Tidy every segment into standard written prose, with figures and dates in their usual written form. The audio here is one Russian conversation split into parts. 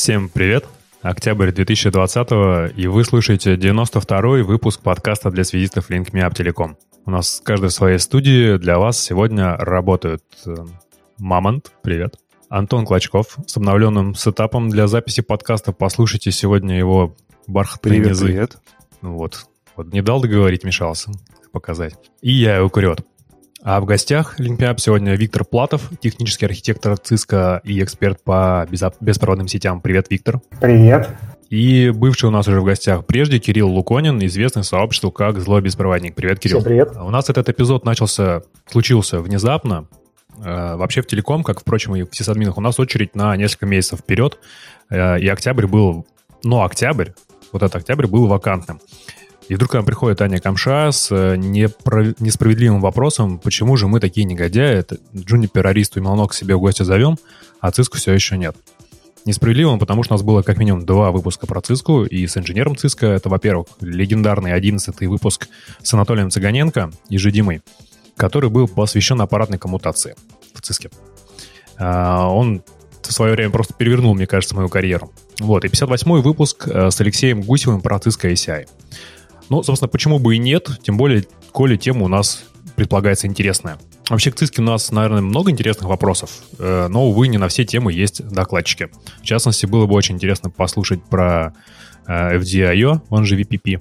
Всем привет! Октябрь 2020 и вы слушаете 92-й выпуск подкаста для связистов LinkMeUp Telecom. У нас каждый в своей студии. Для вас сегодня работают Мамонт, привет, Антон Клочков с обновленным сетапом для записи подкаста. Послушайте сегодня его бархатные низы. Привет. Вот не дал договорить, мешался показать. И я его Курет. А в гостях LinkMeUp сегодня Виктор Платов, технический архитектор Cisco и эксперт по беспроводным сетям. Привет, Виктор. Привет. И бывший у нас уже в гостях прежде Кирилл Луконин, известный сообществу как Злой Беспроводник. Привет, Кирилл. Всем привет. У нас этот эпизод случился внезапно. Вообще в Телеком, как, впрочем, и в сисадминах, у нас очередь на несколько месяцев вперед. И октябрь был... этот октябрь был вакантным. И вдруг к нам приходит Аня Камша с несправедливым вопросом, почему же мы такие негодяи, Juniper, Arista и Melanox себе в гости зовем, а Cisco все еще нет. Несправедливым, потому что у нас было как минимум 2 выпуска про Cisco, и с инженером Cisco это, во-первых, легендарный 11-й выпуск с Анатолием Цыганенко и Жидимой, который был посвящен аппаратной коммутации в Cisco. Он в свое время просто перевернул, мне кажется, мою карьеру. И 58-й выпуск с Алексеем Гусевым про Cisco ACI. Собственно, почему бы и нет, тем более, коли тема у нас предполагается интересная. Вообще, к Cisco у нас, наверное, много интересных вопросов, но, увы, не на все темы есть докладчики. В частности, было бы очень интересно послушать про FDIO, он же VPP.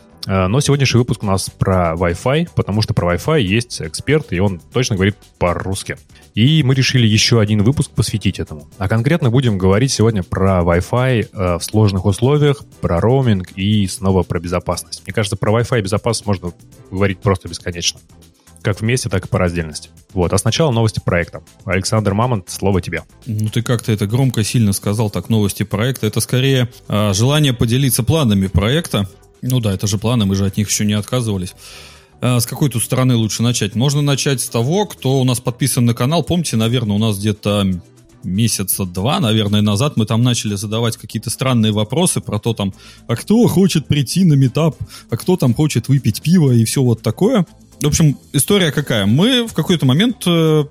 Но сегодняшний выпуск у нас про Wi-Fi, потому что про Wi-Fi есть эксперт, и он точно говорит по-русски. И мы решили еще один выпуск посвятить этому. А конкретно будем говорить сегодня про Wi-Fi в сложных условиях, про роуминг и снова про безопасность. Мне кажется, про Wi-Fi и безопасность можно говорить просто бесконечно. Как вместе, так и по раздельности. А сначала новости проекта. Александр Мамонт, слово тебе. Ты как-то это громко, сильно сказал, так, новости проекта. Это скорее желание поделиться планами проекта. Это же планы, мы же от них еще не отказывались. С какой тут стороны лучше начать? Можно начать с того, кто у нас подписан на канал. Помните, наверное, у нас где-то месяца 2, наверное, назад мы там начали задавать какие-то странные вопросы про то там, а кто хочет прийти на митап, а кто там хочет выпить пиво и все вот такое. В общем, история какая? Мы в какой-то момент...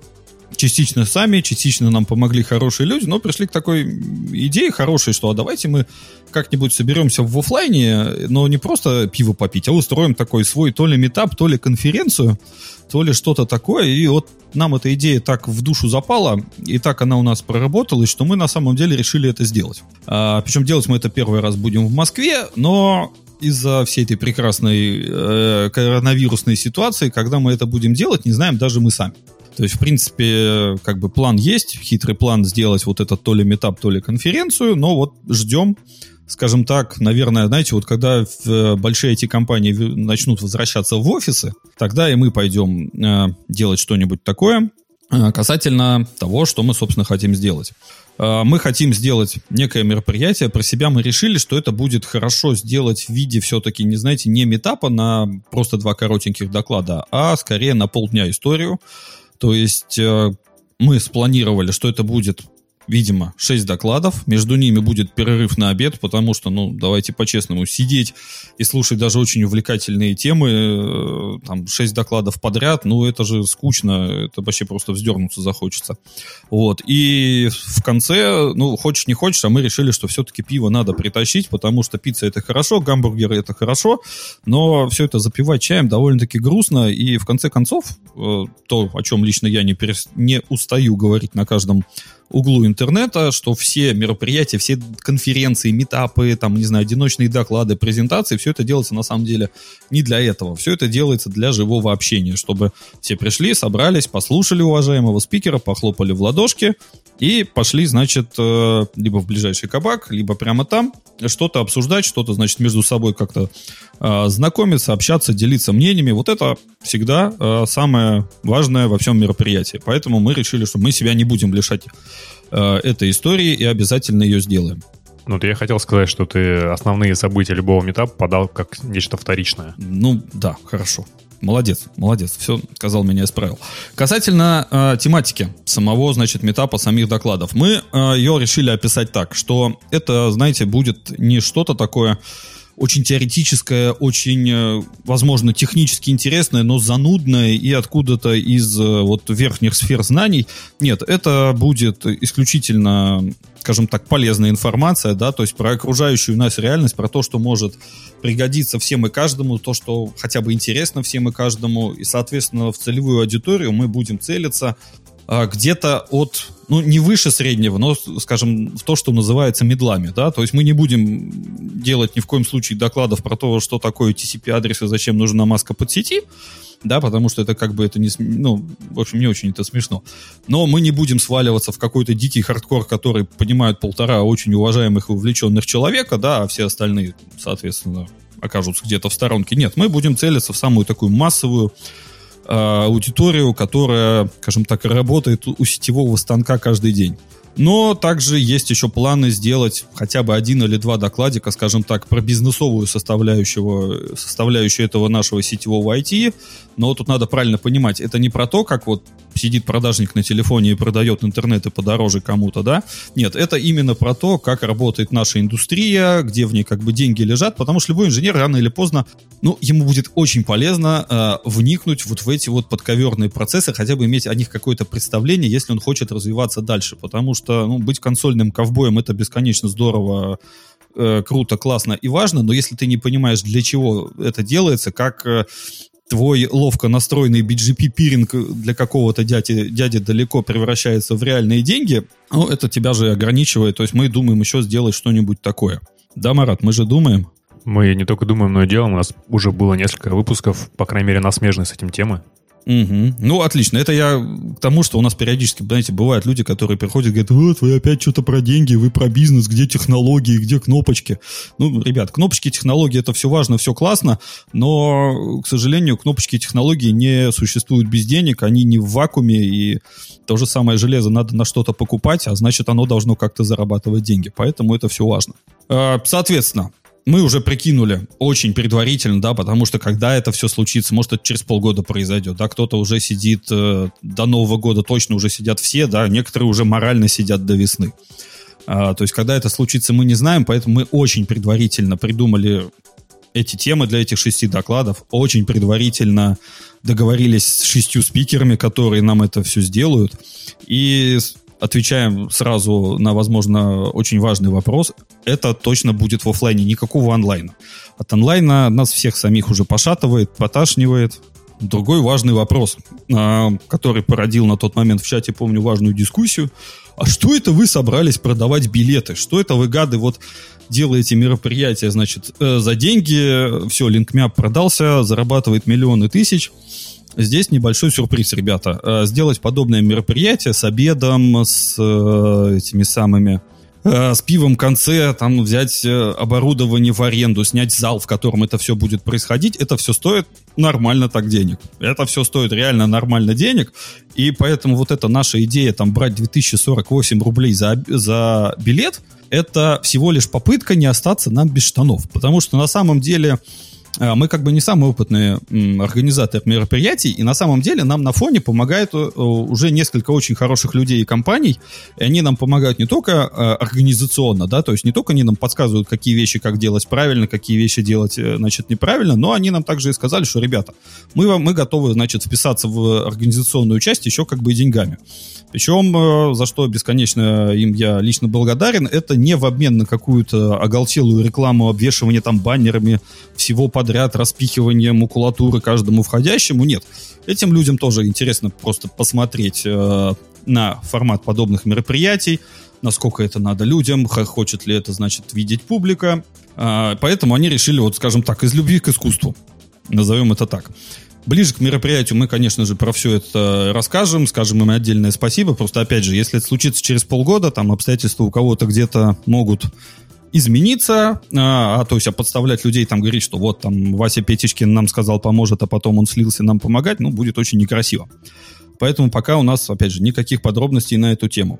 частично сами, частично нам помогли хорошие люди, но пришли к такой идее хорошей, что давайте мы как-нибудь соберемся в офлайне, но не просто пиво попить, а устроим такой свой то ли митап, то ли конференцию, то ли что-то такое. И нам эта идея так в душу запала, и так она у нас проработалась, что мы на самом деле решили это сделать. Причем делать мы это первый раз будем в Москве, но... из-за всей этой прекрасной коронавирусной ситуации, когда мы это будем делать, не знаем даже мы сами. То есть, в принципе, план есть, хитрый план сделать этот то ли митап, то ли конференцию, но ждем, скажем так, наверное, знаете, когда большие IT-компании начнут возвращаться в офисы, тогда и мы пойдем делать что-нибудь такое касательно того, что мы, собственно, хотим сделать. Мы хотим сделать некое мероприятие. Про себя мы решили, что это будет хорошо сделать в виде все-таки, не митапа на просто 2 коротеньких доклада, а скорее на полдня историю. То есть мы спланировали, что это будет, видимо, 6 докладов. Между ними будет перерыв на обед, потому что, давайте по-честному, сидеть и слушать даже очень увлекательные темы, 6 докладов подряд, это же скучно, это вообще просто вздернуться захочется. И в конце, хочешь не хочешь, а мы решили, что все-таки пиво надо притащить, потому что пицца — это хорошо, гамбургеры — это хорошо, но все это запивать чаем довольно-таки грустно, и в конце концов, то, о чем лично я не устаю говорить на каждом углу интернета, что все мероприятия, все конференции, митапы, одиночные доклады, презентации, все это делается на самом деле не для этого. Все это делается для живого общения, чтобы все пришли, собрались, послушали уважаемого спикера, похлопали в ладошки и пошли, либо в ближайший кабак, либо прямо там что-то обсуждать, что-то, между собой как-то знакомиться, общаться, делиться мнениями. Это всегда самое важное во всем мероприятии. Поэтому мы решили, что мы себя не будем лишать этой истории и обязательно ее сделаем. Я хотел сказать, что ты основные события любого митапа подал как нечто вторичное. Да, хорошо. Молодец. Все, сказал, меня исправил. Касательно тематики самого, митапа, самих докладов. Мы ее решили описать так, что это, будет не что-то такое очень теоретическое, очень, возможно, технически интересное, но занудное и откуда-то из вот верхних сфер знаний. Нет, это будет исключительно, скажем так, полезная информация, да, то есть про окружающую нас реальность, про то, что может пригодиться всем и каждому, то, что хотя бы интересно всем и каждому, и, соответственно, в целевую аудиторию мы будем целиться где-то от, ну, не выше среднего, но, скажем, в то, что называется мидлами, да, то есть мы не будем делать ни в коем случае докладов про то, что такое TCP-адрес и зачем нужна маска подсети, да, потому что это как бы это не, ну, в общем, не очень это смешно. Но мы не будем сваливаться в какой-то дикий хардкор, который понимают полтора очень уважаемых и увлеченных человека, да, а все остальные, соответственно, окажутся где-то в сторонке. Нет, мы будем целиться в самую такую массовую аудиторию, которая, скажем так, работает у сетевого станка каждый день. Но также есть еще планы сделать хотя бы 1 или 2 докладика, скажем так, про бизнесовую составляющую этого нашего сетевого IT. Но тут надо правильно понимать, это не про то, как вот сидит продажник на телефоне и продает интернет и подороже кому-то, да? Нет, это именно про то, как работает наша индустрия, где в ней как бы деньги лежат, потому что любой инженер рано или поздно, ну, ему будет очень полезно вникнуть вот в эти вот подковерные процессы, хотя бы иметь о них какое-то представление, если он хочет развиваться дальше, потому что, ну, быть консольным ковбоем — это бесконечно здорово, круто, классно и важно, но если ты не понимаешь, для чего это делается, как твой ловко настроенный BGP-пиринг для какого-то дяди далеко превращается в реальные деньги, ну, это тебя же ограничивает. То есть мы думаем еще сделать что-нибудь такое. Да, Марат, мы же думаем. Мы не только думаем, но и делаем. У нас уже было несколько выпусков, по крайней мере, на смежные с этим темы. Угу. Ну, отлично. Это я к тому, что у нас периодически, знаете, бывают люди, которые приходят и говорят: вот, вы опять что-то про деньги, вы про бизнес, где технологии, где кнопочки. Ну, ребят, кнопочки, технологии — это все важно, все классно, но, к сожалению, кнопочки и технологии не существуют без денег, они не в вакууме, и то же самое железо надо на что-то покупать, а значит, оно должно как-то зарабатывать деньги. Поэтому это все важно. Соответственно, мы уже прикинули очень предварительно, да, потому что когда это все случится, может, это через полгода произойдет, да, кто-то уже сидит до Нового года, точно уже сидят все, да, некоторые уже морально сидят до весны. То есть, когда это случится, мы не знаем, поэтому мы очень предварительно придумали эти темы для этих 6 докладов, очень предварительно договорились с 6 спикерами, которые нам это все сделают, и отвечаем сразу на, возможно, очень важный вопрос. Это точно будет в офлайне, никакого онлайна. От онлайна нас всех самих уже пошатывает, поташнивает. Другой важный вопрос, который породил на тот момент в чате, помню, важную дискуссию. А что это вы собрались продавать билеты? Что это вы, гады, вот делаете мероприятие, значит, за деньги, все, линкмяп продался, зарабатывает миллионы тысяч. Здесь небольшой сюрприз, ребята. Сделать подобное мероприятие с обедом, с этими самыми, с пивом в конце, там взять оборудование в аренду, снять зал, в котором это все будет происходить, это все стоит нормально так денег. Это все стоит реально нормально денег, и поэтому вот эта наша идея там брать 2048 рублей за билет, это всего лишь попытка не остаться нам без штанов, потому что на самом деле мы как бы не самые опытные организаторы мероприятий, и на самом деле нам на фоне помогают уже несколько очень хороших людей и компаний, и они нам помогают не только организационно, да, то есть не только они нам подсказывают, какие вещи как делать правильно, какие вещи делать, значит, неправильно, но они нам также и сказали, что, ребята, мы готовы, значит, вписаться в организационную часть еще как бы и деньгами. Причем, за что бесконечно им я лично благодарен, это не в обмен на какую-то оголтелую рекламу, обвешивание там баннерами всего подряд, распихивание макулатуры каждому входящему. Нет, этим людям тоже интересно просто посмотреть на формат подобных мероприятий, насколько это надо людям, хочет ли это, значит, видеть публика. Поэтому они решили, вот, скажем так, из любви к искусству, назовем это так. Ближе к мероприятию мы, конечно же, про все это расскажем, скажем им отдельное спасибо. Просто, опять же, если это случится через полгода, там обстоятельства у кого-то где-то могут измениться, то есть подставлять людей, там говорить, что вот там Вася Петечкин нам сказал поможет, а потом он слился нам помогать, ну, будет очень некрасиво. Поэтому пока у нас, опять же, никаких подробностей на эту тему.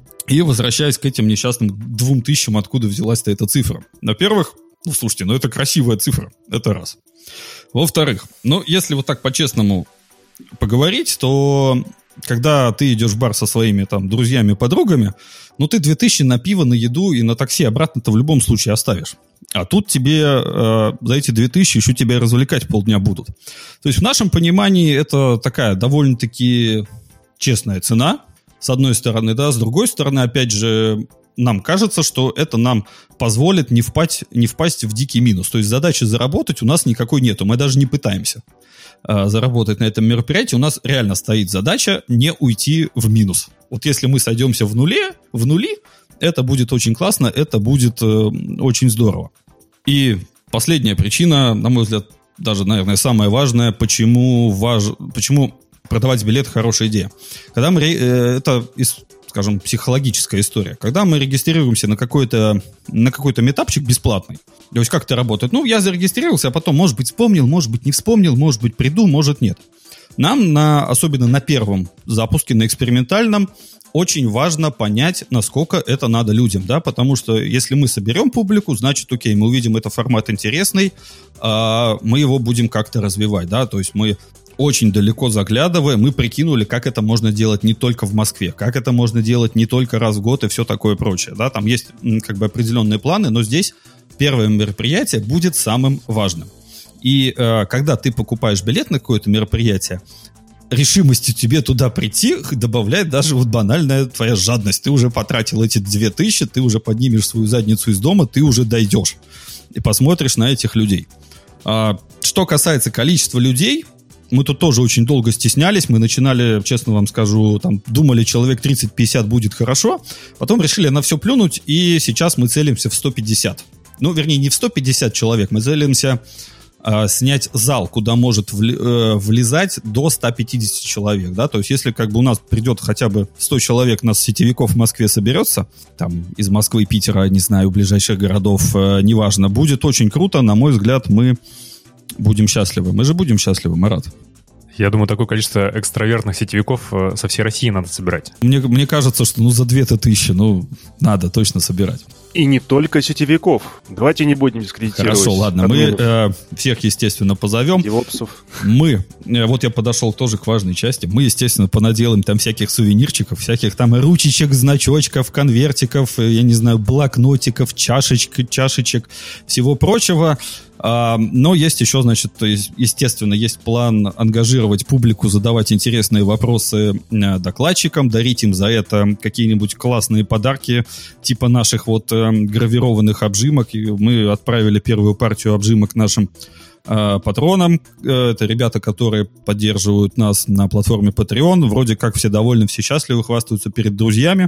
И возвращаясь к этим несчастным 2000, откуда взялась-то эта цифра? Во-первых, ну, слушайте, ну это красивая цифра, это раз. Во-вторых, ну, если вот так по-честному поговорить, то когда ты идешь в бар со своими там друзьями, подругами, ну, ты 2000 на пиво, на еду и на такси обратно-то в любом случае оставишь. А тут тебе за эти 2000 еще тебя развлекать полдня будут. То есть в нашем понимании это такая довольно-таки честная цена, с одной стороны, да, с другой стороны, опять же, нам кажется, что это нам позволит не впасть в дикий минус. То есть задачи заработать у нас никакой нету, мы даже не пытаемся заработать на этом мероприятии. У нас реально стоит задача не уйти в минус. Вот если мы сойдемся в нули, это будет очень классно, это будет очень здорово. И последняя причина, на мой взгляд, даже, наверное, самая важная, почему продавать билет хорошая идея. Когда мы, это, скажем, психологическая история. Когда мы регистрируемся на какой-то митапчик бесплатный, то есть как это работает? Ну, я зарегистрировался, а потом, может быть, вспомнил, может быть, не вспомнил, может быть, приду, может, нет. Нам, особенно на первом запуске, на экспериментальном, очень важно понять, насколько это надо людям, да, потому что если мы соберем публику, значит, окей, мы увидим, это формат интересный, мы его будем как-то развивать, да, то есть мы очень далеко заглядывая, мы прикинули, как это можно делать не только в Москве, как это можно делать не только раз в год и все такое прочее, да, там есть как бы определенные планы, но здесь первое мероприятие будет самым важным. И когда ты покупаешь билет на какое-то мероприятие, решимости тебе туда прийти добавляет даже вот банальная твоя жадность. Ты уже потратил эти 2000, ты уже поднимешь свою задницу из дома, ты уже дойдешь и посмотришь на этих людей. Что касается количества людей, мы тут тоже очень долго стеснялись. Мы начинали, честно вам скажу, там, думали, человек 30-50 будет хорошо. Потом решили на все плюнуть, и сейчас мы целимся в 150. Ну, вернее, не в 150 человек, мы целимся снять зал, куда может влезать до 150 человек, да, то есть если как бы у нас придет хотя бы 100 человек, нас сетевиков в Москве соберется, там, из Москвы, Питера, не знаю, ближайших городов, неважно, будет очень круто, на мой взгляд, мы будем счастливы. Мы же будем счастливы, Марат. Я думаю, такое количество экстравертных сетевиков со всей России надо собирать. Мне кажется, что за 2000, надо точно собирать. И не только сетевиков. Давайте не будем дискредитировать. Хорошо, ладно. Мы всех, естественно, позовем. Девопсов. Вот я подошел тоже к важной части. Мы, естественно, понаделаем там всяких сувенирчиков, всяких там ручечек, значочков, конвертиков, я не знаю, блокнотиков, чашечек, всего прочего. Но есть еще, значит, естественно, есть план ангажировать публику, задавать интересные вопросы докладчикам, дарить им за это какие-нибудь классные подарки, типа наших вот гравированных обжимок. И мы отправили первую партию обжимок нашим патронам. Это ребята, которые поддерживают нас на платформе Patreon. Вроде как все довольны, все счастливы, хвастаются перед друзьями.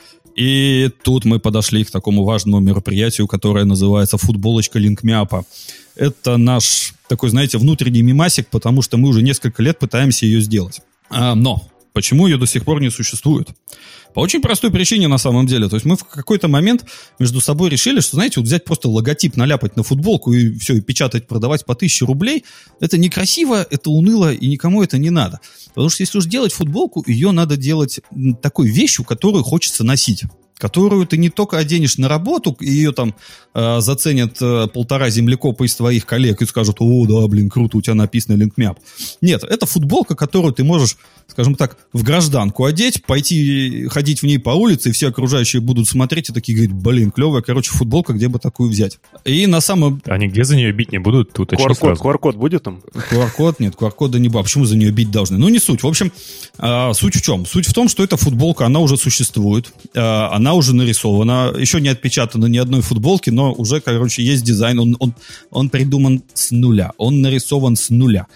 И тут мы подошли к такому важному мероприятию, которое называется «Футболочка Линкмиапа». Это наш такой, знаете, внутренний мемасик, потому что мы уже несколько лет пытаемся ее сделать. Но почему ее до сих пор не существует? По очень простой причине на самом деле. То есть мы в какой-то момент между собой решили, что, знаете, вот взять просто логотип, наляпать на футболку и все, и печатать, продавать по 1000 рублей, это некрасиво, это уныло, и никому это не надо. Потому что если уж делать футболку, ее надо делать такой вещью, которую хочется носить. Которую ты не только оденешь на работу, и ее там заценят 1,5 землекопа из твоих коллег и скажут: о, да, блин, круто, у тебя написано LinkMeUp. Нет, это футболка, которую ты можешь, скажем так, в гражданку одеть, пойти ходить в ней по улице, и все окружающие будут смотреть и такие говорить: блин, клевая, короче, футболка, где бы такую взять. И на самом... А нигде за нее бить не будут? Тут QR-код будет там? QR-код? Нет, QR-кода не будет. А почему за нее бить должны? Ну, не суть. В общем, суть в чем? Суть в том, что эта футболка, она уже существует, она уже нарисована, еще не отпечатана ни одной футболки, но уже, короче, есть дизайн, он придуман с нуля, он нарисован с нуля.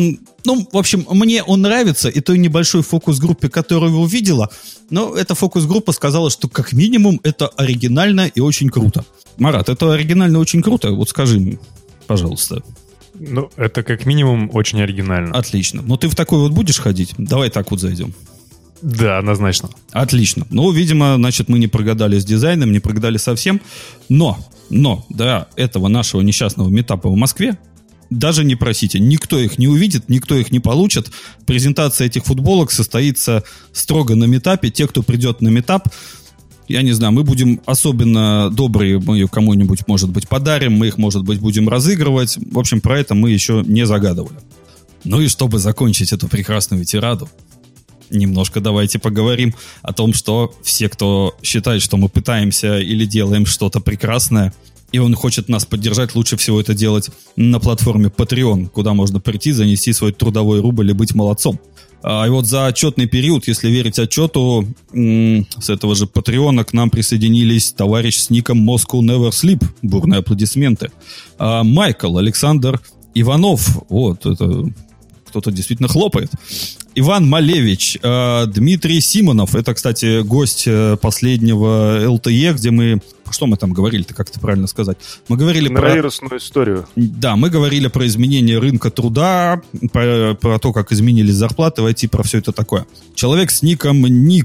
В общем, мне он нравится, и той небольшой фокус-группе, которую вы увидела, но эта фокус-группа сказала, что как минимум это оригинально и очень круто. Марат, это оригинально и очень круто? Вот скажи мне, пожалуйста. Ну, это как минимум очень оригинально. Отлично. Но ты в такой вот будешь ходить? Давай так вот зайдем. Да, однозначно. Отлично. Ну, видимо, значит, мы не прогадали с дизайном, не прогадали совсем. Но до этого нашего несчастного митапа в Москве даже не просите. Никто их не увидит, никто их не получит. Презентация этих футболок состоится строго на митапе. Те, кто придет на митап, я не знаю, мы будем особенно добрые, мы ее кому-нибудь, может быть, подарим, мы их, может быть, будем разыгрывать. В общем, про это мы еще не загадывали. Ну и чтобы закончить эту прекрасную тираду, немножко давайте поговорим о том, что все, кто считает, что мы пытаемся или делаем что-то прекрасное, и он хочет нас поддержать, лучше всего это делать на платформе Patreon, куда можно прийти, занести свой трудовой рубль и быть молодцом. И вот за отчетный период, если верить отчету, с этого же Патреона к нам присоединились товарищ с ником Moscow Never Sleep, бурные аплодисменты, Майкл, Александр Иванов, вот это... Кто-то действительно хлопает. Иван Малевич, Дмитрий Симонов. Это, кстати, гость последнего ЛТЕ, где мы... Что мы там говорили-то, как это правильно сказать? Мы говорили коронавирусную историю. Да, мы говорили про изменение рынка труда, про то, как изменились зарплаты в IT, про все это такое. Человек с ником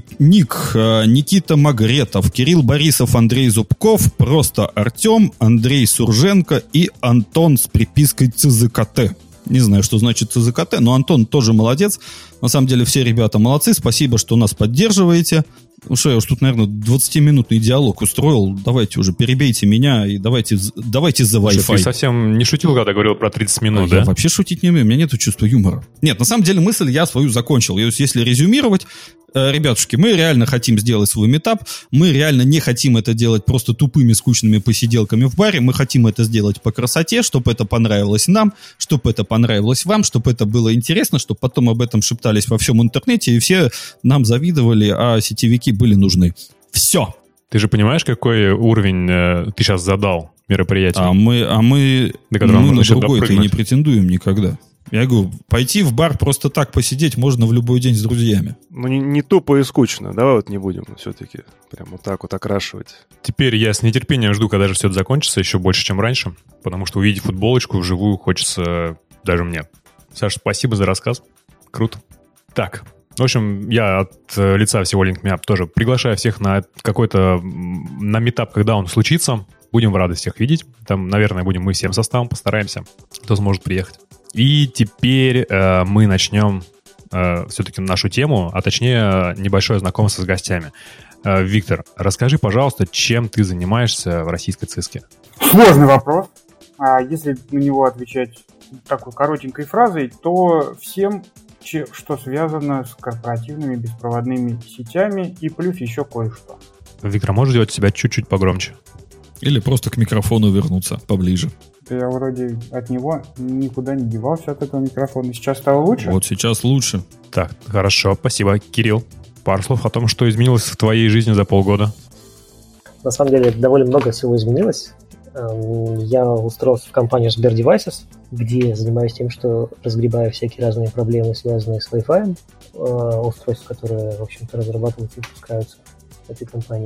Никита Магретов, Кирилл Борисов, Андрей Зубков, просто Артем, Андрей Сурженко и Антон с припиской ЦЗКТ. Не знаю, что значит ЦЗКТ, но Антон тоже молодец. На самом деле все ребята молодцы. Спасибо, что нас поддерживаете. Ну что, я уж тут, наверное, 20-минутный диалог устроил. Давайте уже перебейте меня и давайте за Wi-Fi. Ты совсем не шутил, когда говорил про 30 минут, да? Я вообще шутить не умею, у меня нет чувства юмора. Нет, на самом деле мысль я свою закончил. Если резюмировать, ребятушки, мы реально хотим сделать свой митап, мы реально не хотим это делать просто тупыми, скучными посиделками в баре, мы хотим это сделать по красоте, чтобы это понравилось нам, чтобы это понравилось вам, чтобы это было интересно, чтобы потом об этом шептались во всем интернете, и все нам завидовали, а сетевики были нужны. Все. Ты же понимаешь, какой уровень ты сейчас задал мероприятию? А мы на другой-то и не претендуем никогда. Я говорю, пойти в бар просто так посидеть можно в любой день с друзьями. Ну, не тупо и скучно. Давай вот не будем все-таки прям вот так вот окрашивать. Теперь я с нетерпением жду, когда же все это закончится, еще больше, чем раньше, потому что увидеть футболочку вживую хочется даже мне. Саша, спасибо за рассказ. Круто. Так, в общем, я от лица всего LinkMeUp тоже приглашаю всех на какой-то на митап, когда он случится. Будем рады всех видеть. Там, наверное, будем мы всем составом, постараемся, кто сможет приехать. И теперь мы начнем все-таки нашу тему, а точнее небольшое знакомство с гостями. Виктор, расскажи, пожалуйста, чем ты занимаешься в российской ЦСКА? Сложный вопрос. Если на него отвечать такой коротенькой фразой, то всем, что связано с корпоративными беспроводными сетями и плюс еще кое-что. Виктор, можешь сделать себя чуть-чуть погромче? Или просто к микрофону вернуться поближе. Я вроде от него никуда не девался, от этого микрофона. Сейчас стало лучше? Вот сейчас лучше. Так, хорошо, спасибо. Кирилл, пару слов о том, что изменилось в твоей жизни за полгода. На самом деле, довольно много всего изменилось. Я устроился в компанию Sber Devices, где занимаюсь тем, что разгребаю всякие разные проблемы, связанные с Wi-Fi, устройств, которые, в общем-то, разрабатываются и выпускаются в этой компании.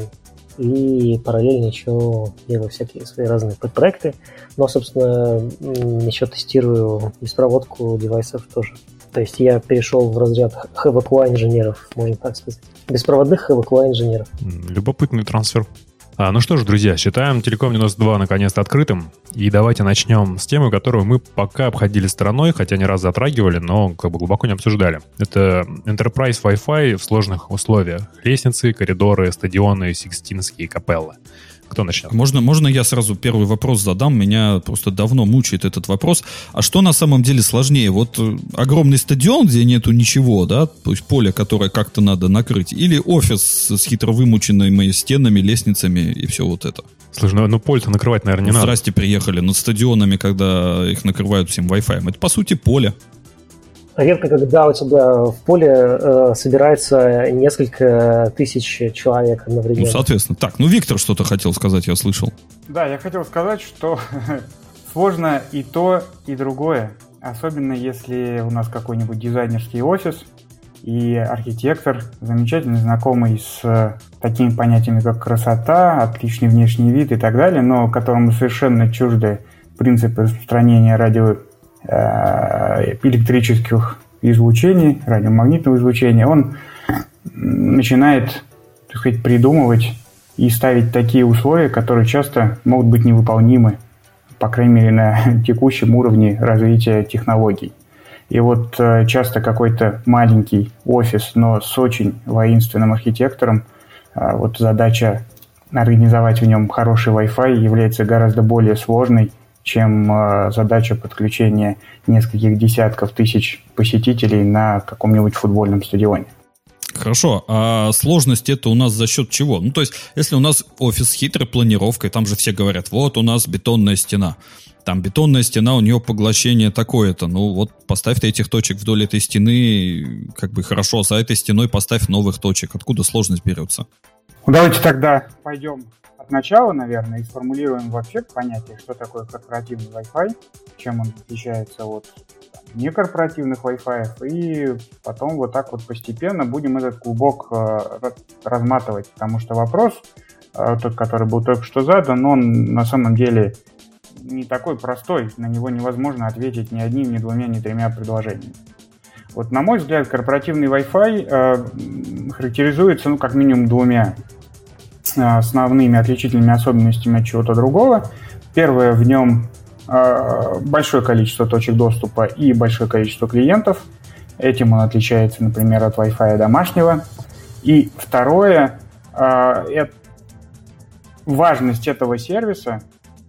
И параллельно еще делаю всякие свои разные подпроекты. Но, собственно, еще тестирую беспроводку девайсов тоже. То есть я перешел в разряд HVQA-инженеров, можно так сказать. Беспроводных HVQA-инженеров. Любопытный трансфер. Ну что ж, друзья, считаем Телеком 92 наконец-то открытым. И давайте начнем с темы, которую мы пока обходили стороной, хотя не раз затрагивали, но как бы глубоко не обсуждали. Это Enterprise Wi-Fi в сложных условиях. Лестницы, коридоры, стадионы, Сикстинские капеллы. Кто начнет? Можно я сразу первый вопрос задам? Меня просто давно мучает этот вопрос. А что на самом деле сложнее? Вот огромный стадион, где нету ничего, да, то есть поле, которое как-то надо накрыть, или офис с хитро вымученными стенами, лестницами и все вот это? Слушай, ну поле-то накрывать, наверное, не надо. Здрасте, приехали над стадионами, когда их накрывают всем Wi-Fi. Это, по сути, поле. Редко, когда у тебя в поле собирается несколько тысяч человек одновременно. Ну, соответственно. Так, Виктор что-то хотел сказать, я слышал. Да, я хотел сказать, что сложно и то, и другое. Особенно если у нас какой-нибудь дизайнерский офис, и архитектор, замечательно знакомый с такими понятиями, как красота, отличный внешний вид и так далее, но которому совершенно чужды принципы распространения электрических излучений, радиомагнитного излучения, он начинает, так сказать, придумывать и ставить такие условия, которые часто могут быть невыполнимы, по крайней мере, на текущем уровне развития технологий. И вот часто какой-то маленький офис, но с очень воинственным архитектором, вот задача организовать в нем хороший Wi-Fi является гораздо более сложной, чем задача подключения нескольких десятков тысяч посетителей на каком-нибудь футбольном стадионе. Хорошо, а сложность это у нас за счет чего? Ну, то есть, если у нас офис с хитрой планировкой, там же все говорят, вот у нас бетонная стена. Там бетонная стена, у нее поглощение такое-то. Ну, вот поставь ты этих точек вдоль этой стены, как бы хорошо, за этой стеной поставь новых точек. Откуда сложность берется? Давайте тогда пойдем от начала, наверное, и сформулируем вообще понятие, что такое корпоративный Wi-Fi, чем он отличается от некорпоративных Wi-Fi, и потом вот так вот постепенно будем этот клубок разматывать, потому что вопрос, тот, который был только что задан, он на самом деле не такой простой, на него невозможно ответить ни одним, ни двумя, ни тремя предложениями. Вот, на мой взгляд, корпоративный Wi-Fi характеризуется, как минимум, двумя основными отличительными особенностями от чего-то другого. Первое, в нем большое количество точек доступа и большое количество клиентов. Этим он отличается, например, от Wi-Fi домашнего. И второе, это важность этого сервиса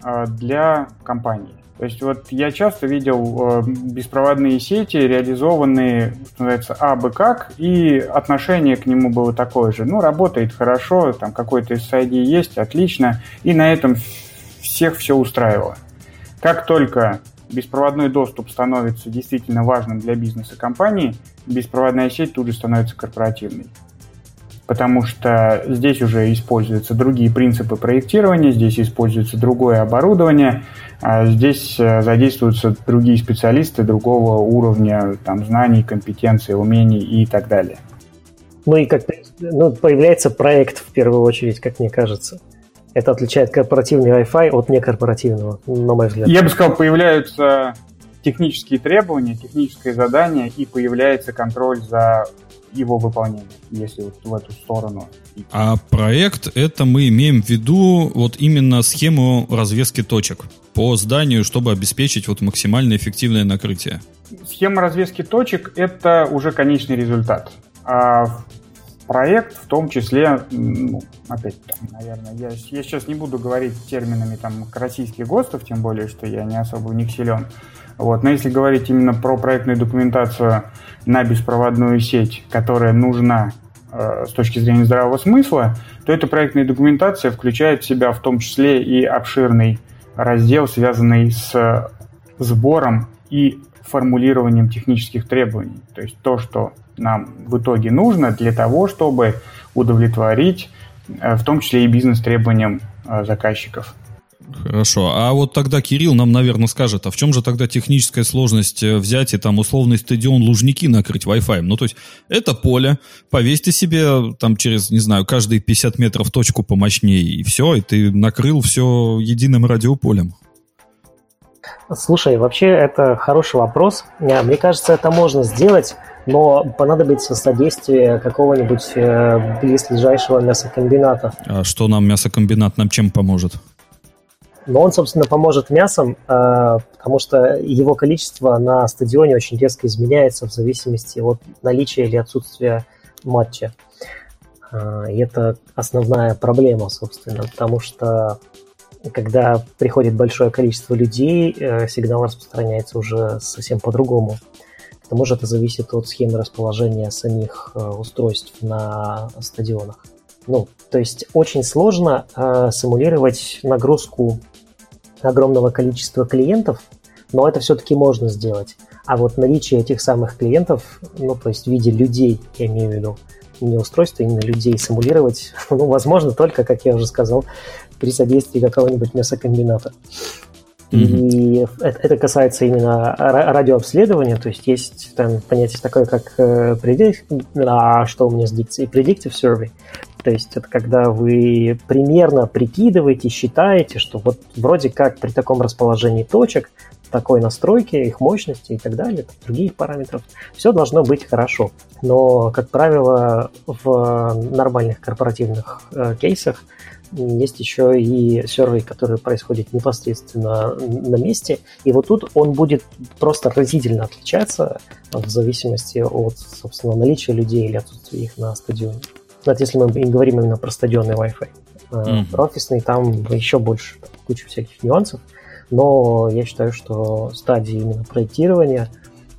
для компании. То есть вот я часто видел беспроводные сети, реализованные, что называется, абы как, и отношение к нему было такое же. Ну, работает хорошо, там какой-то SSID есть, отлично, и на этом всех все устраивало. Как только беспроводной доступ становится действительно важным для бизнеса компании, беспроводная сеть тут же становится корпоративной. Потому что здесь уже используются другие принципы проектирования, здесь используется другое оборудование, здесь задействуются другие специалисты другого уровня там, знаний, компетенций, умений и так далее. Ну и появляется проект в первую очередь, как мне кажется. Это отличает корпоративный Wi-Fi от некорпоративного, на мой взгляд. Я бы сказал, появляются технические требования, техническое задание, и появляется контроль за его выполнение, если вот в эту сторону. А проект, это мы имеем в виду вот именно схему развески точек по зданию, чтобы обеспечить вот максимально эффективное накрытие. Схема развески точек – это уже конечный результат. А проект в том числе, опять, наверное, я сейчас не буду говорить терминами там российских ГОСТов, тем более, что я не особо в них силен. Вот. Но если говорить именно про проектную документацию на беспроводную сеть, которая нужна с точки зрения здравого смысла, то эта проектная документация включает в себя в том числе и обширный раздел, связанный с сбором и формулированием технических требований. То есть то, что нам в итоге нужно для того, чтобы удовлетворить в том числе и бизнес-требованиям заказчиков. Хорошо. А вот тогда Кирилл нам, наверное, скажет, а в чем же тогда техническая сложность взять и там условный стадион Лужники накрыть Wi-Fi? Ну, то есть это поле, повесьте себе там через, не знаю, каждые 50 метров точку помощнее, и все, и ты накрыл все единым радиополем. Слушай, вообще это хороший вопрос. Мне кажется, это можно сделать, но понадобится содействие какого-нибудь близлежащего мясокомбината. А что нам мясокомбинат, нам чем поможет? Но он, собственно, поможет мясом, потому что его количество на стадионе очень резко изменяется в зависимости от наличия или отсутствия матча. И это основная проблема, собственно, потому что когда приходит большое количество людей, сигнал распространяется уже совсем по-другому. К тому же это зависит от схемы расположения самих устройств на стадионах. Ну, то есть очень сложно симулировать нагрузку огромного количества клиентов, но это все-таки можно сделать. А вот наличие этих самых клиентов, ну, то есть в виде людей, я имею в виду, не устройства, именно людей симулировать, ну, возможно, только, как я уже сказал, при содействии какого-нибудь мясокомбината. И это касается именно радиообследования, то есть там понятие такое, как что у меня с дикцией, predictive survey. То есть это когда вы примерно прикидываете, считаете, что вот вроде как при таком расположении точек, такой настройки, их мощности и так далее, других параметров, все должно быть хорошо. Но, как правило, в нормальных корпоративных кейсах есть еще и сервер, который происходит непосредственно на месте, и вот тут он будет просто разительно отличаться в зависимости от, собственно, наличия людей или отсутствия их на стадионе. Это если мы говорим именно про стадионный Wi-Fi. Про офисный там еще больше, куча всяких нюансов, но я считаю, что стадии именно проектирования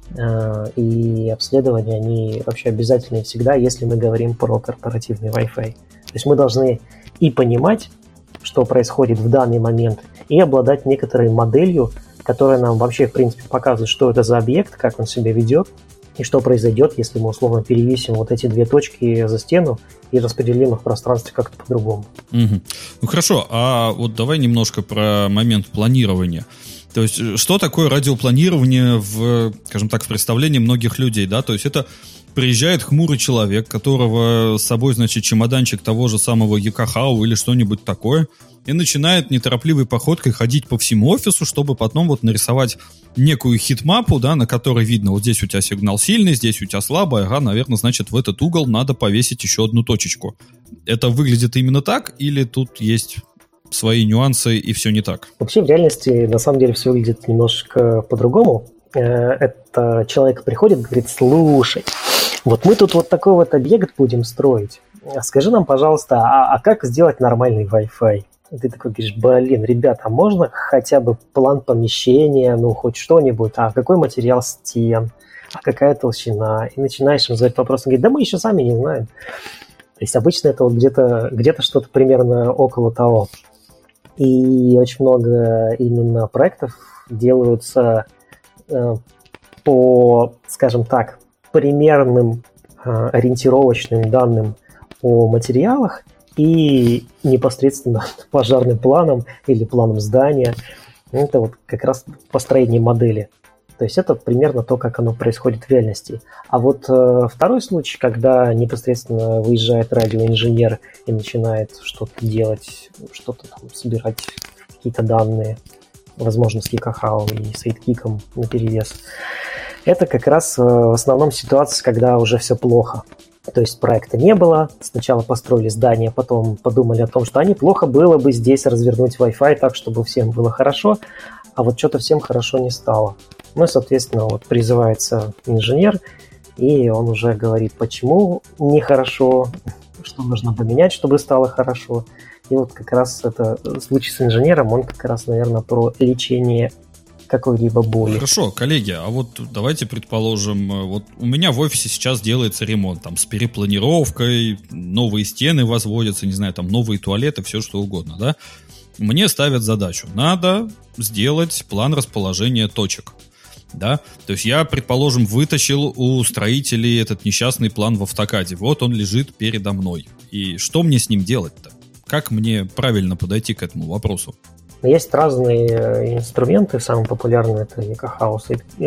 и обследования, они вообще обязательны всегда, если мы говорим про корпоративный Wi-Fi. То есть мы должны и понимать, что происходит в данный момент, и обладать некоторой моделью, которая нам вообще, в принципе, показывает, что это за объект, как он себя ведет, и что произойдет, если мы условно перевесим вот эти две точки за стену и распределим их в пространстве как-то по-другому. Угу. Ну хорошо, а вот давай немножко про момент планирования. То есть, что такое радиопланирование в, скажем так, в представлении многих людей, да? То есть, это приезжает хмурый человек, которого с собой, значит, чемоданчик того же самого Якохау или что-нибудь такое, и начинает неторопливой походкой ходить по всему офису, чтобы потом вот нарисовать некую хитмапу, да, на которой видно, вот здесь у тебя сигнал сильный, здесь у тебя слабый, ага, наверное, значит, в этот угол надо повесить еще одну точечку. Это выглядит именно так, или тут есть свои нюансы и все не так? Вообще, в реальности, на самом деле, все выглядит немножко по-другому. Это человек приходит и говорит: слушай, вот мы тут вот такой вот объект будем строить. Скажи нам, пожалуйста, а как сделать нормальный Wi-Fi? И ты такой говоришь: блин, ребята, а можно хотя бы план помещения, ну, хоть что-нибудь, а какой материал стен, а какая толщина? И начинаешь им задать вопрос, он говорит: да мы еще сами не знаем. То есть обычно это вот где-то что-то примерно около того. И очень много именно проектов делаются по, скажем так, примерным ориентировочным данным о материалах и непосредственно пожарным планом или планом здания. Это вот как раз построение модели. То есть это примерно то, как оно происходит в реальности. А вот второй случай, когда непосредственно выезжает радиоинженер и начинает что-то делать, что-то там собирать, какие-то данные, возможно, с Якохау и Сайдкиком наперевес. Это как раз в основном ситуация, когда уже все плохо. То есть проекта не было, сначала построили здание, потом подумали о том, что неплохо было бы здесь развернуть Wi-Fi так, чтобы всем было хорошо, а вот что-то всем хорошо не стало. Ну и, соответственно, вот призывается инженер, и он уже говорит, почему нехорошо, что нужно поменять, чтобы стало хорошо. И вот как раз это случай с инженером, он как раз, наверное, про лечение какой-либо боли. Хорошо, коллеги, а вот давайте предположим, вот у меня в офисе сейчас делается ремонт, там, с перепланировкой, новые стены возводятся, не знаю, там, новые туалеты, все что угодно, да? Мне ставят задачу, надо сделать план расположения точек, да? То есть я, предположим, вытащил у строителей этот несчастный план в автокаде, вот он лежит передо мной, и что мне с ним делать-то? Как мне правильно подойти к этому вопросу? Есть разные инструменты, самый популярный это Якохау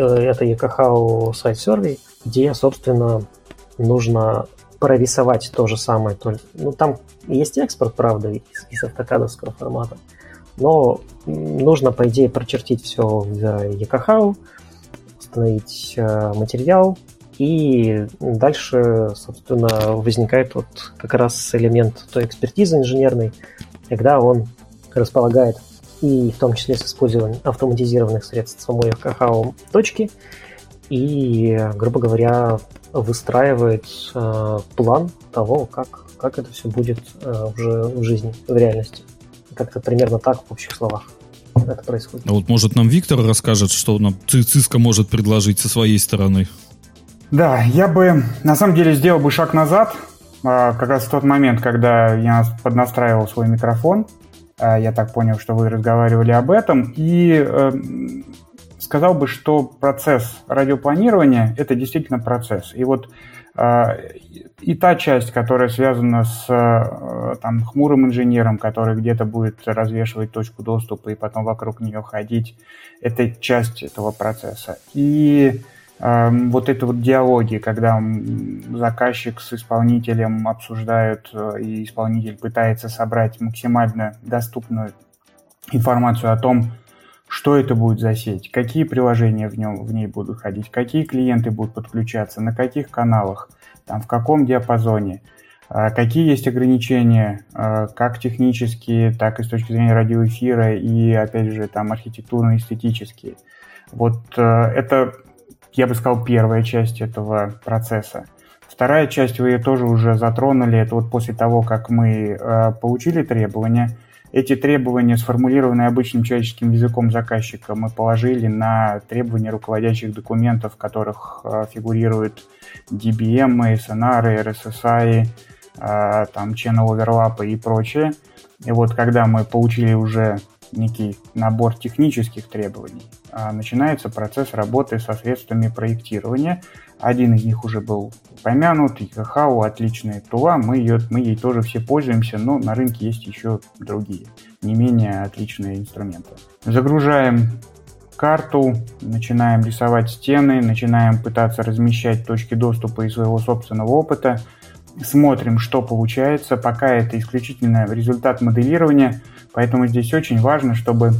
Site Survey, где, собственно, нужно прорисовать то же самое. Ну, там есть экспорт, правда, из автокадовского формата, но нужно, по идее, прочертить все в Якохау, установить материал, и дальше, собственно, возникает вот как раз элемент той экспертизы инженерной, когда он располагает и в том числе с использованием автоматизированных средств самой Якохау точки и, грубо говоря, выстраивает план того, как это все будет уже в жизни, в реальности. Как-то примерно так в общих словах это происходит. А вот, может, нам Виктор расскажет, что нам Cisco может предложить со своей стороны? Да, я бы, на самом деле, сделал бы шаг назад, как раз в тот момент, когда я поднастраивал свой микрофон. Я так понял, что вы разговаривали об этом, и сказал бы, что процесс радиопланирования – это действительно процесс. И вот и та часть, которая связана с там, хмурым инженером, который где-то будет развешивать точку доступа и потом вокруг нее ходить, это часть этого процесса. И вот это вот диалоги, когда заказчик с исполнителем обсуждают, и исполнитель пытается собрать максимально доступную информацию о том, что это будет за сеть, какие приложения в ней будут ходить, какие клиенты будут подключаться, на каких каналах, там, в каком диапазоне, какие есть ограничения, как технические, так и с точки зрения радиоэфира и, опять же, там, архитектурно-эстетические. Вот это, я бы сказал, первая часть этого процесса. Вторая часть вы тоже уже затронули, это вот после того, как мы получили требования, эти требования, сформулированные обычным человеческим языком заказчика, мы положили на требования руководящих документов, в которых фигурируют DBM, SNR, RSSI, там, channel overlap и прочее. И вот когда мы получили уже некий набор технических требований, начинается процесс работы со средствами проектирования. Один из них уже был упомянут, Якохау, отличная тула, мы ей тоже все пользуемся, но на рынке есть еще другие, не менее отличные инструменты. Загружаем карту, начинаем рисовать стены, начинаем пытаться размещать точки доступа из своего собственного опыта, смотрим, что получается, пока это исключительно результат моделирования, поэтому здесь очень важно, чтобы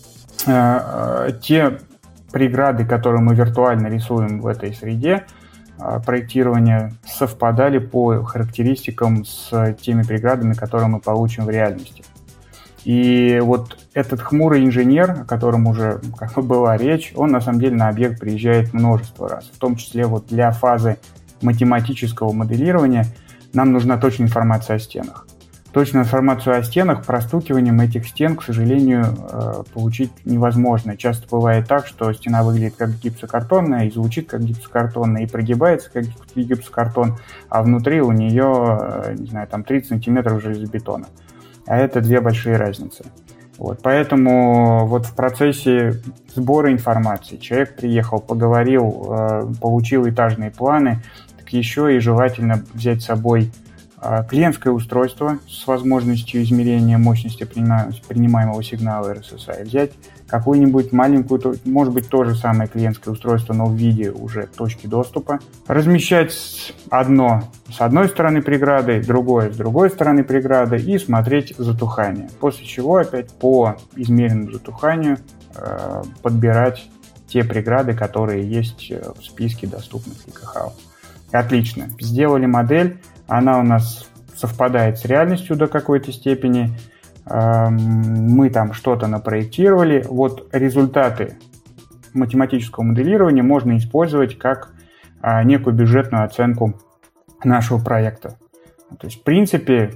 те преграды, которые мы виртуально рисуем в этой среде проектирования, совпадали по характеристикам с теми преградами, которые мы получим в реальности. И вот этот хмурый инженер, о котором уже как бы была речь, он на самом деле на объект приезжает множество раз, в том числе вот для фазы математического моделирования нам нужна точная информация о стенах. Точную информацию о стенах простукиванием этих стен, к сожалению, получить невозможно. Часто бывает так, что стена выглядит как гипсокартонная и звучит как гипсокартонная, и прогибается как гипсокартон, а внутри у нее, не знаю, там 30 сантиметров железобетона. А это две большие разницы. Вот, поэтому вот в процессе сбора информации человек приехал, поговорил, получил этажные планы, так еще и желательно взять с собой клиентское устройство с возможностью измерения мощности принимаемого сигнала RSSI, взять какую-нибудь маленькую, может быть, то же самое клиентское устройство, но в виде уже точки доступа, размещать одно с одной стороны преграды, другое с другой стороны преграды и смотреть затухание. После чего опять по измеренному затуханию подбирать те преграды, которые есть в списке доступных Якохау. Отлично. Сделали модель. Она у нас совпадает с реальностью до какой-то степени. Мы там что-то напроектировали. Вот результаты математического моделирования можно использовать как некую бюджетную оценку нашего проекта. То есть, в принципе,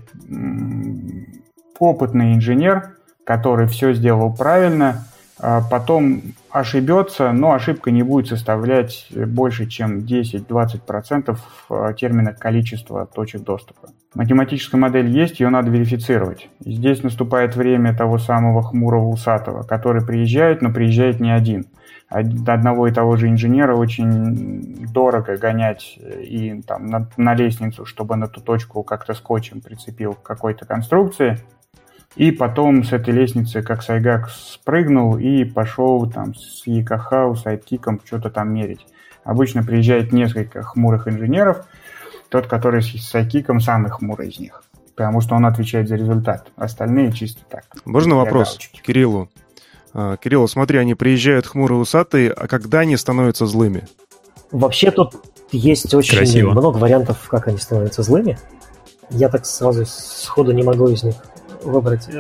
опытный инженер, который все сделал правильно, потом ошибется, но ошибка не будет составлять больше, чем 10-20% в терминах количества точек доступа. Математическая модель есть, ее надо верифицировать. И здесь наступает время того самого хмурого усатого, который приезжает, но приезжает не один. Одного и того же инженера очень дорого гонять и там, на лестницу, чтобы на ту точку как-то скотчем прицепил к какой-то конструкции. И потом с этой лестницы, как сайгак, спрыгнул и пошел там с Якохау, сайдкиком что-то там мерить. Обычно приезжает несколько хмурых инженеров. Тот, который с сайдкиком, самый хмурый из них. Потому что он отвечает за результат. Остальные чисто так. Можно вопрос Кириллу? Кирилл, смотри, они приезжают хмурые усатые, а когда они становятся злыми? Вообще тут есть очень много вариантов, как они становятся злыми. Я так сразу сходу не могу из них выбрать.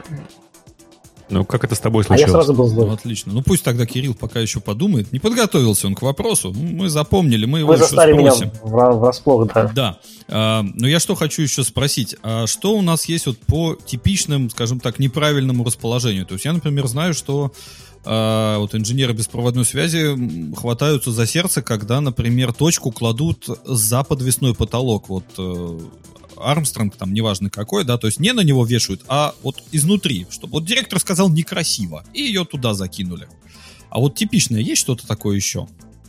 Ну, как это с тобой случилось? А я сразу был злой. Ну, отлично. Ну, пусть тогда Кирилл пока еще подумает. Не подготовился он к вопросу. Мы запомнили, мы его Вы еще застали спросим. Меня врасплох, да. Да. Но я что хочу еще спросить. А что у нас есть вот по типичным, скажем так, неправильному расположению? То есть я, например, знаю, что вот инженеры беспроводной связи хватаются за сердце, когда, например, точку кладут за подвесной потолок. Вот Армстронг, там, неважно какой, да, то есть не на него вешают, а вот изнутри, чтобы вот директор сказал некрасиво, и ее туда закинули. А вот типичное есть что-то такое еще?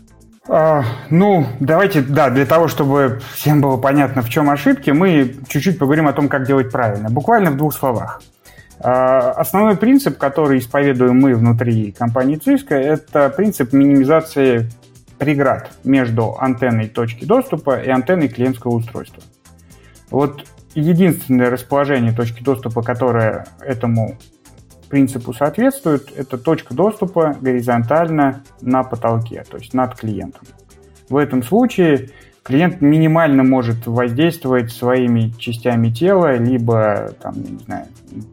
Ну, давайте, да, для того, чтобы всем было понятно, в чем ошибки, мы чуть-чуть поговорим о том, как делать правильно. Буквально в двух словах. Основной принцип, который исповедуем мы внутри компании Cisco, это принцип минимизации преград между антенной точки доступа и антенной клиентского устройства. Вот единственное расположение точки доступа, которое этому принципу соответствует, это точка доступа горизонтально на потолке, то есть над клиентом. В этом случае клиент минимально может воздействовать своими частями тела, либо, там, не знаю,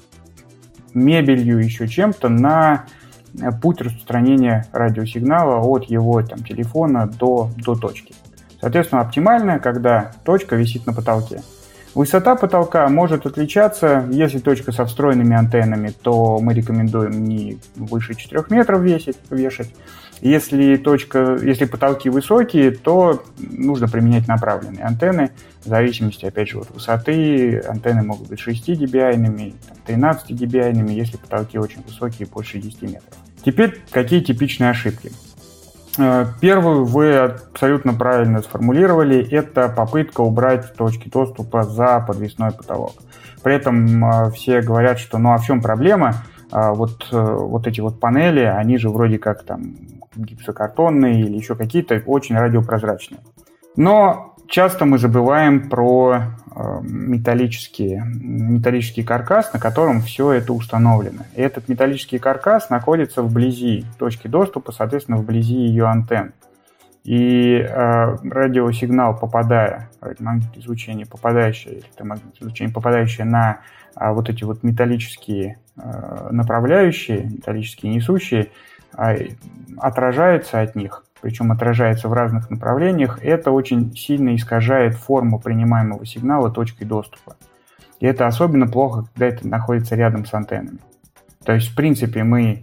мебелью, еще чем-то на путь распространения радиосигнала от его там, телефона до точки. Соответственно, оптимально, когда точка висит на потолке. Высота потолка может отличаться. Если точка со встроенными антеннами, то мы рекомендуем не выше 4 метров вешать. Если потолки высокие, то нужно применять направленные антенны. В зависимости, опять же, от высоты. Антенны могут быть 6-дБ, 13-дБ, если потолки очень высокие, больше 10 метров. Теперь какие типичные ошибки? Первую вы абсолютно правильно сформулировали. Это попытка убрать точки доступа за подвесной потолок. При этом все говорят, что ну а в чем проблема? Вот эти вот панели, они же вроде как там гипсокартонные или еще какие-то, очень радиопрозрачные. Но часто мы забываем про металлический каркас, на котором все это установлено. И этот металлический каркас находится вблизи точки доступа, соответственно, вблизи ее антенн. И радиосигнал, радиомагнитное излучение, попадающее на вот эти вот металлические направляющие, металлические несущие, отражается от них, причем отражается в разных направлениях, это очень сильно искажает форму принимаемого сигнала точкой доступа. И это особенно плохо, когда это находится рядом с антеннами. То есть, в принципе, мы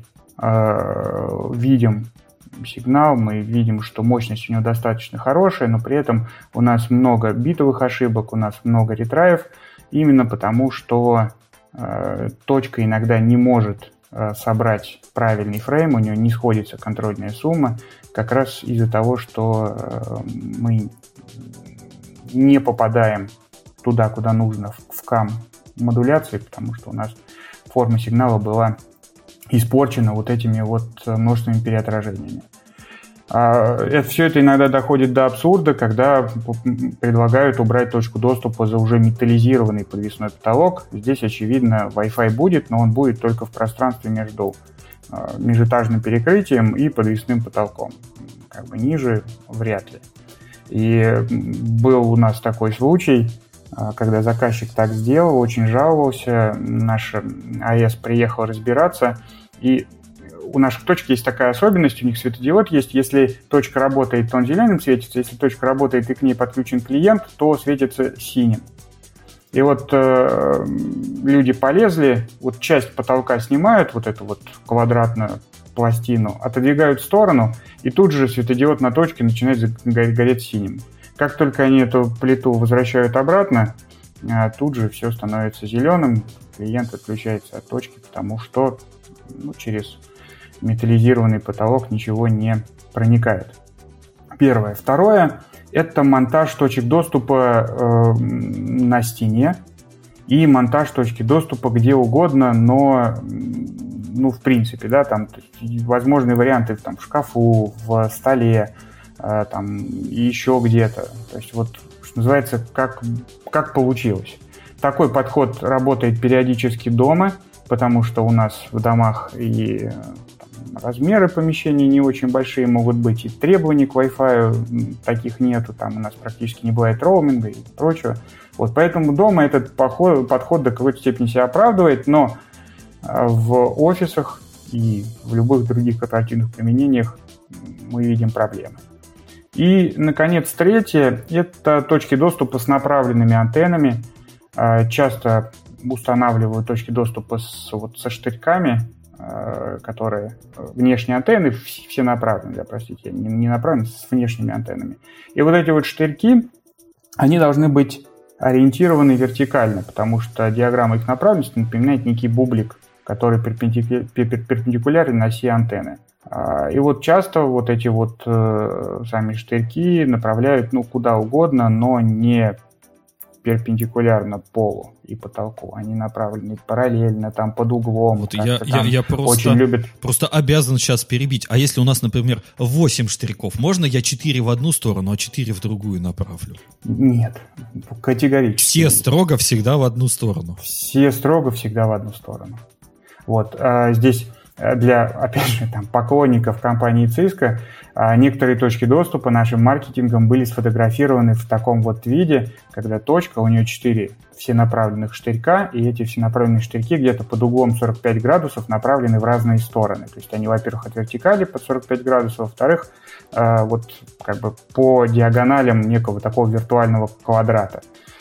видим сигнал, мы видим, что мощность у него достаточно хорошая, но при этом у нас много битовых ошибок, у нас много ретраев, именно потому что точка иногда не может собрать правильный фрейм, у нее не сходится контрольная сумма, как раз из-за того, что мы не попадаем туда, куда нужно, в кам модуляции, потому что у нас форма сигнала была испорчена вот этими вот множественными переотражениями. Все это иногда доходит до абсурда, когда предлагают убрать точку доступа за уже металлизированный подвесной потолок. Здесь, очевидно, Wi-Fi будет, но он будет только в пространстве между межэтажным перекрытием и подвесным потолком. Как бы ниже вряд ли. И был у нас такой случай, когда заказчик так сделал, очень жаловался, наш АЭС приехал разбираться, и у наших точек есть такая особенность, у них светодиод есть, если точка работает, то он зеленым светится, если точка работает и к ней подключен клиент, то светится синим. И вот люди полезли, вот часть потолка снимают, вот эту вот квадратную пластину, отодвигают в сторону, и тут же светодиод на точке начинает гореть синим. Как только они эту плиту возвращают обратно, тут же все становится зеленым, клиент отключается от точки, потому что через металлизированный потолок ничего не проникает. Первое. Второе – это монтаж точек доступа на стене и монтаж точки доступа где угодно, но в принципе, да, там возможные варианты там, в шкафу, в столе, там, и еще где-то. То есть вот, что называется, как получилось. Такой подход работает периодически дома, потому что у нас в домах и размеры помещений не очень большие могут быть, и требований к Wi-Fi таких нету, там у нас практически не бывает роуминга и прочего. Вот поэтому дома этот подход до какой-то степени себя оправдывает, но в офисах и в любых других корпоративных применениях мы видим проблемы. И, наконец, третье – это точки доступа с направленными антеннами. Часто устанавливают точки доступа со штырьками, которые внешние антенны, все направленные, простите, не направленные, с внешними антеннами. И вот эти вот штырьки, они должны быть ориентированы вертикально, потому что диаграмма их направленности напоминает некий бублик, который перпендикулярен оси антенны. И вот часто вот эти вот сами штырьки направляют куда угодно, но не перпендикулярно полу и потолку. Они направлены параллельно, там под углом. Вот я просто обязан сейчас перебить. А если у нас, например, 8 штырьков, можно я 4 в одну сторону, а 4 в другую направлю? Нет, категорически. Все строго всегда в одну сторону. Все строго всегда в одну сторону. Вот здесь для, опять же, поклонников компании Cisco некоторые точки доступа нашим маркетингом были сфотографированы в таком вот виде, когда точка, у нее 4 всенаправленных штырька, и эти всенаправленные штырьки где-то под углом 45 градусов направлены в разные стороны. То есть они, во-первых, от вертикали под 45 градусов, во-вторых, вот как бы по диагоналям некого такого виртуального квадрата.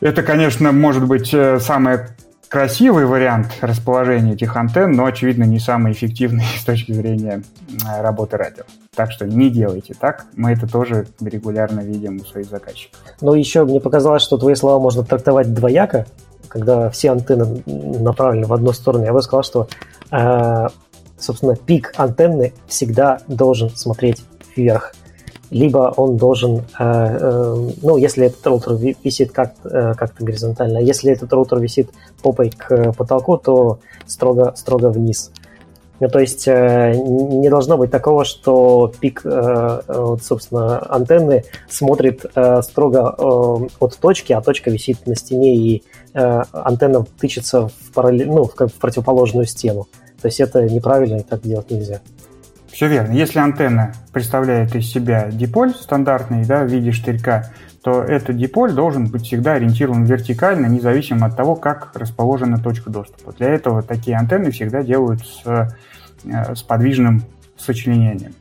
Это, конечно, может быть самый красивый вариант расположения этих антенн, но, очевидно, не самый эффективный с точки зрения работы радио. Так что не делайте так. Мы это тоже регулярно видим у своих заказчиков. Ну, еще мне показалось, что твои слова можно трактовать двояко, когда все антенны направлены в одну сторону. Я бы сказал, что, собственно, пик антенны всегда должен смотреть вверх. Либо он должен, если этот роутер висит как-то горизонтально, если этот роутер висит попой к потолку, то строго вниз. Ну, то есть не должно быть такого, что пик, собственно, антенны смотрит строго от точки, а точка висит на стене, и антенна тычется в противоположную стену. То есть это неправильно, и так делать нельзя. Все верно. Если антенна представляет из себя диполь стандартный, в виде штырька, то этот диполь должен быть всегда ориентирован вертикально, независимо от того, как расположена точка доступа. Для этого такие антенны всегда делают с подвижным сочленением.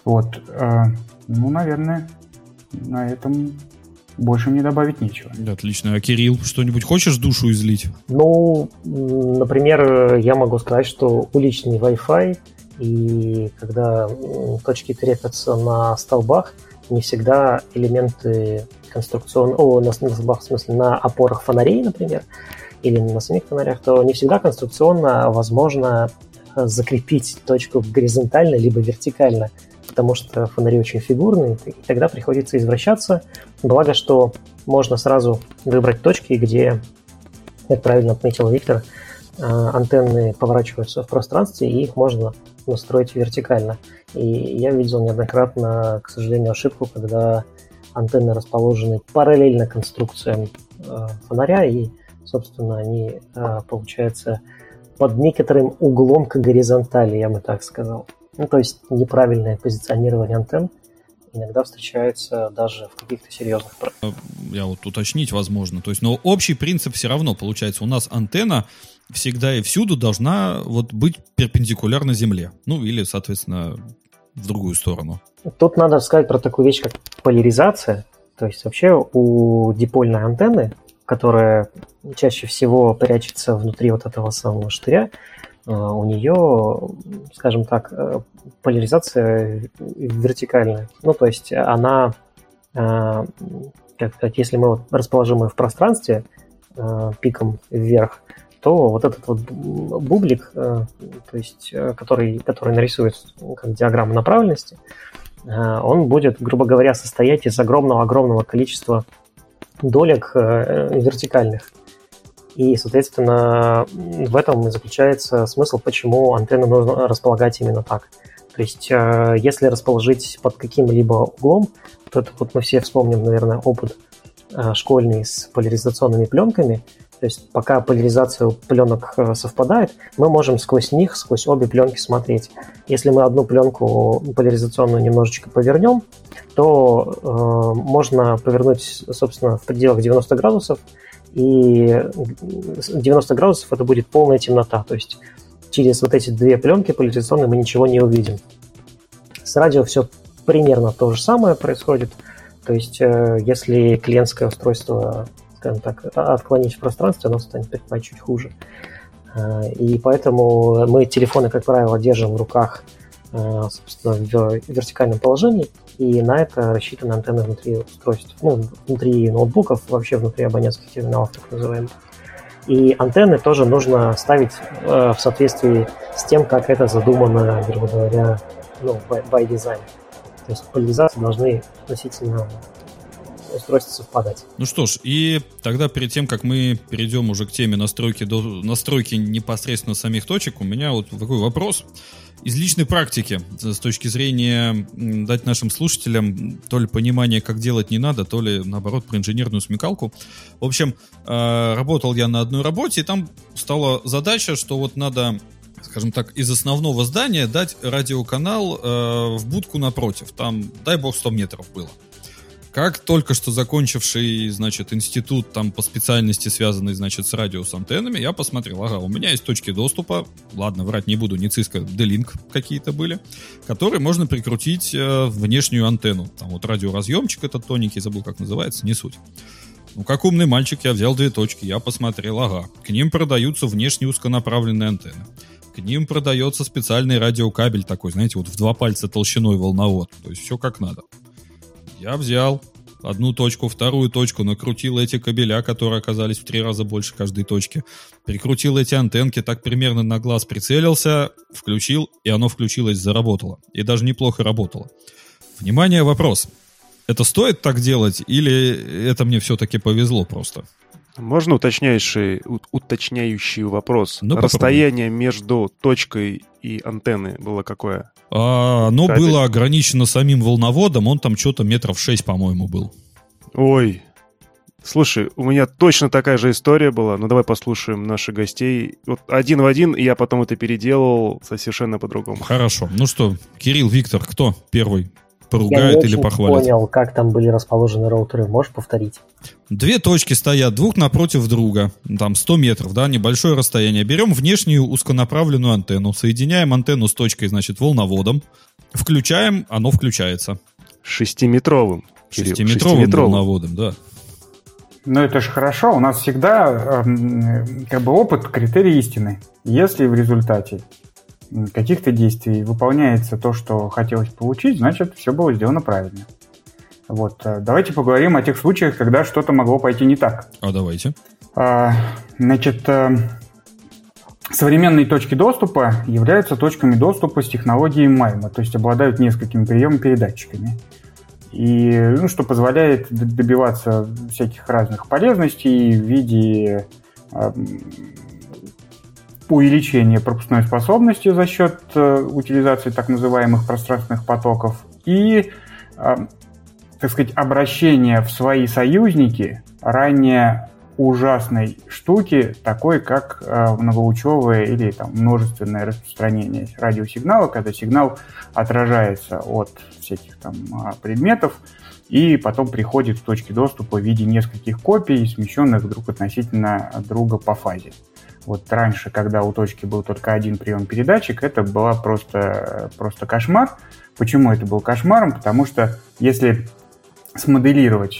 Наверное, на этом больше мне добавить нечего. Отлично. А Кирилл, что-нибудь хочешь душу излить? Ну, например, я могу сказать, что уличный Wi-Fi, и когда точки крепятся на столбах, не всегда элементы на столбах, в смысле, на опорах фонарей, например, или на самих фонарях, то не всегда конструкционно возможно закрепить точку горизонтально либо вертикально, потому что фонари очень фигурные, и тогда приходится извращаться. Благо, что можно сразу выбрать точки, где, как правильно отметил Виктор, антенны поворачиваются в пространстве, и их можно настроить вертикально. И я видел неоднократно, к сожалению, ошибку, когда антенны расположены параллельно конструкциям фонаря, и, собственно, они, получается, под некоторым углом к горизонтали, я бы так сказал. Ну, то есть неправильное позиционирование антенн иногда встречается даже в каких-то серьезных проектах. Я уточнить возможно. То есть, но общий принцип все равно получается. У нас антенна всегда и всюду должна быть перпендикулярна Земле. Ну, или, соответственно, в другую сторону. Тут надо сказать про такую вещь, как поляризация. То есть вообще у дипольной антенны, которая чаще всего прячется внутри вот этого самого штыря, у нее, скажем так, поляризация вертикальная. Ну, то есть она, как сказать, если мы расположим ее в пространстве пиком вверх, то вот этот вот бублик, то есть, который нарисует как диаграмма направленности, он будет, грубо говоря, состоять из огромного количества долек вертикальных. И, соответственно, в этом и заключается смысл, почему антенну нужно располагать именно так. То есть, если расположить под каким-либо углом, то это мы все вспомним, наверное, опыт школьный с поляризационными пленками. То есть, пока поляризация пленок совпадает, мы можем сквозь обе пленки смотреть. Если мы одну пленку поляризационную немножечко повернем, то можно повернуть, собственно, в пределах 90 градусов, и 90 градусов это будет полная темнота. То есть через вот эти две пленки поляризационные мы ничего не увидим. С радио все примерно то же самое происходит. То есть если клиентское устройство, скажем так, отклонить в пространстве, оно станет передавать чуть хуже. И поэтому мы телефоны, как правило, держим в руках, собственно, в вертикальном положении, и на это рассчитаны антенны внутри устройств, внутри ноутбуков, вообще внутри абонентских терминалов, так называемых. И антенны тоже нужно ставить в соответствии с тем, как это задумано, грубо говоря, by design. То есть поляризации должны относительно устройства совпадать. Ну что ж, и тогда перед тем, как мы перейдем уже к теме настройки непосредственно самих точек, у меня вот такой вопрос. Из личной практики, с точки зрения дать нашим слушателям то ли понимание, как делать не надо, то ли, наоборот, про инженерную смекалку. В общем, работал я на одной работе, и там стала задача, что вот надо, скажем так, из основного здания дать радиоканал в будку напротив. Там, дай бог, 100 метров было. Как только что закончивший, значит, институт там по специальности, связанный, значит, с радио, с антеннами, я посмотрел, у меня есть точки доступа, ладно, врать не буду, не Cisco, D-Link какие-то были, которые можно прикрутить внешнюю антенну. Там вот радиоразъемчик этот тоненький, забыл, как называется, не суть. Ну, как умный мальчик, я взял 2 точки, я посмотрел, ага. К ним продаются внешние узконаправленные антенны. К ним продается специальный радиокабель такой, знаете, вот в 2 пальца толщиной волновод. То есть все как надо. Я взял 1 точку, 2 точку, накрутил эти кабеля, которые оказались в 3 раза больше каждой точки. Прикрутил эти антенки, так примерно на глаз прицелился, включил, и оно включилось, заработало. И даже неплохо работало. Внимание, вопрос. Это стоит так делать, или это мне все-таки повезло просто? Можно уточняющий вопрос? Ну, расстояние между точкой и антенной было какое? Оно было ограничено самим волноводом, он там что-то 6 метров, по-моему, был. Ой, слушай, у меня точно такая же история была, но давай послушаем наших гостей. Вот 1 в 1, и я потом это переделал совершенно по-другому. Хорошо, ну что, Кирилл, Виктор, кто первый? Поругает или похвалит? Я не понял, как там были расположены роутеры. Можешь повторить? 2 точки стоят, 2 напротив друга. Там 100 метров, да, небольшое расстояние. Берем внешнюю узконаправленную антенну. Соединяем антенну с точкой, значит, волноводом. Включаем, оно включается. 6-метровым. 6-метровым волноводом, да. Ну, это же хорошо. У нас всегда опыт – критерий истины. Если в результате каких-то действий выполняется то, что хотелось получить, значит, все было сделано правильно. Вот. Давайте поговорим о тех случаях, когда что-то могло пойти не так. Давайте. Значит, современные точки доступа являются точками доступа с технологией MIMO, то есть обладают несколькими приемами-передатчиками. И, что позволяет добиваться всяких разных полезностей в виде увеличение пропускной способности за счет утилизации так называемых пространственных потоков и, так сказать, обращение в свои союзники ранее ужасной штуки, такой как многолучевое или там, множественное распространение радиосигнала, когда сигнал отражается от всяких там предметов и потом приходит в точки доступа в виде нескольких копий, смещенных друг относительно друга по фазе. Вот раньше, когда у точки был только один прием-передатчик, это была просто кошмар. Почему это был кошмаром? Потому что если смоделировать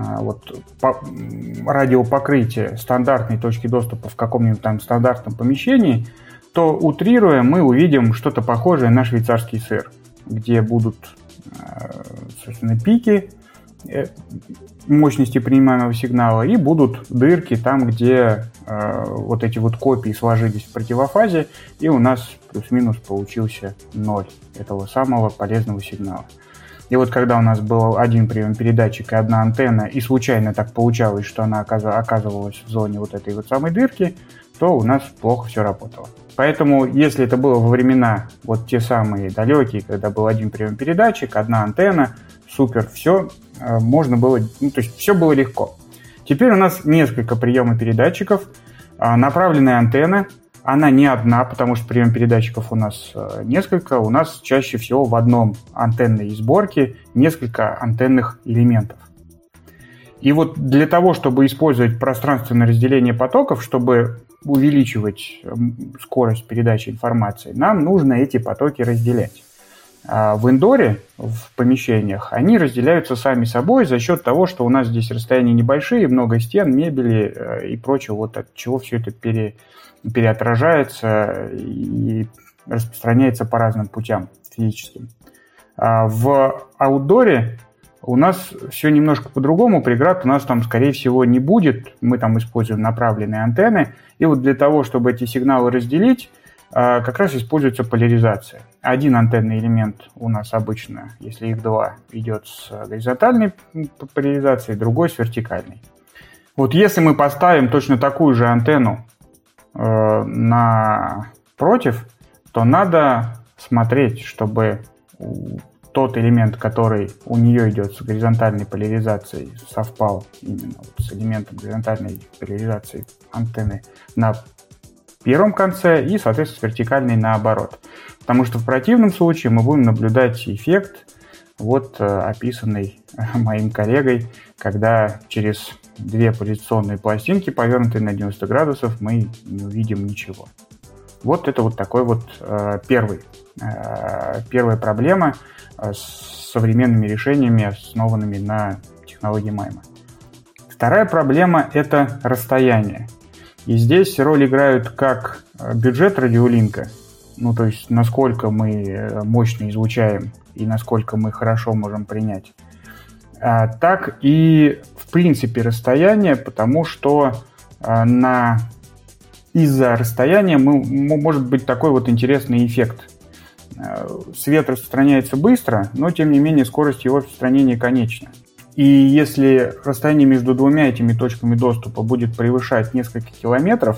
радиопокрытие стандартной точки доступа в каком-нибудь там стандартном помещении, то, утрируя, мы увидим что-то похожее на швейцарский сыр, где будут, собственно, пики мощности принимаемого сигнала и будут дырки там, где вот эти вот копии сложились в противофазе, и у нас плюс-минус получился 0 этого самого полезного сигнала. И вот когда у нас был один прием-передатчик и одна антенна, и случайно так получалось, что она оказывалась в зоне вот этой вот самой дырки, то у нас плохо все работало. Поэтому, если это было во времена вот те самые далекие, когда был один прием-передатчик, одна антенна, супер, все можно было, то есть все было легко. Теперь у нас несколько приемов-передатчиков, направленная антенна, она не одна, потому что прием-передатчиков у нас несколько, у нас чаще всего в одном антенной сборке несколько антенных элементов. И вот для того, чтобы использовать пространственное разделение потоков, чтобы увеличивать скорость передачи информации, нам нужно эти потоки разделять. В индоре, в помещениях, они разделяются сами собой за счет того, что у нас здесь расстояния небольшие, много стен, мебели и прочего, вот от чего все это переотражается и распространяется по разным путям физическим. В аутдоре у нас все немножко по-другому, преград у нас там, скорее всего, не будет, мы там используем направленные антенны, и вот для того, чтобы эти сигналы разделить, как раз используется поляризация. Один антенный элемент у нас обычно, если их два, идет с горизонтальной поляризацией, другой с вертикальной. Вот если мы поставим точно такую же антенну напротив, то надо смотреть, чтобы тот элемент, который у нее идет с горизонтальной поляризацией, совпал именно с элементом горизонтальной поляризации антенны на первом конце и, соответственно, с вертикальной наоборот. Потому что в противном случае мы будем наблюдать эффект, вот описанный моим коллегой, когда через две поляризационные пластинки, повернутые на 90 градусов, мы не увидим ничего. Вот это вот такой вот первая проблема с современными решениями, основанными на технологии MIMO. Вторая проблема – это расстояние. И здесь роль играют как бюджет радиолинка, ну, то есть насколько мы мощно излучаем и насколько мы хорошо можем принять, так и, в принципе, расстояние, потому что из-за расстояния может быть такой вот интересный эффект. Свет распространяется быстро, но, тем не менее, скорость его распространения конечна. И если расстояние между двумя этими точками доступа будет превышать несколько километров,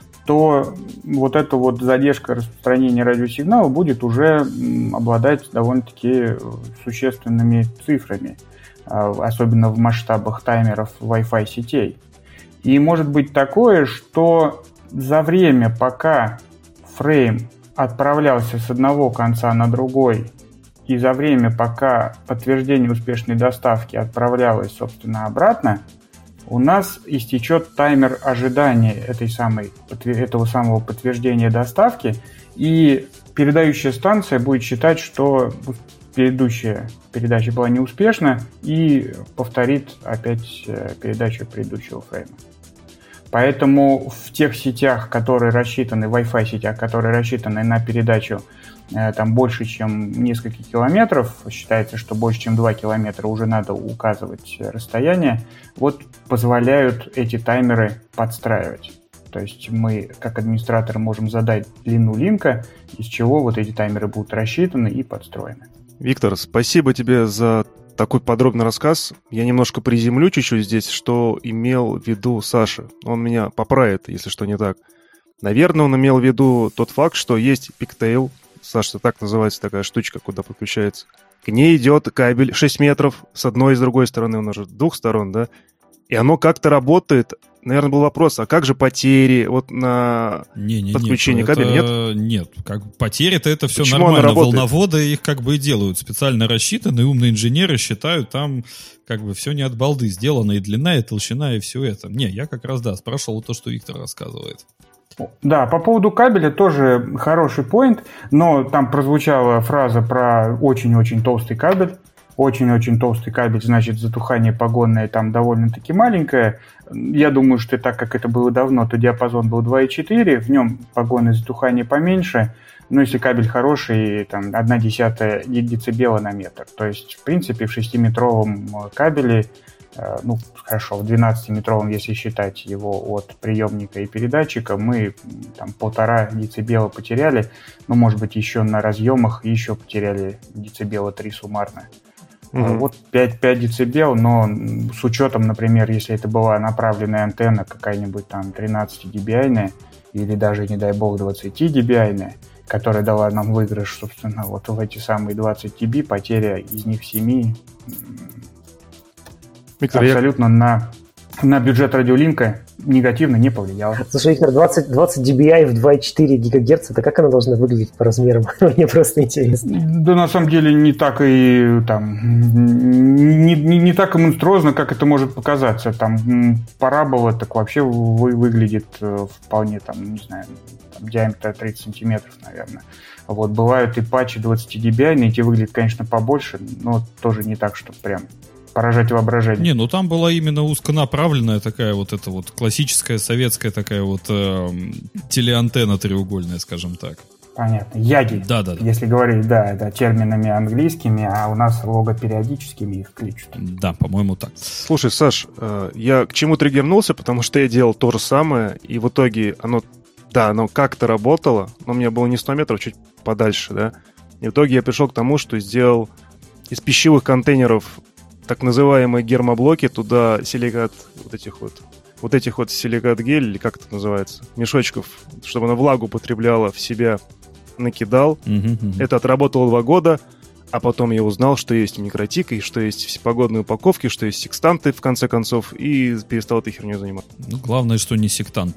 то вот эта вот задержка распространения радиосигнала будет уже обладать довольно-таки существенными цифрами, особенно в масштабах таймеров Wi-Fi сетей. И может быть такое, что за время, пока фрейм отправлялся с одного конца на другой, и за время, пока подтверждение успешной доставки отправлялось, собственно, обратно, у нас истечет таймер ожидания этого самого подтверждения доставки, и передающая станция будет считать, что предыдущая передача была неуспешна, и повторит опять передачу предыдущего фрейма. Поэтому в тех сетях, которые рассчитаны, Wi-Fi сетях, которые рассчитаны на передачу там больше, чем несколько километров, считается, что больше, чем 2 километра уже надо указывать расстояние, вот позволяют эти таймеры подстраивать. То есть мы, как администраторы, можем задать длину линка, из чего вот эти таймеры будут рассчитаны и подстроены. Виктор, спасибо тебе за такой подробный рассказ. Я немножко приземлю чуть-чуть здесь, что имел в виду Саша. Он меня поправит, если что не так. Наверное, он имел в виду тот факт, что есть пиктейл. Саша, так называется такая штучка, куда подключается. К ней идет кабель 6 метров с одной и с другой стороны, он уже с двух сторон, да? И оно как-то работает. Наверное, был вопрос, а как же потери вот на подключение кабеля? Нет, как потери-то это все почему нормально. Волноводы их как бы и делают специально рассчитаны, умные инженеры считают там как бы все не от балды сделано, и длина, и толщина, и все это. Не, я как раз, спрашивал то, что Виктор рассказывает. Да, по поводу кабеля тоже хороший поинт, но там прозвучала фраза про очень-очень толстый кабель. Очень-очень толстый кабель, значит, затухание погонное там довольно-таки маленькое. Я думаю, что так как это было давно, то диапазон был 2,4, в нем погонное затухание поменьше. Но если кабель хороший, там 0,1 дБ на метр. То есть, в принципе, в 6-метровом кабеле, ну, хорошо, в 12-метровом, если считать его от приемника и передатчика, мы там 1,5 дБ потеряли. Ну, может быть, еще на разъемах еще потеряли децибела 3 суммарно. Вот 5 дБ, но с учетом, например, если это была направленная антенна какая-нибудь там 13-дБ или даже, не дай бог, 20-дБ, которая дала нам выигрыш, собственно, вот в эти самые 20 дБ, потеря из них 7 Виктор, абсолютно на бюджет радиолинка негативно не повлияло. Слушай, Виктор, 20 dBi в 2,4 ГГц, это как она должна выглядеть по размерам? Мне просто интересно. Да, на самом деле, не так и не так и монструозно, как это может показаться. Там парабола так вообще выглядит вполне, там, не знаю, диаметр 30 сантиметров, наверное. Вот, бывают и патчи 20 dBi, эти выглядят, конечно, побольше, но тоже не так, что прям поражать воображение. Не, ну там была именно узконаправленная такая вот эта вот классическая советская такая вот телеантенна треугольная, скажем так. Понятно. Яги. Да. Если говорить, да, терминами английскими, а у нас логопериодическими их кличут. Да, по-моему, так. Слушай, Саш, я к чему триггернулся, потому что я делал то же самое, и в итоге оно как-то работало, но у меня было не 100 метров, чуть подальше, да. И в итоге я пришел к тому, что сделал из пищевых контейнеров так называемые гермоблоки, туда силикат, вот этих силикат-гель, или как это называется, мешочков, чтобы она влагу потребляла в себя, накидал. Это отработало 2 года, а потом я узнал, что есть микротик, и что есть всепогодные упаковки, что есть секстанты, в конце концов, и перестал этой херней заниматься. Ну, главное, что не сектанты.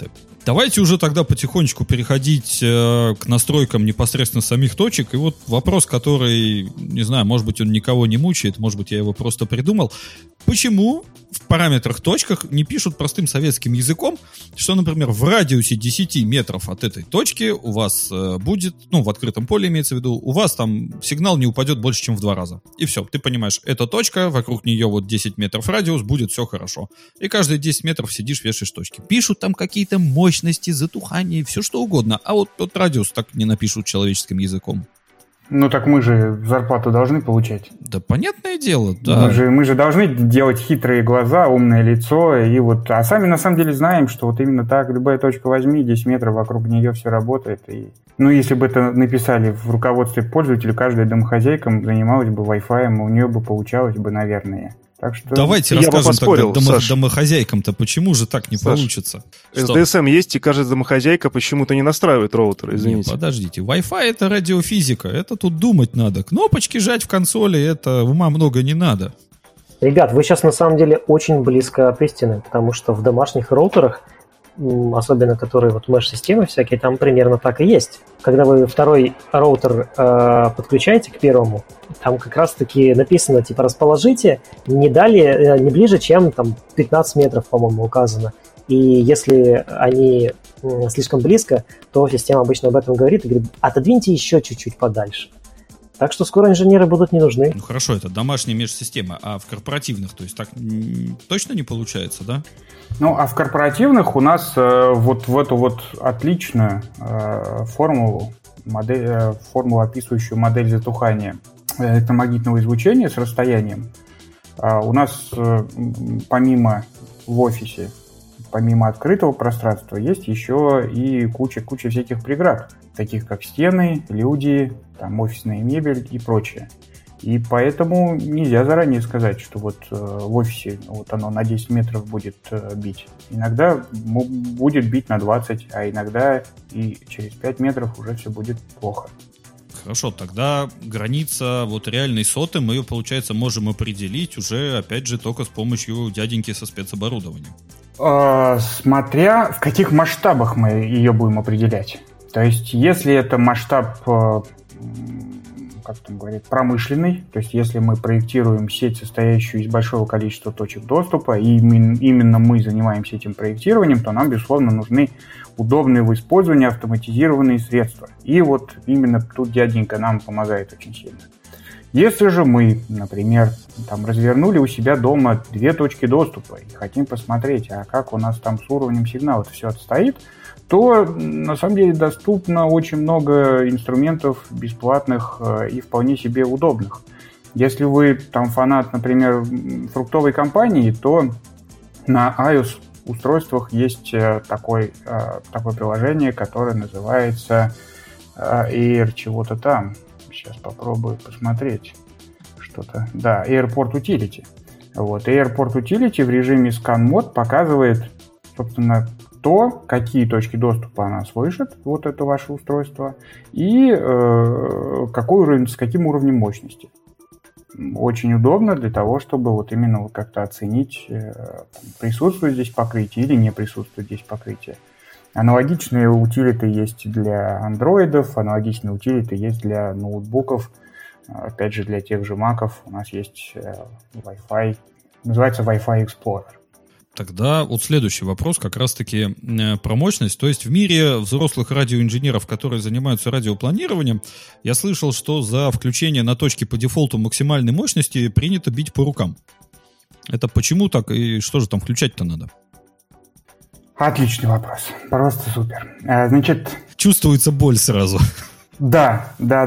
Давайте уже тогда потихонечку переходить к настройкам непосредственно самих точек. И вот вопрос, который, не знаю, может быть, он никого не мучает, может быть, я его просто придумал. Почему в параметрах точках не пишут простым советским языком, что, например, в радиусе 10 метров от этой точки у вас будет, в открытом поле имеется в виду, у вас там сигнал не упадет больше, чем в 2 раза. И все, ты понимаешь, эта точка, вокруг нее вот 10 метров радиус, будет все хорошо. И каждые 10 метров сидишь, вешаешь точки. Пишут там какие-то мощности, затухания, все что угодно. А вот тот радиус так не напишут человеческим языком. Ну так мы же зарплату должны получать. Да понятное дело, да. Мы же должны делать хитрые глаза, умное лицо. А сами на самом деле знаем, что вот именно так любая точка возьми, 10 метров вокруг нее все работает. Если бы это написали в руководстве пользователя, каждая домохозяйка занималась бы Wi-Fi, у нее бы получалось бы, наверное. Так что... Давайте расскажем тогда домохозяйкам-то, почему же так не получится. SDSM есть, и каждая домохозяйка почему-то не настраивает роутер, извините. Нет, подождите, Wi-Fi — это радиофизика, это тут думать надо. Кнопочки жать в консоли, это ума много не надо. Ребят, вы сейчас на самом деле очень близко от истины, потому что в домашних роутерах, особенно которые вот mesh-системы всякие, там примерно так и есть. Когда вы второй роутер подключаете к первому, там как раз-таки написано, типа, расположите не далее, не ближе, чем там 15 метров, по-моему, указано. И если они слишком близко, то система обычно об этом говорит и говорит, отодвиньте еще чуть-чуть подальше. Так что скоро инженеры будут не нужны. Ну хорошо, это домашняя межсистема, а в корпоративных, то есть так точно не получается, да? А в корпоративных у нас вот в эту вот отличную формулу, описывающую модель затухания электромагнитного излучения с расстоянием, у нас помимо в офисе, помимо открытого пространства, есть еще и куча всяких преград, таких как стены, люди, там офисная мебель и прочее. И поэтому нельзя заранее сказать, что вот в офисе вот оно на 10 метров будет бить. Иногда будет бить на 20, а иногда и через 5 метров уже все будет плохо. Хорошо, тогда граница вот реальной соты мы ее, получается, можем определить уже, опять же, только с помощью дяденьки со спецоборудованием. Смотря в каких масштабах мы ее будем определять. То есть, если это масштаб, как там говорят, промышленный, то есть, если мы проектируем сеть, состоящую из большого количества точек доступа, и именно мы занимаемся этим проектированием, то нам, безусловно, нужны удобные в использовании автоматизированные средства. И вот именно тут дяденька нам помогает очень сильно. Если же мы, например, там развернули у себя дома 2 точки доступа и хотим посмотреть, а как у нас там с уровнем сигнала все отстоит, то на самом деле доступно очень много инструментов бесплатных и вполне себе удобных. Если вы там фанат, например, фруктовой компании, то на iOS устройствах есть такое приложение, которое называется Air чего-то там. Сейчас попробую посмотреть что-то. Да, Airport Utility. Вот. Airport Utility в режиме Scan Mode показывает, собственно, то, какие точки доступа она слышит, вот это ваше устройство, и какой уровень, с каким уровнем мощности. Очень удобно для того, чтобы вот именно вот как-то оценить, присутствует здесь покрытие или не присутствует здесь покрытие. Аналогичные утилиты есть для андроидов, аналогичные утилиты есть для ноутбуков, опять же для тех же маков. У нас есть Wi-Fi, называется Wi-Fi Explorer. Тогда вот следующий вопрос как раз-таки про мощность. То есть в мире взрослых радиоинженеров, которые занимаются радиопланированием, я слышал, что за включение на точке по дефолту максимальной мощности принято бить по рукам. Это почему так и что же там включать-то надо? Отличный вопрос. Просто супер. Значит... Чувствуется боль сразу. Да.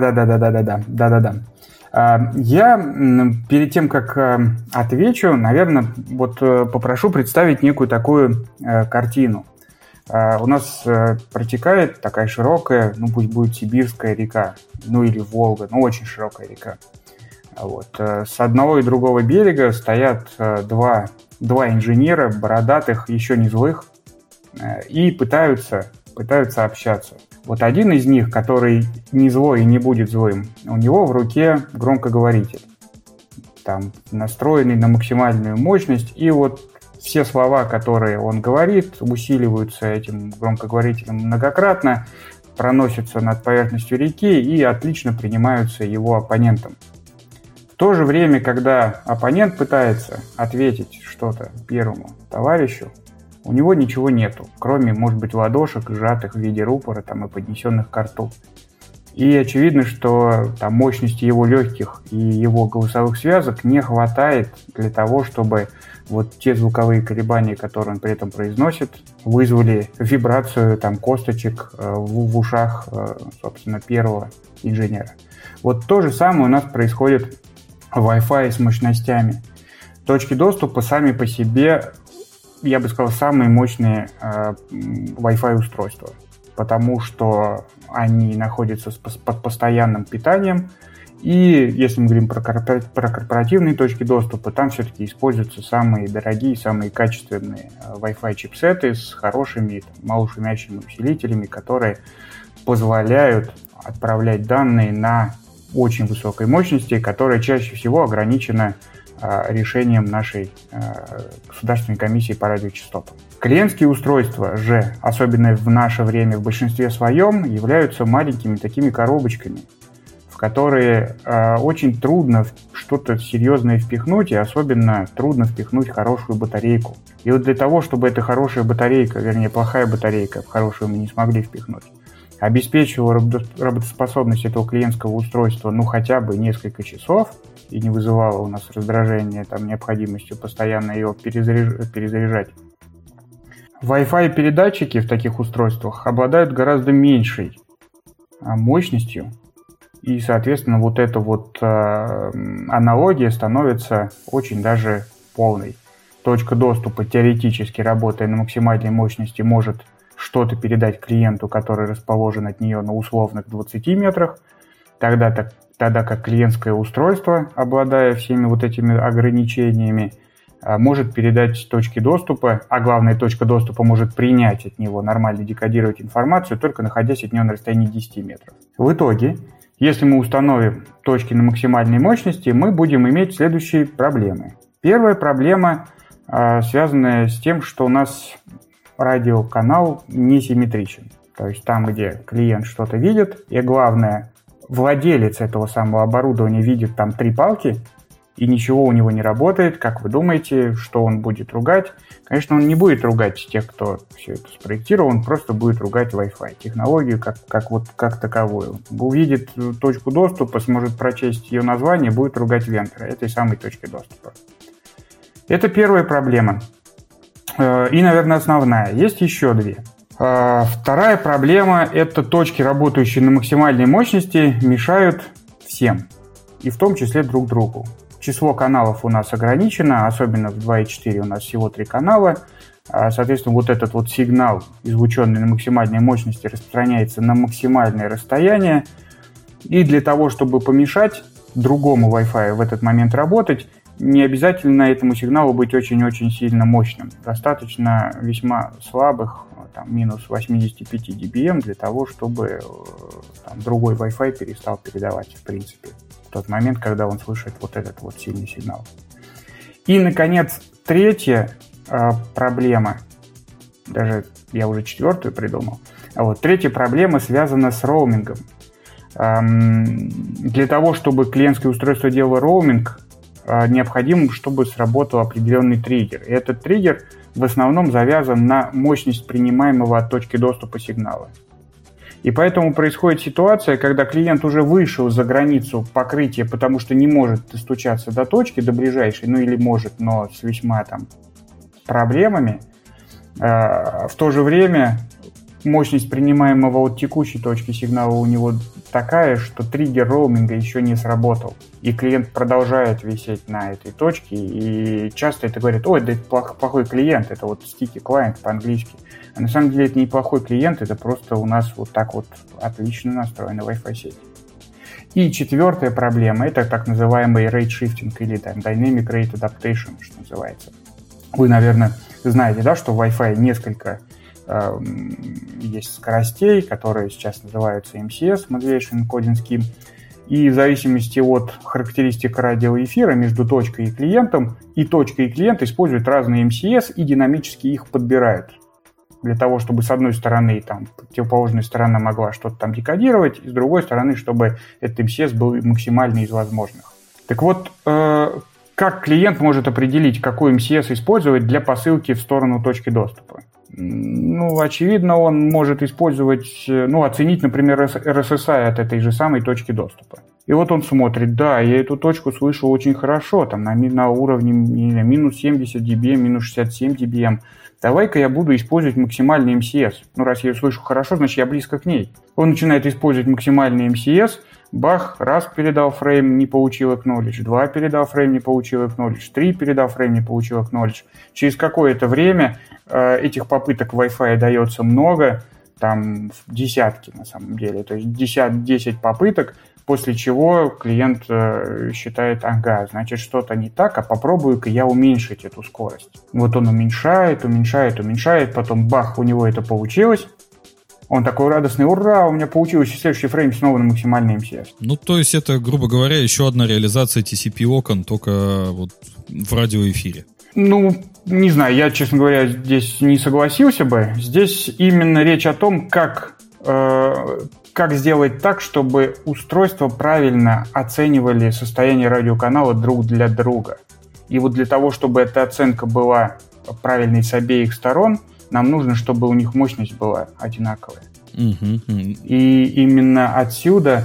Я перед тем, как отвечу, наверное, вот попрошу представить некую такую картину. У нас протекает такая широкая, пусть будет Сибирская река, или Волга, очень широкая река. Вот. С одного и другого берега стоят два инженера, бородатых, еще не злых, и пытаются общаться. Вот один из них, который не злой и не будет злым, у него в руке громкоговоритель, там настроенный на максимальную мощность, и вот все слова, которые он говорит, усиливаются этим громкоговорителем многократно, проносятся над поверхностью реки и отлично принимаются его оппонентом. В то же время, когда оппонент пытается ответить что-то первому товарищу, у него ничего нету, кроме, может быть, ладошек, сжатых в виде рупора там, и поднесенных к рту. И очевидно, что там, мощности его легких и его голосовых связок не хватает для того, чтобы вот те звуковые колебания, которые он при этом произносит, вызвали вибрацию там, косточек в ушах, собственно, первого инженера. Вот то же самое у нас происходит в Wi-Fi с мощностями. Точки доступа сами по себе, я бы сказал, самые мощные Wi-Fi устройства, потому что они находятся под постоянным питанием. И если мы говорим про корпоративные точки доступа, там все-таки используются самые дорогие, самые качественные Wi-Fi чипсеты с хорошими малошумящими усилителями, которые позволяют отправлять данные на очень высокой мощности, которая чаще всего ограничена решением нашей Государственной комиссии по радиочастотам. Клиентские устройства же, особенно в наше время в большинстве своем, являются маленькими такими коробочками, в которые очень трудно что-то серьезное впихнуть, и особенно трудно впихнуть хорошую батарейку. И вот для того, чтобы эта хорошая батарейка, вернее, плохая батарейка, в хорошую мы не смогли впихнуть, обеспечивала работоспособность этого клиентского устройства хотя бы несколько часов и не вызывала у нас раздражения там, необходимостью постоянно его перезаряжать. Wi-Fi передатчики в таких устройствах обладают гораздо меньшей мощностью, и, соответственно, вот эта вот аналогия становится очень даже полной. Точка доступа, теоретически работая на максимальной мощности, может что-то передать клиенту, который расположен от нее на условных 20 метрах, тогда как клиентское устройство, обладая всеми вот этими ограничениями, может передать точки доступа, а главное, точка доступа может принять от него, нормально декодировать информацию, только находясь от него на расстоянии 10 метров. В итоге, если мы установим точки на максимальной мощности, мы будем иметь следующие проблемы. Первая проблема, связанная с тем, что у нас радиоканал несимметричен. То есть там, где клиент что-то видит, и главное, владелец этого самого оборудования видит там 3 палки, и ничего у него не работает. Как вы думаете, что он будет ругать? Конечно, он не будет ругать тех, кто все это спроектировал, он просто будет ругать Wi-Fi, технологию как таковую. Увидит точку доступа, сможет прочесть ее название, будет ругать вендора этой самой точки доступа. Это первая проблема. И, наверное, основная. Есть еще 2. Вторая проблема – это точки, работающие на максимальной мощности, мешают всем, и в том числе друг другу. Число каналов у нас ограничено, особенно в 2.4 у нас всего 3 канала. Соответственно, вот этот вот сигнал, излученный на максимальной мощности, распространяется на максимальное расстояние. И для того, чтобы помешать другому Wi-Fi в этот момент работать, не обязательно этому сигналу быть очень-очень сильно мощным. Достаточно весьма слабых, там, минус 85 dBm, для того, чтобы там, другой Wi-Fi перестал передавать, в принципе, в тот момент, когда он слышит вот этот вот сильный сигнал. И, наконец, третья проблема, даже я уже 4-ю придумал, третья проблема связана с роумингом. Для того, чтобы клиентское устройство делало роуминг, необходимо, чтобы сработал определенный триггер. И этот триггер в основном завязан на мощность принимаемого от точки доступа сигнала. И поэтому происходит ситуация, когда клиент уже вышел за границу покрытия, потому что не может достучаться до точки, до ближайшей, или может, но с весьма там проблемами. В то же время мощность принимаемого от текущей точки сигнала у него такая, что триггер роуминга еще не сработал. И клиент продолжает висеть на этой точке, и часто это говорят: ой, да это плохой клиент, это вот sticky client по-английски. А на самом деле это не плохой клиент, это просто у нас вот так вот отлично настроена Wi-Fi сеть. И 4-я проблема – это так называемый rate shifting или там, dynamic rate adaptation, что называется. Вы, наверное, знаете, да, что в Wi-Fi несколько есть скоростей, которые сейчас называются MCS, Modulation Encoding Scheme. и в зависимости от характеристик радиоэфира между точкой и клиентом, и точка и клиент используют разные МСС и динамически их подбирают. Для того, чтобы с одной стороны там, противоположная сторона могла что-то там декодировать, и с другой стороны, чтобы этот МСС был максимальный из возможных. Так вот, как клиент может определить, какой МСС использовать для посылки в сторону точки доступа? Ну, очевидно, он может использовать, оценить, например, RSSI от этой же самой точки доступа. И вот он смотрит, да, я эту точку слышу очень хорошо, там на уровне минус 70 dBm, минус 67 dBm. Давай-ка я буду использовать максимальный МСС. Раз я ее слышу хорошо, значит, я близко к ней. Он начинает использовать максимальный МСС, бах, раз передал фрейм, не получил acknowledge, 2 передал фрейм, не получил acknowledge, 3 передал фрейм, не получил acknowledge. Через какое-то время этих попыток Wi-Fi дается много, там десятки на самом деле, то есть 10 попыток, после чего клиент считает, ага, значит, что-то не так, а попробую-ка я уменьшить эту скорость. Вот он уменьшает, потом бах, у него это получилось. Он такой радостный, ура, у меня получилось, и следующий фрейм снова на максимальный МСС. Ну, то есть это, грубо говоря, еще одна реализация TCP-окон, только вот в радиоэфире. Ну, не знаю, я, честно говоря, здесь не согласился бы. Здесь именно речь о том, как сделать так, чтобы устройства правильно оценивали состояние радиоканала друг для друга. И вот для того, чтобы эта оценка была правильной с обеих сторон, нам нужно, чтобы у них мощность была одинаковая. И именно отсюда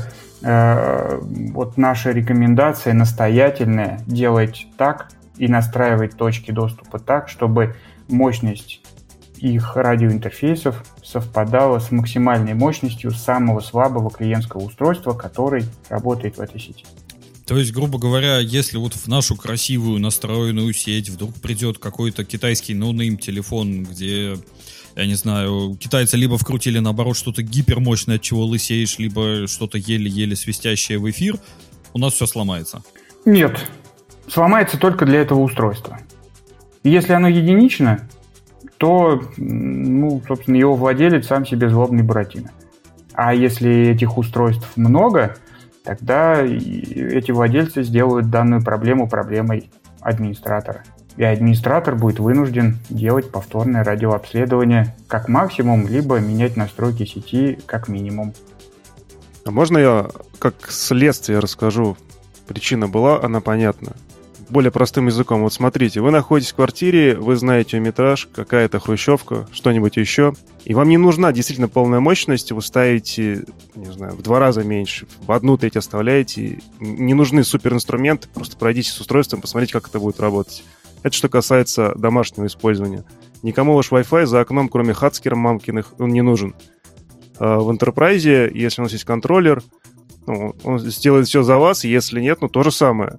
вот наша рекомендация настоятельная делать так и настраивать точки доступа так, чтобы мощность их радиоинтерфейсов совпадала с максимальной мощностью самого слабого клиентского устройства, который работает в этой сети. То есть, грубо говоря, если вот в нашу красивую настроенную сеть вдруг придет какой-то китайский ноунейм телефон, где, я не знаю, китайцы либо вкрутили, наоборот, что-то гипермощное, от чего лысеешь, либо что-то еле-еле свистящее в эфир, у нас все сломается? Нет. Сломается только для этого устройства. Если оно единично, то, собственно, его владелец сам себе злобный Буратино. А если этих устройств много, тогда эти владельцы сделают данную проблему проблемой администратора. И администратор будет вынужден делать повторное радиообследование как максимум, либо менять настройки сети как минимум. А можно я как следствие расскажу? Причина была, она понятна. Более простым языком. Вот смотрите, вы находитесь в квартире, вы знаете метраж, какая-то хрущевка, что-нибудь еще, и вам не нужна действительно полная мощность, вы ставите, не знаю, в 2 раза меньше, в 1/3 оставляете, не нужны суперинструменты, просто пройдитесь с устройством, посмотрите, как это будет работать. Это что касается домашнего использования. Никому ваш Wi-Fi за окном, кроме хацкеров мамкиных, он не нужен. В Enterprise, если у нас есть контроллер, он сделает все за вас, если нет, то же самое.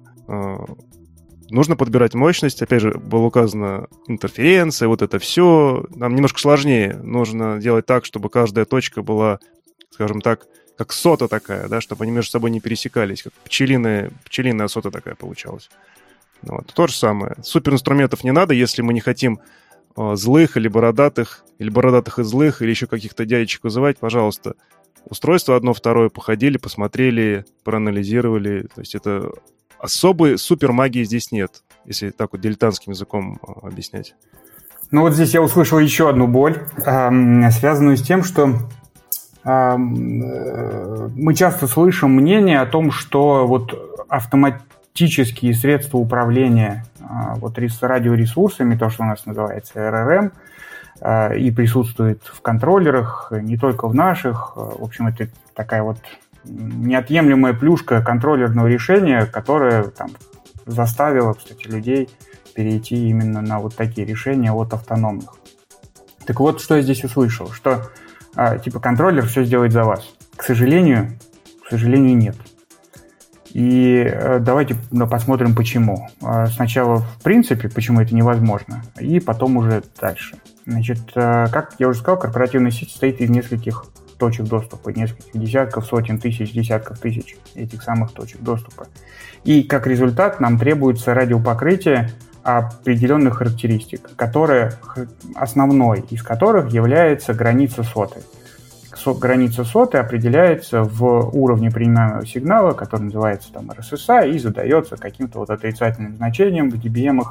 Нужно подбирать мощность, опять же, было указано интерференция, вот это все. Нам немножко сложнее. Нужно делать так, чтобы каждая точка была, скажем так, как сота такая, да, чтобы они между собой не пересекались, как пчелиная сота такая получалась. Вот. То же самое. Суперинструментов не надо, если мы не хотим злых или бородатых и злых, или еще каких-то дядечек вызывать, пожалуйста. Устройство одно, второе походили, посмотрели, проанализировали. То есть это особой супермагии здесь нет, если так вот дилетантским языком объяснять. Вот здесь я услышал еще одну боль, связанную с тем, что мы часто слышим мнение о том, что вот автоматические средства управления вот радиоресурсами, то, что у нас называется РРМ, и присутствует в контроллерах, не только в наших. В общем, это такая вот неотъемлемая плюшка контроллерного решения, которая там заставила, кстати, людей перейти именно на вот такие решения от автономных. Так вот, что я здесь услышал, что контроллер все сделает за вас. К сожалению, нет. И давайте посмотрим, почему. Сначала, в принципе, почему это невозможно, и потом уже дальше. Значит, как я уже сказал, корпоративная сеть состоит из нескольких точек доступа, нескольких десятков, сотен тысяч, десятков тысяч этих самых точек доступа. И как результат нам требуется радиопокрытие определенных характеристик, основной из которых является граница соты. граница соты определяется в уровне принимаемого сигнала, который называется там RSSI, и задается каким-то вот отрицательным значением в dBm.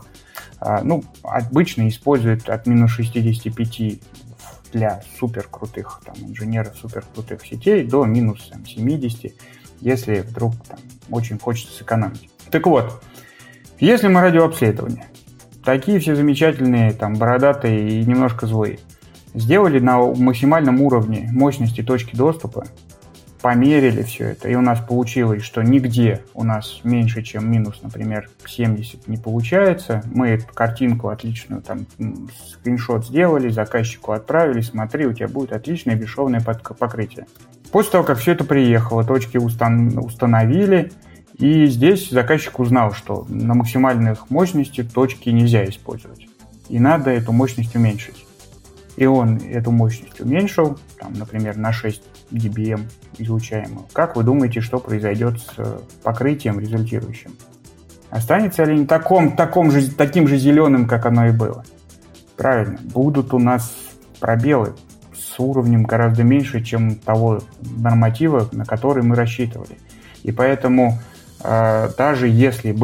Обычно используют от минус 65 для суперкрутых инженеров суперкрутых сетей до минус 70, если вдруг очень хочется сэкономить. Так вот, если мы радиообследование, такие все замечательные, бородатые и немножко злые, сделали на максимальном уровне мощности точки доступа, померили все это, и у нас получилось, что нигде у нас меньше, чем минус, например, 70 не получается. Мы эту картинку отличную, скриншот сделали, заказчику отправили, смотри, у тебя будет отличное бесшовное покрытие. После того, как все это приехало, точки установили, и здесь заказчик узнал, что на максимальных мощностях точки нельзя использовать, и надо эту мощность уменьшить. И он эту мощность уменьшил, например, на 6 dBm излучаемого. Как вы думаете, что произойдет с покрытием результирующим? Останется ли таким же зеленым, как оно и было? Правильно, будут у нас пробелы с уровнем гораздо меньше, чем того норматива, на который мы рассчитывали. И поэтому даже если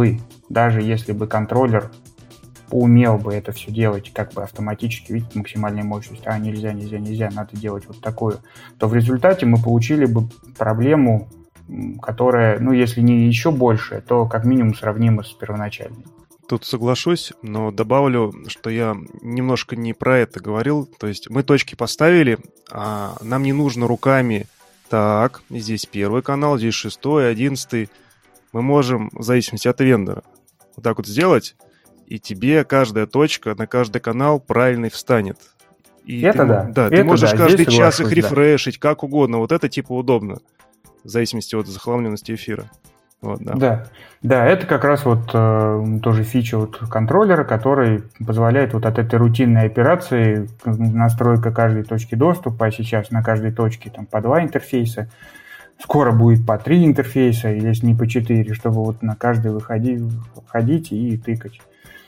бы контроллер умел бы это все делать автоматически, видеть максимальную мощность, нельзя, надо делать вот такую, то в результате мы получили бы проблему, которая, если не еще больше, то как минимум сравнима с первоначальной. Тут соглашусь, но добавлю, что я немножко не про это говорил. То есть мы точки поставили, а нам не нужно руками, так, здесь первый канал, здесь 6-й, 11-й. Мы можем, в зависимости от вендора, вот так вот сделать, и тебе каждая точка на каждый канал правильно встанет. И ты можешь каждый час их рефрешить, как угодно. Вот это удобно, в зависимости от захламленности эфира. Вот, да, это как раз тоже фича контроллера, который позволяет от этой рутинной операции настройка каждой точки доступа, а сейчас на каждой точке по 2 интерфейса, скоро будет по 3 интерфейса, если не по 4, чтобы на каждый входить и тыкать,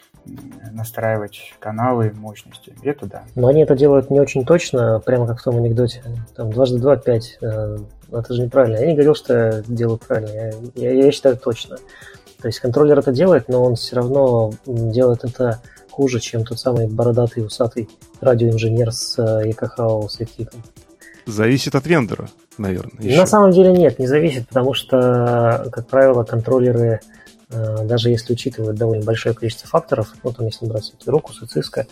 настраивать каналы, мощности. Это да. Но они это делают не очень точно, прямо как в том анекдоте. 2 × 2 = 5. Это же неправильно. Я не говорил, что я делаю правильно. Я считаю точно. То есть контроллер это делает, но он все равно делает это хуже, чем тот самый бородатый, усатый радиоинженер с ЕКХ светликом. Зависит от вендора, наверное. Еще. На самом деле нет, не зависит, потому что, как правило, контроллеры, даже если учитывают довольно большое количество факторов, если брать Рокус и Cisco,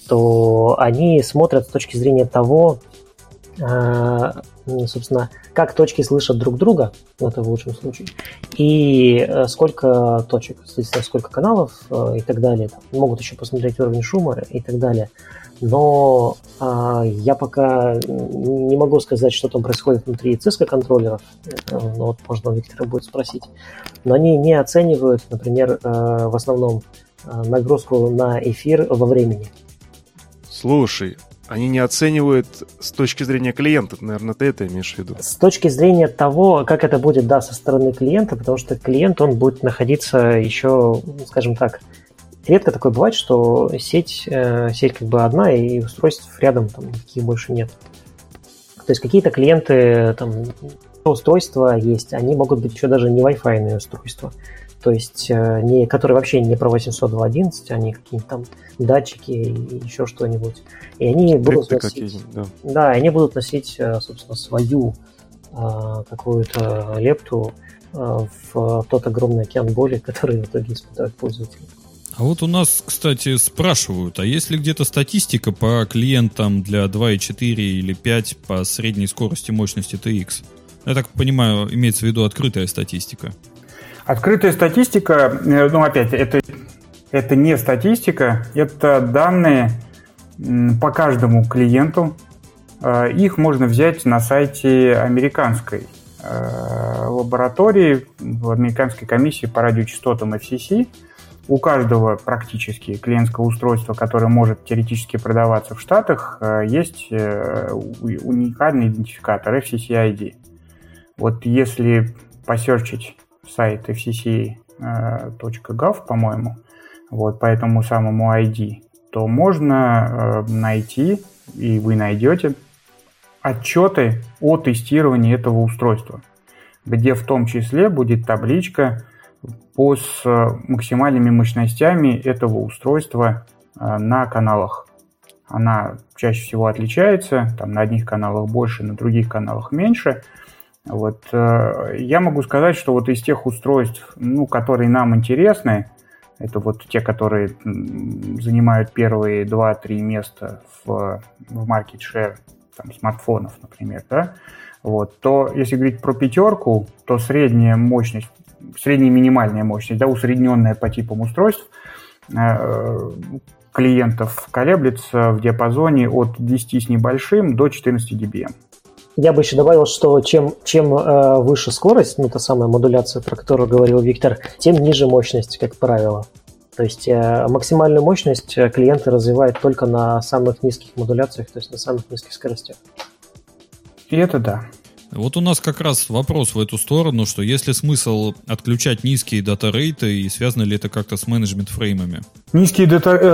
то они смотрят с точки зрения того, собственно, как точки слышат друг друга, это в лучшем случае, и сколько точек, соответственно, сколько каналов и так далее. Могут еще посмотреть уровень шума и так далее. Но я пока не могу сказать, что там происходит внутри Cisco контроллеров. Можно у Виктора будет спросить. Но они не оценивают, например, в основном нагрузку на эфир во времени. Слушай, они не оценивают с точки зрения клиента, наверное, ты это имеешь в виду? С точки зрения того, как это будет, со стороны клиента, потому что клиент, он будет находиться еще, скажем так, редко такое бывает, что сеть одна, и устройств рядом никаких больше нет. То есть какие-то клиенты, устройства есть, они могут быть еще даже не Wi-Fi устройства. То есть, которые вообще не про 802.11, они какие-то датчики и еще что-нибудь. И они будут носить... они будут носить, собственно, свою какую-то лепту в тот огромный океан боли, который в итоге испытают пользователи. А у нас, кстати, спрашивают, а есть ли где-то статистика по клиентам для 2.4 или 5 по средней скорости мощности TX? Я так понимаю, имеется в виду открытая статистика. Открытая статистика, опять, это не статистика, это данные по каждому клиенту. Их можно взять на сайте американской лаборатории, в американской комиссии по радиочастотам FCC. У каждого практически клиентского устройства, которое может теоретически продаваться в Штатах, есть уникальный идентификатор FCC-ID. Если посерчить сайт fcc.gov, по-моему, по этому самому ID, то можно найти, и вы найдете отчеты о тестировании этого устройства, где в том числе будет табличка с максимальными мощностями этого устройства на каналах. Она чаще всего отличается, там на одних каналах больше, на других каналах меньше. Вот. Я могу сказать, что вот из тех устройств, которые нам интересны, это вот те, которые занимают первые 2-3 места в market share там, смартфонов, например, да, вот, то если говорить про пятерку, то средняя минимальная мощность, да, усредненная по типам устройств клиентов колеблется в диапазоне от 10 с небольшим до 14 dBm. Я бы еще добавил, что чем выше скорость, та самая модуляция, про которую говорил Виктор, тем ниже мощность, как правило. То есть максимальную мощность клиенты развивают только на самых низких модуляциях, то есть на самых низких скоростях. И это да. Вот у нас как раз вопрос в эту сторону, что есть ли смысл отключать низкие дата-рейты и связано ли это как-то с менеджмент-фреймами? Низкие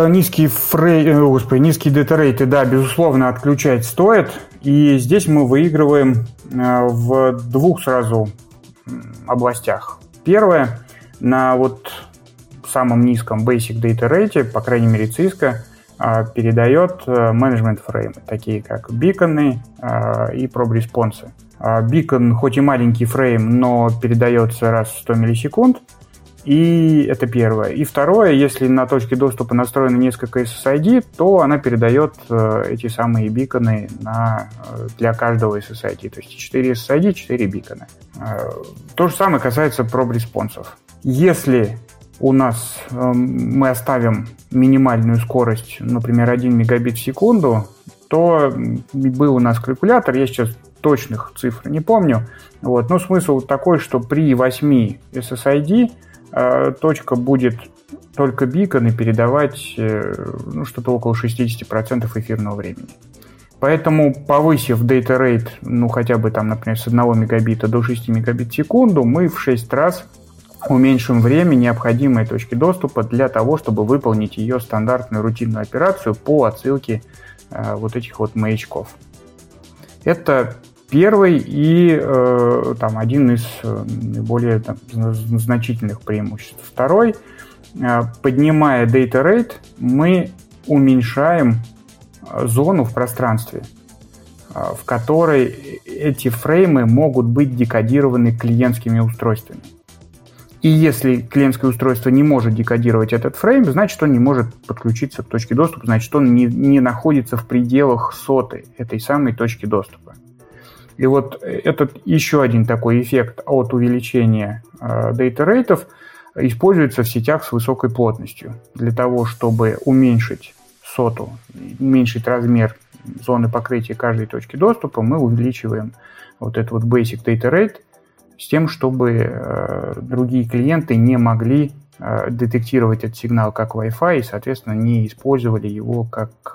дата-рейты, да, безусловно, отключать стоит. И здесь мы выигрываем в двух сразу областях. Первое, на вот самом низком Basic Data Rate, по крайней мере Cisco, передает менеджмент-фреймы, такие как биконы и проб-респонсы. Бикон хоть и маленький фрейм, но передается раз в 100 миллисекунд, и это первое. И второе, если на точке доступа настроено несколько SSID, то она передает эти самые биконы для каждого SSID, то есть 4 SSID, 4 бикона. То же самое касается проб-респонсов. Если у нас мы оставим минимальную скорость, например, 1 мегабит в секунду, то был у нас калькулятор, я сейчас точных цифр не помню, вот, но смысл такой, что при 8 SSID точка будет только биконы передавать что-то около 60% эфирного времени. Поэтому, повысив data rate, хотя бы там, например, с 1 мегабита до 6 мегабит в секунду, мы в 6 раз уменьшим время, необходимой точки доступа для того, чтобы выполнить ее стандартную рутинную операцию по отсылке вот этих вот маячков. Это первый и один из наиболее значительных преимуществ. Второй, поднимая data rate, мы уменьшаем зону в пространстве, в которой эти фреймы могут быть декодированы клиентскими устройствами. И если клиентское устройство не может декодировать этот фрейм, значит, он не может подключиться к точке доступа, значит, он не находится в пределах сотой этой самой точки доступа. И вот этот еще один такой эффект от увеличения дейта-рейтов используется в сетях с высокой плотностью. Для того, чтобы уменьшить соту, уменьшить размер зоны покрытия каждой точки доступа, мы увеличиваем вот этот вот basic data rate с тем, чтобы другие клиенты не могли детектировать этот сигнал как Wi-Fi и, соответственно, не использовали его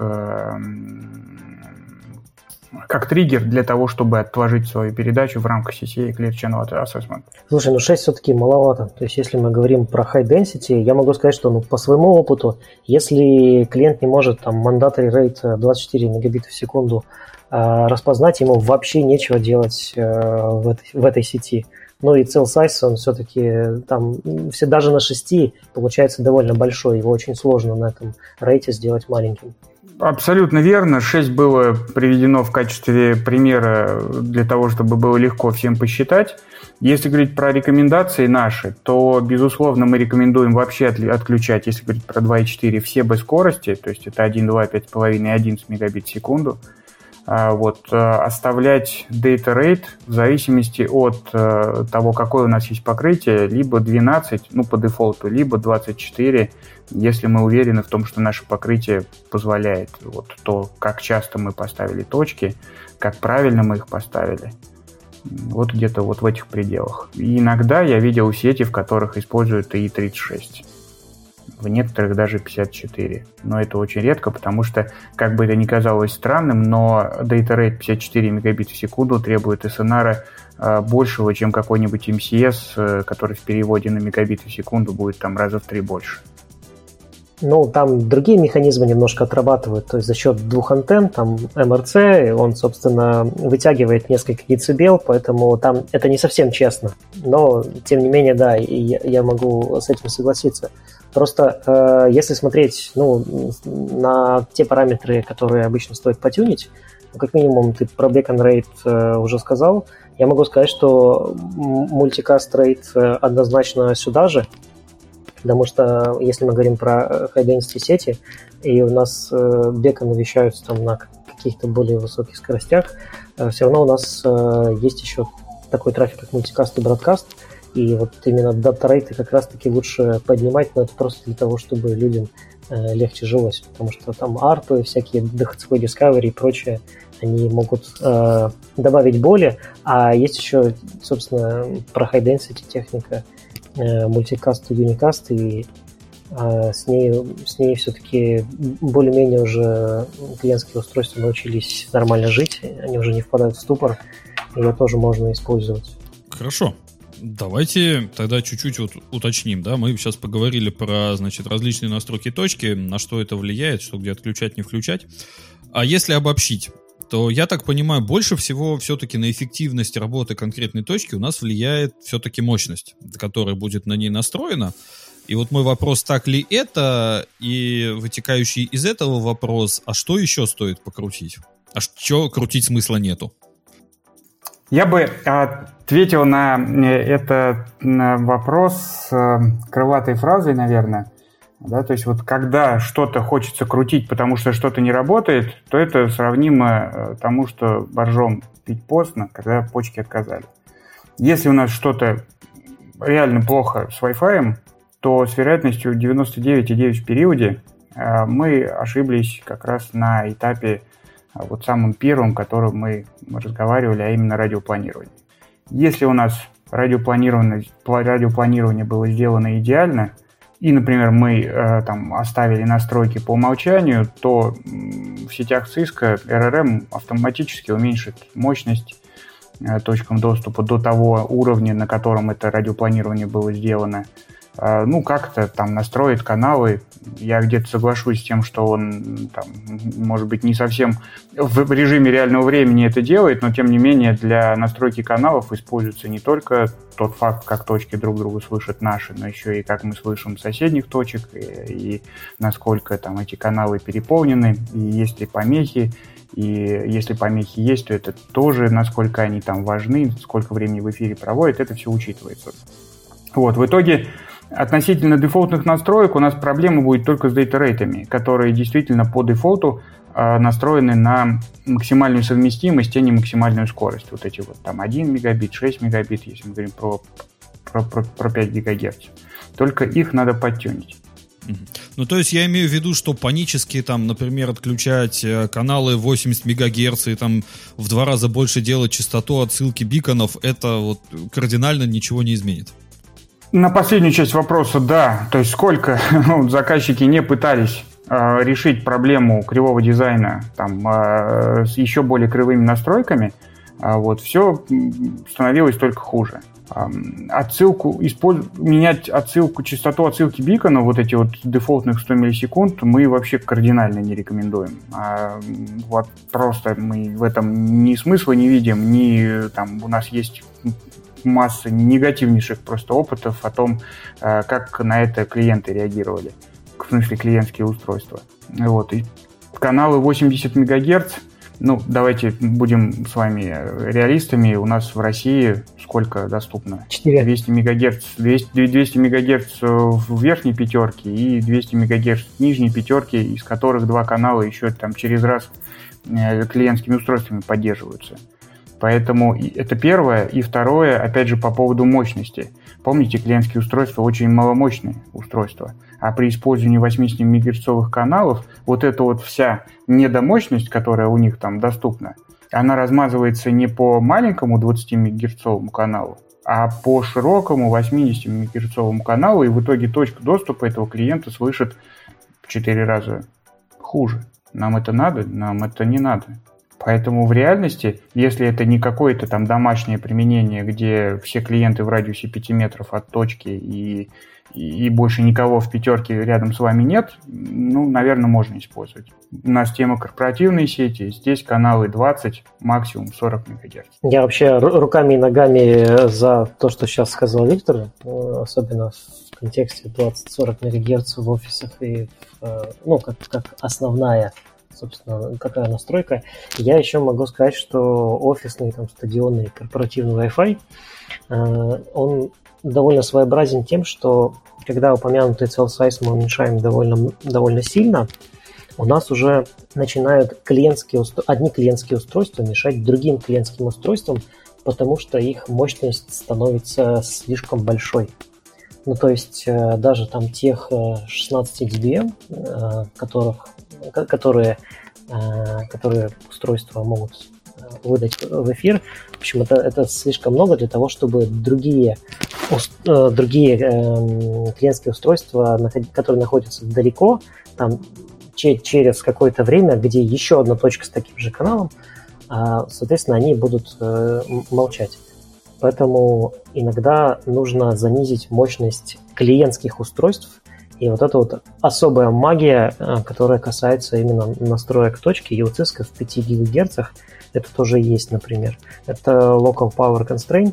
как триггер для того, чтобы отложить свою передачу в рамках CCA Clear Channel Assessment. Слушай, 6 все-таки маловато. То есть, если мы говорим про high density, я могу сказать, что по своему опыту, если клиент не может mandatory rate 24 мегабита в секунду распознать, ему вообще нечего делать в этой сети. Ну и cell size, он все-таки там даже на 6 получается довольно большой, его очень сложно на этом рейте сделать маленьким. Абсолютно верно. 6 было приведено в качестве примера для того, чтобы было легко всем посчитать. Если говорить про рекомендации наши, то, безусловно, мы рекомендуем вообще отключать, если говорить про 2.4, все без скорости, то есть это 1.2, 5.5 и 11 мегабит в секунду. Оставлять data rate в зависимости от того, какое у нас есть покрытие, либо 12, по дефолту, либо 24, если мы уверены в том, что наше покрытие позволяет. То, как часто мы поставили точки, как правильно мы их поставили. Где-то в этих пределах. И иногда я видел сети, в которых используют и 36. В некоторых даже 54. Но это очень редко, потому что, как бы это ни казалось странным, но data rate 54 мегабита в секунду требует SNR большего, чем какой-нибудь MCS, который в переводе на мегабиты в секунду будет раза в 3 больше. Ну, там другие механизмы немножко отрабатывают, то есть за счет двух антенн, там МРЦ, он, собственно, вытягивает несколько децибел, поэтому там это не совсем честно. Но, тем не менее, да, я могу с этим согласиться. Просто если смотреть на те параметры, которые обычно стоит потюнить, как минимум ты про beacon rate уже сказал, я могу сказать, что multicast rate однозначно сюда же, потому что если мы говорим про high-density сети, и у нас беконы вещаются там на каких-то более высоких скоростях, все равно у нас есть еще такой трафик, как мультикаст и бродкаст, и вот именно дата-рейты как раз-таки лучше поднимать, но это просто для того, чтобы людям легче жилось, потому что там ARP, всякие DHCP Discovery и прочее, они могут добавить боли, а есть еще, собственно, про high-density техника, мультикаст и юникаст, и с ней все-таки более-менее уже клиентские устройства научились нормально жить, они уже не впадают в ступор, ее тоже можно использовать. Хорошо. Давайте тогда чуть-чуть вот уточним, да, мы сейчас поговорили про, значит, различные настройки точки, на что это влияет, что где отключать, не включать. А если обобщить, то, я так понимаю, больше всего все-таки на эффективность работы конкретной точки у нас влияет все-таки мощность, которая будет на ней настроена. И вот мой вопрос, так ли это, и вытекающий из этого вопрос, а что еще стоит покрутить? А что крутить смысла нету? Я бы ответил на этот вопрос крылатой фразой, наверное. Да, то есть вот когда что-то хочется крутить, потому что что-то не работает, то это сравнимо тому, что боржом пить постно, когда почки отказали. Если у нас что-то реально плохо с Wi-Fi, то с вероятностью 99,9 в периоде мы ошиблись как раз на этапе вот самым первым, о котором мы разговаривали, а именно радиопланирование. Если у нас радиопланирование было сделано идеально, и, например, мы там оставили настройки по умолчанию, то в сетях Cisco RRM автоматически уменьшит мощность точкам доступа до того уровня, на котором это радиопланирование было сделано. Как-то там настроит каналы. Я где-то соглашусь с тем, что он, там, может быть, не совсем в режиме реального времени это делает, но, тем не менее, для настройки каналов используется не только тот факт, как точки друг друга слышат наши, но еще и как мы слышим соседних точек, и насколько там эти каналы переполнены, и есть ли помехи. И если помехи есть, то это тоже, насколько они там важны, сколько времени в эфире проводят, это все учитывается. Вот, в итоге относительно дефолтных настроек у нас проблема будет только с дейта-рейтами, которые действительно по дефолту настроены на максимальную совместимость, а не максимальную скорость. Вот эти вот там 1 мегабит, 6 мегабит, если мы говорим про 5 гигагерц. Только их надо подтюнить. Ну, то есть я имею в виду, что панически там, например, отключать каналы 80 МГц и там в 2 раза больше делать частоту отсылки биконов, это вот кардинально ничего не изменит. На последнюю часть вопроса, да. То есть сколько заказчики не пытались решить проблему кривого дизайна там, с еще более кривыми настройками, все становилось только хуже. Менять частоту отсылки бикона, вот эти вот дефолтных 100 миллисекунд, мы вообще кардинально не рекомендуем. Вот просто мы в этом ни смысла не видим, ни там у нас есть масса негативнейших просто опытов о том, как на это клиенты реагировали, в смысле клиентские устройства. Вот. И каналы 80 МГц, давайте будем с вами реалистами, у нас в России сколько доступно? 4. 200 МГц в верхней пятерке и 200 МГц в нижней пятерке, из которых 2 канала еще там через раз клиентскими устройствами поддерживаются. Поэтому это первое. И второе, опять же, по поводу мощности. Помните, клиентские устройства очень маломощные устройства. А при использовании 80 мегагерцовых каналов вот эта вот вся недомощность, которая у них там доступна, она размазывается не по маленькому 20 мегагерцовому каналу, а по широкому 80 мегагерцовому каналу. И в итоге точка доступа этого клиента слышит в 4 раза хуже. Нам это надо? Нам это не надо. Поэтому в реальности, если это не какое-то там домашнее применение, где все клиенты в радиусе 5 метров от точки и больше никого в пятерке рядом с вами нет, ну, наверное, можно использовать. У нас тема корпоративной сети, здесь каналы 20, максимум 40 МГц. Я вообще руками и ногами за то, что сейчас сказал Виктор, особенно в контексте 20-40 МГц в офисах и ну, как основная, собственно, такая настройка. Я еще могу сказать, что офисный, там, стадионный, корпоративный Wi-Fi, он довольно своеобразен тем, что когда упомянутый cell size мы уменьшаем довольно сильно, у нас уже начинают одни клиентские устройства мешать другим клиентским устройствам, потому что их мощность становится слишком большой. Ну, то есть даже там тех 16 dBm, которые устройства могут выдать в эфир. В общем, это слишком много для того, чтобы другие клиентские устройства, которые находятся далеко, там, через какое-то время, где еще одна точка с таким же каналом, соответственно, они будут молчать. Поэтому иногда нужно занизить мощность клиентских устройств. И вот это вот особая магия, которая касается именно настроек точки и УЦИСКа в 5 ГГц, это тоже есть, например. Это Local Power Constraint,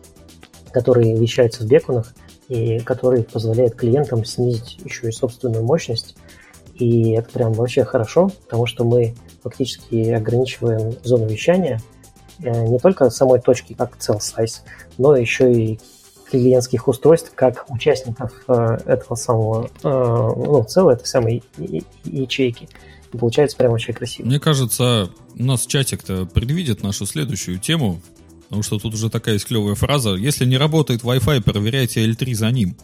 который вещается в беконах и который позволяет клиентам снизить еще и собственную мощность. И это прям вообще хорошо, потому что мы фактически ограничиваем зону вещания не только самой точки, как cell size, но еще и клиентских устройств, как участников этого самого, целой этой самой ячейки. И получается прям очень красиво. Мне кажется, у нас чатик-то предвидит нашу следующую тему, потому что тут уже такая есть клевая фраза: если не работает Wi-Fi, проверяйте L3 за ним.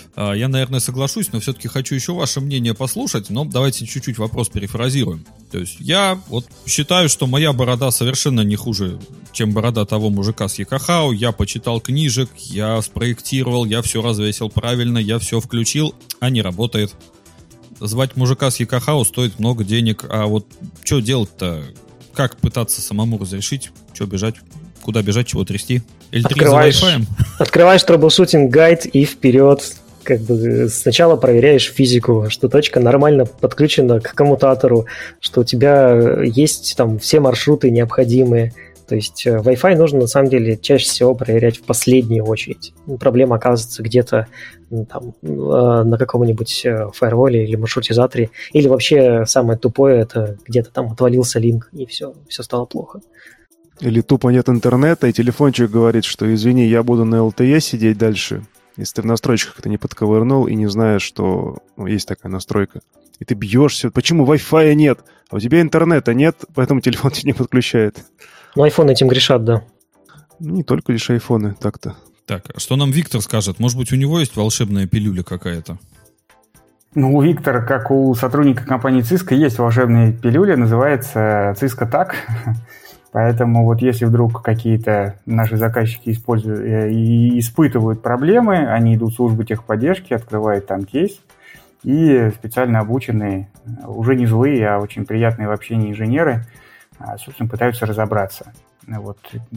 Я, наверное, соглашусь, но все-таки хочу еще ваше мнение послушать, но давайте чуть-чуть вопрос перефразируем. То есть я вот считаю, что моя борода совершенно не хуже, чем борода того мужика с Якохау. Я почитал книжек, я спроектировал, я все развесил правильно, я все включил, а не работает. Звать мужика с Якохау стоит много денег, а вот что делать-то? Как пытаться самому разрешить? Что бежать? Куда бежать? Чего трясти? L3 за Wi-Fi? Открываешь troubleshooting гайд и вперед. Как бы сначала проверяешь физику, что точка нормально подключена к коммутатору, что у тебя есть там все маршруты необходимые. То есть Wi-Fi нужно на самом деле чаще всего проверять в последнюю очередь. Проблема оказывается где-то там, на каком-нибудь фаерволе или маршрутизаторе. Или вообще самое тупое, это где-то там отвалился линк, и все стало плохо. Или тупо нет интернета, и телефончик говорит, что извини, я буду на LTE сидеть дальше. Если ты в настройках это не подковырнул и не знаешь, что есть такая настройка. И ты бьешься. Почему Wi-Fi нет? А у тебя интернета нет, поэтому телефон тебя не подключает. Ну, айфоны этим грешат, да. Не только лишь айфоны, так-то. Так, а что нам Виктор скажет? Может быть, у него есть волшебная пилюля какая-то? Ну, у Виктора, как у сотрудника компании Cisco, есть волшебная пилюля, называется Cisco TAC. Поэтому вот если вдруг какие-то наши заказчики испытывают проблемы, они идут в службу техподдержки, открывают там кейс, и специально обученные, уже не злые, а очень приятные в общении инженеры, собственно, пытаются разобраться. Вот.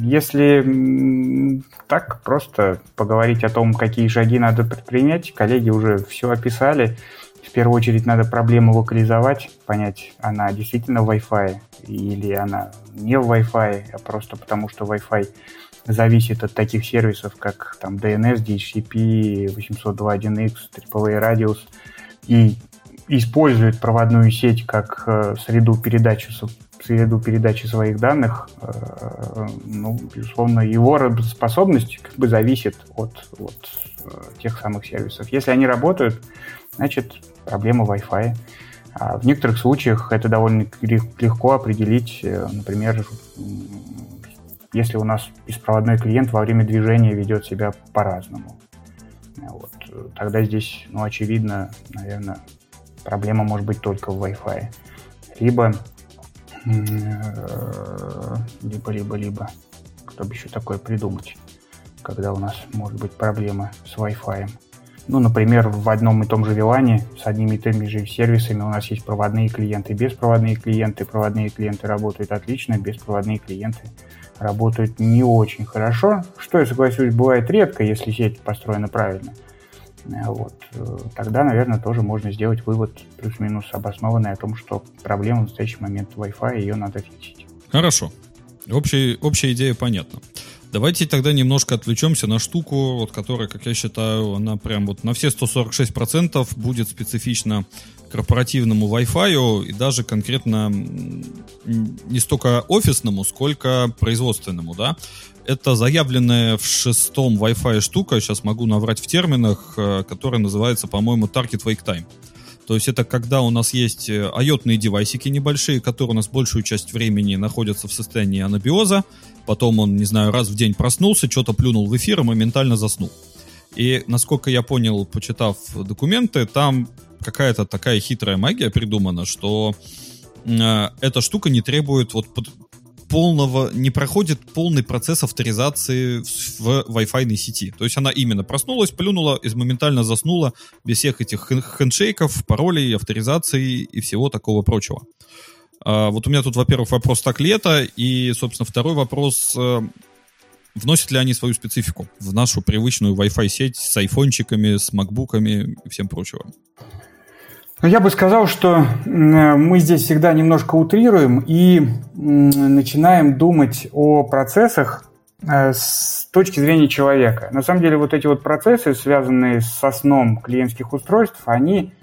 Если так просто поговорить о том, какие шаги надо предпринять, коллеги уже все описали. В первую очередь надо проблему локализовать, понять, она действительно в Wi-Fi или она не в Wi-Fi, а просто потому, что Wi-Fi зависит от таких сервисов, как там DNS, DHCP, 802.1x, AAA Radius, и использует проводную сеть как среду передачи своих данных. Ну, безусловно, его работоспособность как бы зависит от тех самых сервисов. Если они работают, значит, проблема Wi-Fi. А в некоторых случаях это довольно легко определить. Например, если у нас беспроводной клиент во время движения ведет себя по-разному. Вот. Тогда здесь, очевидно, наверное, проблема может быть только в Wi-Fi. Либо, кто бы еще такое придумать, когда у нас может быть проблема с Wi-Fi. Например, в одном и том же VLAN с одними и теми же сервисами у нас есть проводные клиенты, беспроводные клиенты. Проводные клиенты работают отлично, беспроводные клиенты работают не очень хорошо. Что, я согласюсь, бывает редко, если сеть построена правильно. Тогда, наверное, тоже можно сделать вывод плюс-минус обоснованный о том, что проблема в настоящий момент Wi-Fi, ее надо фиксить. Хорошо. Общая идея понятна. Давайте тогда немножко отвлечемся на штуку, которая, как я считаю, она прям на все 146% будет специфична корпоративному Wi-Fi и даже конкретно не столько офисному, сколько производственному, да. Это заявленная в 6-м Wi-Fi штука, сейчас могу наврать в терминах, которая называется, по-моему, Target Wake Time. То есть это когда у нас есть IoT-ные девайсики небольшие, которые у нас большую часть времени находятся в состоянии анабиоза, потом он, не знаю, раз в день проснулся, что-то плюнул в эфир и моментально заснул. И, насколько я понял, почитав документы, там какая-то такая хитрая магия придумана, что эта штука не требует не проходит полный процесс авторизации в Wi-Fi сети. То есть она именно проснулась, плюнула и моментально заснула без всех этих хендшейков, паролей, авторизации и всего такого прочего. Вот у меня тут, во-первых, вопрос, так ли это, и, собственно, второй вопрос, вносят ли они свою специфику в нашу привычную Wi-Fi сеть с айфончиками, с макбуками и всем прочим? Я бы сказал, что мы здесь всегда немножко утрируем и начинаем думать о процессах с точки зрения человека. На самом деле вот эти процессы, связанные со сном клиентских устройств, они,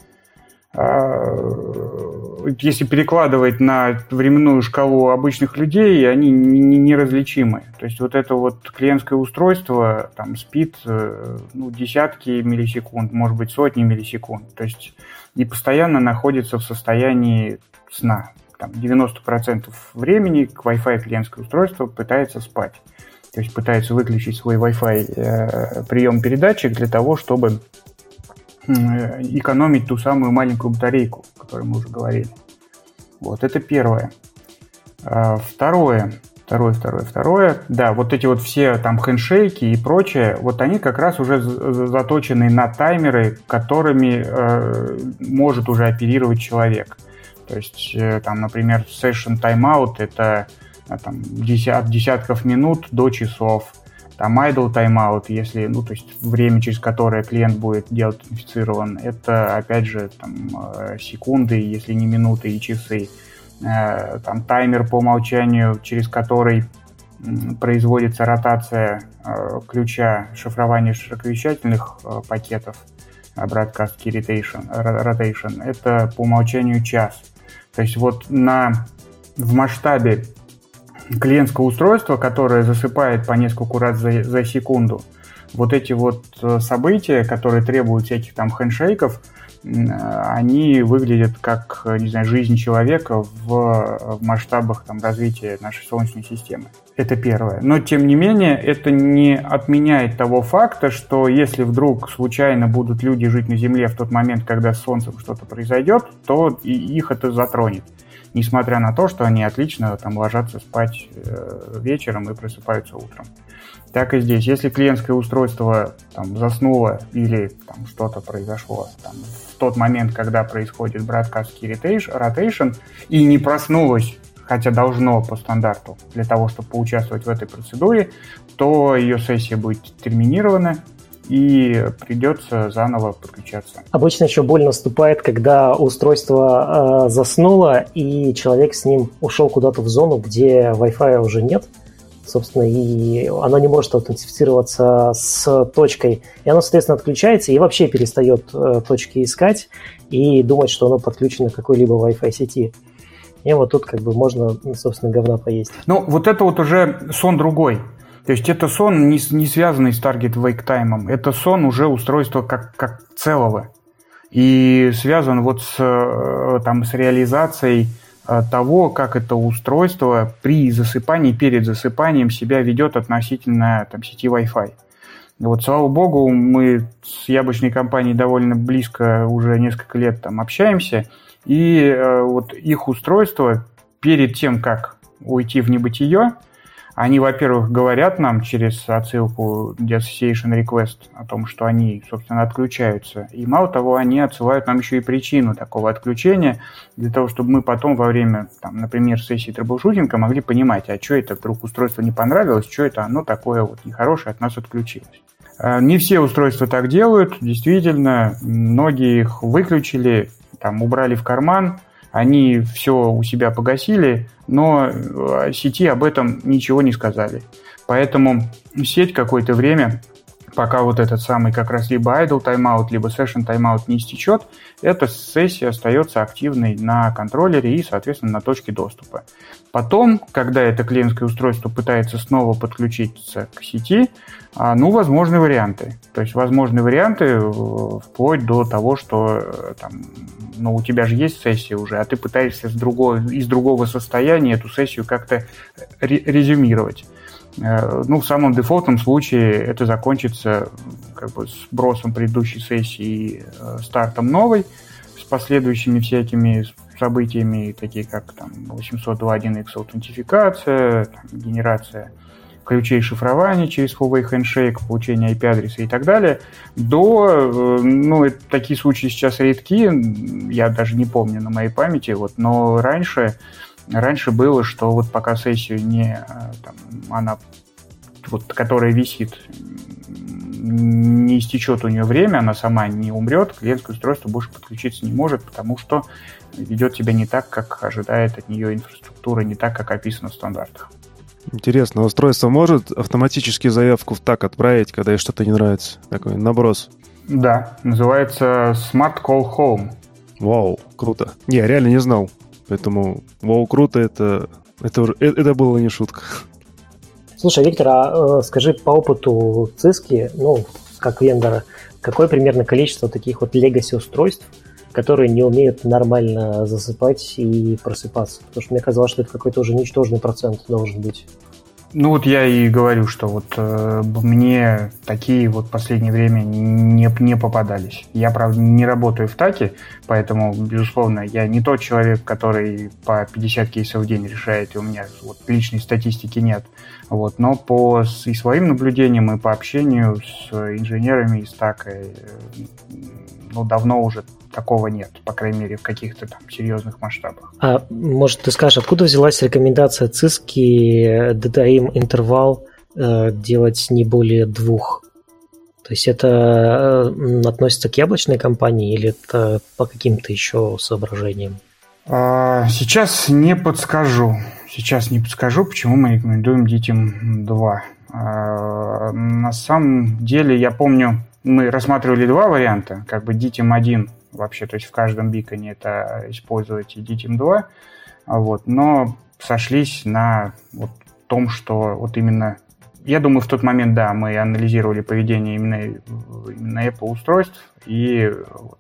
если перекладывать на временную шкалу обычных людей, они неразличимы. То есть это клиентское устройство там спит десятки миллисекунд, может быть, сотни миллисекунд. То есть и постоянно находится в состоянии сна. Там 90% времени Wi-Fi клиентское устройство пытается спать. То есть пытается выключить свой Wi-Fi прием-передатчик для того, чтобы экономить ту самую маленькую батарейку, о которой мы уже говорили. Это первое. Второе. Да, эти все там хендшейки и прочее, они как раз уже заточены на таймеры, которыми может уже оперировать человек. То есть там, например, session timeout — это от десятков минут до часов. Там idle timeout, если, то есть время, через которое клиент будет делать инфицирован, это опять же секунды, если не минуты, и часы. Там таймер по умолчанию, через который производится ротация ключа шифрования широковещательных пакетов, broadcast key rotation, это по умолчанию час. То есть в масштабе клиентского устройства, которое засыпает по нескольку раз за секунду, эти события, которые требуют всяких там хендшейков, они выглядят как, не знаю, жизнь человека в масштабах развития нашей Солнечной системы. Это первое. Но, тем не менее, это не отменяет того факта, что если вдруг случайно будут люди жить на Земле в тот момент, когда с Солнцем что-то произойдет, то и их это затронет. Несмотря на то, что они отлично ложатся спать вечером и просыпаются утром. Так и здесь. Если клиентское устройство заснуло или что-то произошло в тот момент, когда происходит broadcast key rotation, и не проснулось, хотя должно по стандарту, для того, чтобы поучаствовать в этой процедуре, то ее сессия будет терминирована, и придется заново подключаться. Обычно еще боль наступает, когда устройство заснуло, и человек с ним ушел куда-то в зону, где Wi-Fi уже нет. Собственно, и оно не может аутентифицироваться с точкой. И оно, соответственно, отключается и вообще перестает точки искать и думать, что оно подключено к какой-либо Wi-Fi сети. И тут можно, собственно, говна поесть. Это уже сон другой. То есть это сон, не связанный с Target Wake Time. Это сон уже устройства как целого. И связан с реализацией того, как это устройство при засыпании, перед засыпанием себя ведет относительно сети Wi-Fi. Слава богу, мы с яблочной компанией довольно близко уже несколько лет общаемся, и их устройство перед тем, как уйти в небытие, Они, во-первых, говорят нам через отсылку Deassociation Request о том, что они, собственно, отключаются. И мало того, они отсылают нам еще и причину такого отключения, для того, чтобы мы потом во время, там, например, сессии трэблшутинга могли понимать, а что это вдруг устройство не понравилось, что это оно такое вот нехорошее от нас отключилось. Не все устройства так делают, действительно, многие их выключили, там, убрали в карман, они все у себя погасили, но сети об этом ничего не сказали. Поэтому сеть какое-то время, пока вот этот самый как раз либо idle тайм-аут, либо session тайм-аут не истечет, эта сессия остается активной на контроллере и, соответственно, на точке доступа. Потом, когда это клиентское устройство пытается снова подключиться к сети, возможны варианты. То есть возможны варианты вплоть до того, что там, у тебя же есть сессия уже, а ты пытаешься из другого состояния эту сессию как-то резюмировать. В самом дефолтном случае это закончится как бы сбросом предыдущей сессии и стартом новой, с последующими всякими событиями, такие как там 802.1x аутентификация, генерация ключей шифрования через Four-Way Handshake, получение IP-адреса и так далее, такие случаи сейчас редки, я даже не помню на моей памяти, но раньше было, что вот пока сессию которая висит, не истечет у нее время, она сама не умрет, клиентское устройство больше подключиться не может, потому что ведет себя не так, как ожидает от нее инфраструктура, не так, как описано в стандартах. Интересно, устройство может автоматически заявку в так отправить, когда ей что-то не нравится? Такой наброс. Да, называется Smart Call Home. Вау, круто. Не, я реально не знал. Поэтому вау, круто, это было не шутка. Слушай, Виктор, а скажи по опыту Cisco, как вендора, какое примерно количество таких вот legacy устройств, которые не умеют нормально засыпать и просыпаться? Потому что мне казалось, что это какой-то уже ничтожный процент должен быть. Я и говорю, что мне такие в последнее время не попадались. Я, правда, не работаю в ТАКе, поэтому, безусловно, я не тот человек, который по 50 кейсов в день решает, и у меня личной статистики нет. Но по и своим наблюдениям, и по общению с инженерами из ТАКа, давно уже такого нет, по крайней мере, в каких-то там серьезных масштабах. А может, ты скажешь, откуда взялась рекомендация Cisco DTIM интервал делать не более 2? То есть это относится к яблочной компании или это по каким-то еще соображениям? Сейчас не подскажу. Почему мы рекомендуем DTIM 2. На самом деле, я помню, мы рассматривали два варианта, как бы DTIM 1 вообще, то есть в каждом биконе это использовать и DTIM 2, но сошлись на том, что именно, я думаю, в тот момент, да, мы анализировали поведение именно Apple устройств, и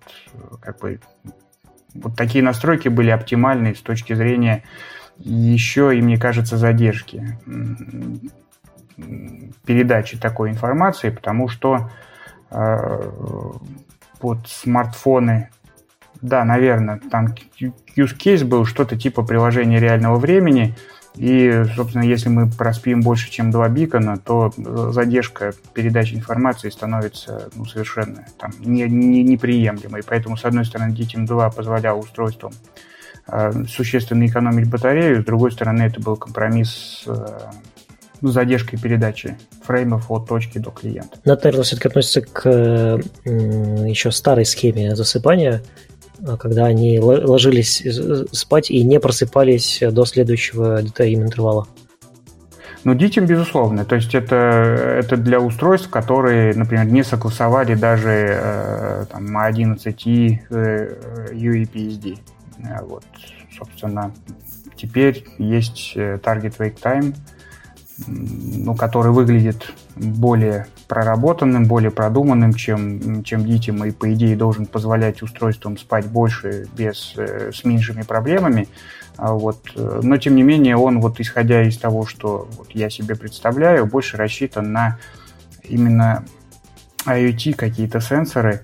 такие настройки были оптимальны с точки зрения еще, и мне кажется, задержки передачи такой информации, потому что смартфоны, да, наверное, там use case был что-то типа приложения реального времени, и, собственно, если мы проспим больше, чем 2 бикона, то задержка передачи информации становится совершенно неприемлемой. Поэтому, с одной стороны, DTIM 2 позволял устройствам существенно экономить батарею, с другой стороны, это был компромисс с задержкой передачи фреймов от точки до клиента. Но это, наверное, все-таки относится к еще старой схеме засыпания, когда они ложились спать и не просыпались до следующего DTIM интервала. DTIM, безусловно. То есть это для устройств, которые, например, не согласовали даже 11i UEPSD. Собственно, теперь есть Target Wake Time, который выглядит более проработанным, более продуманным, чем DTIM, и, по идее, должен позволять устройствам спать больше с меньшими проблемами. Но, тем не менее, он, исходя из того, что я себе представляю, больше рассчитан на именно IoT какие-то сенсоры,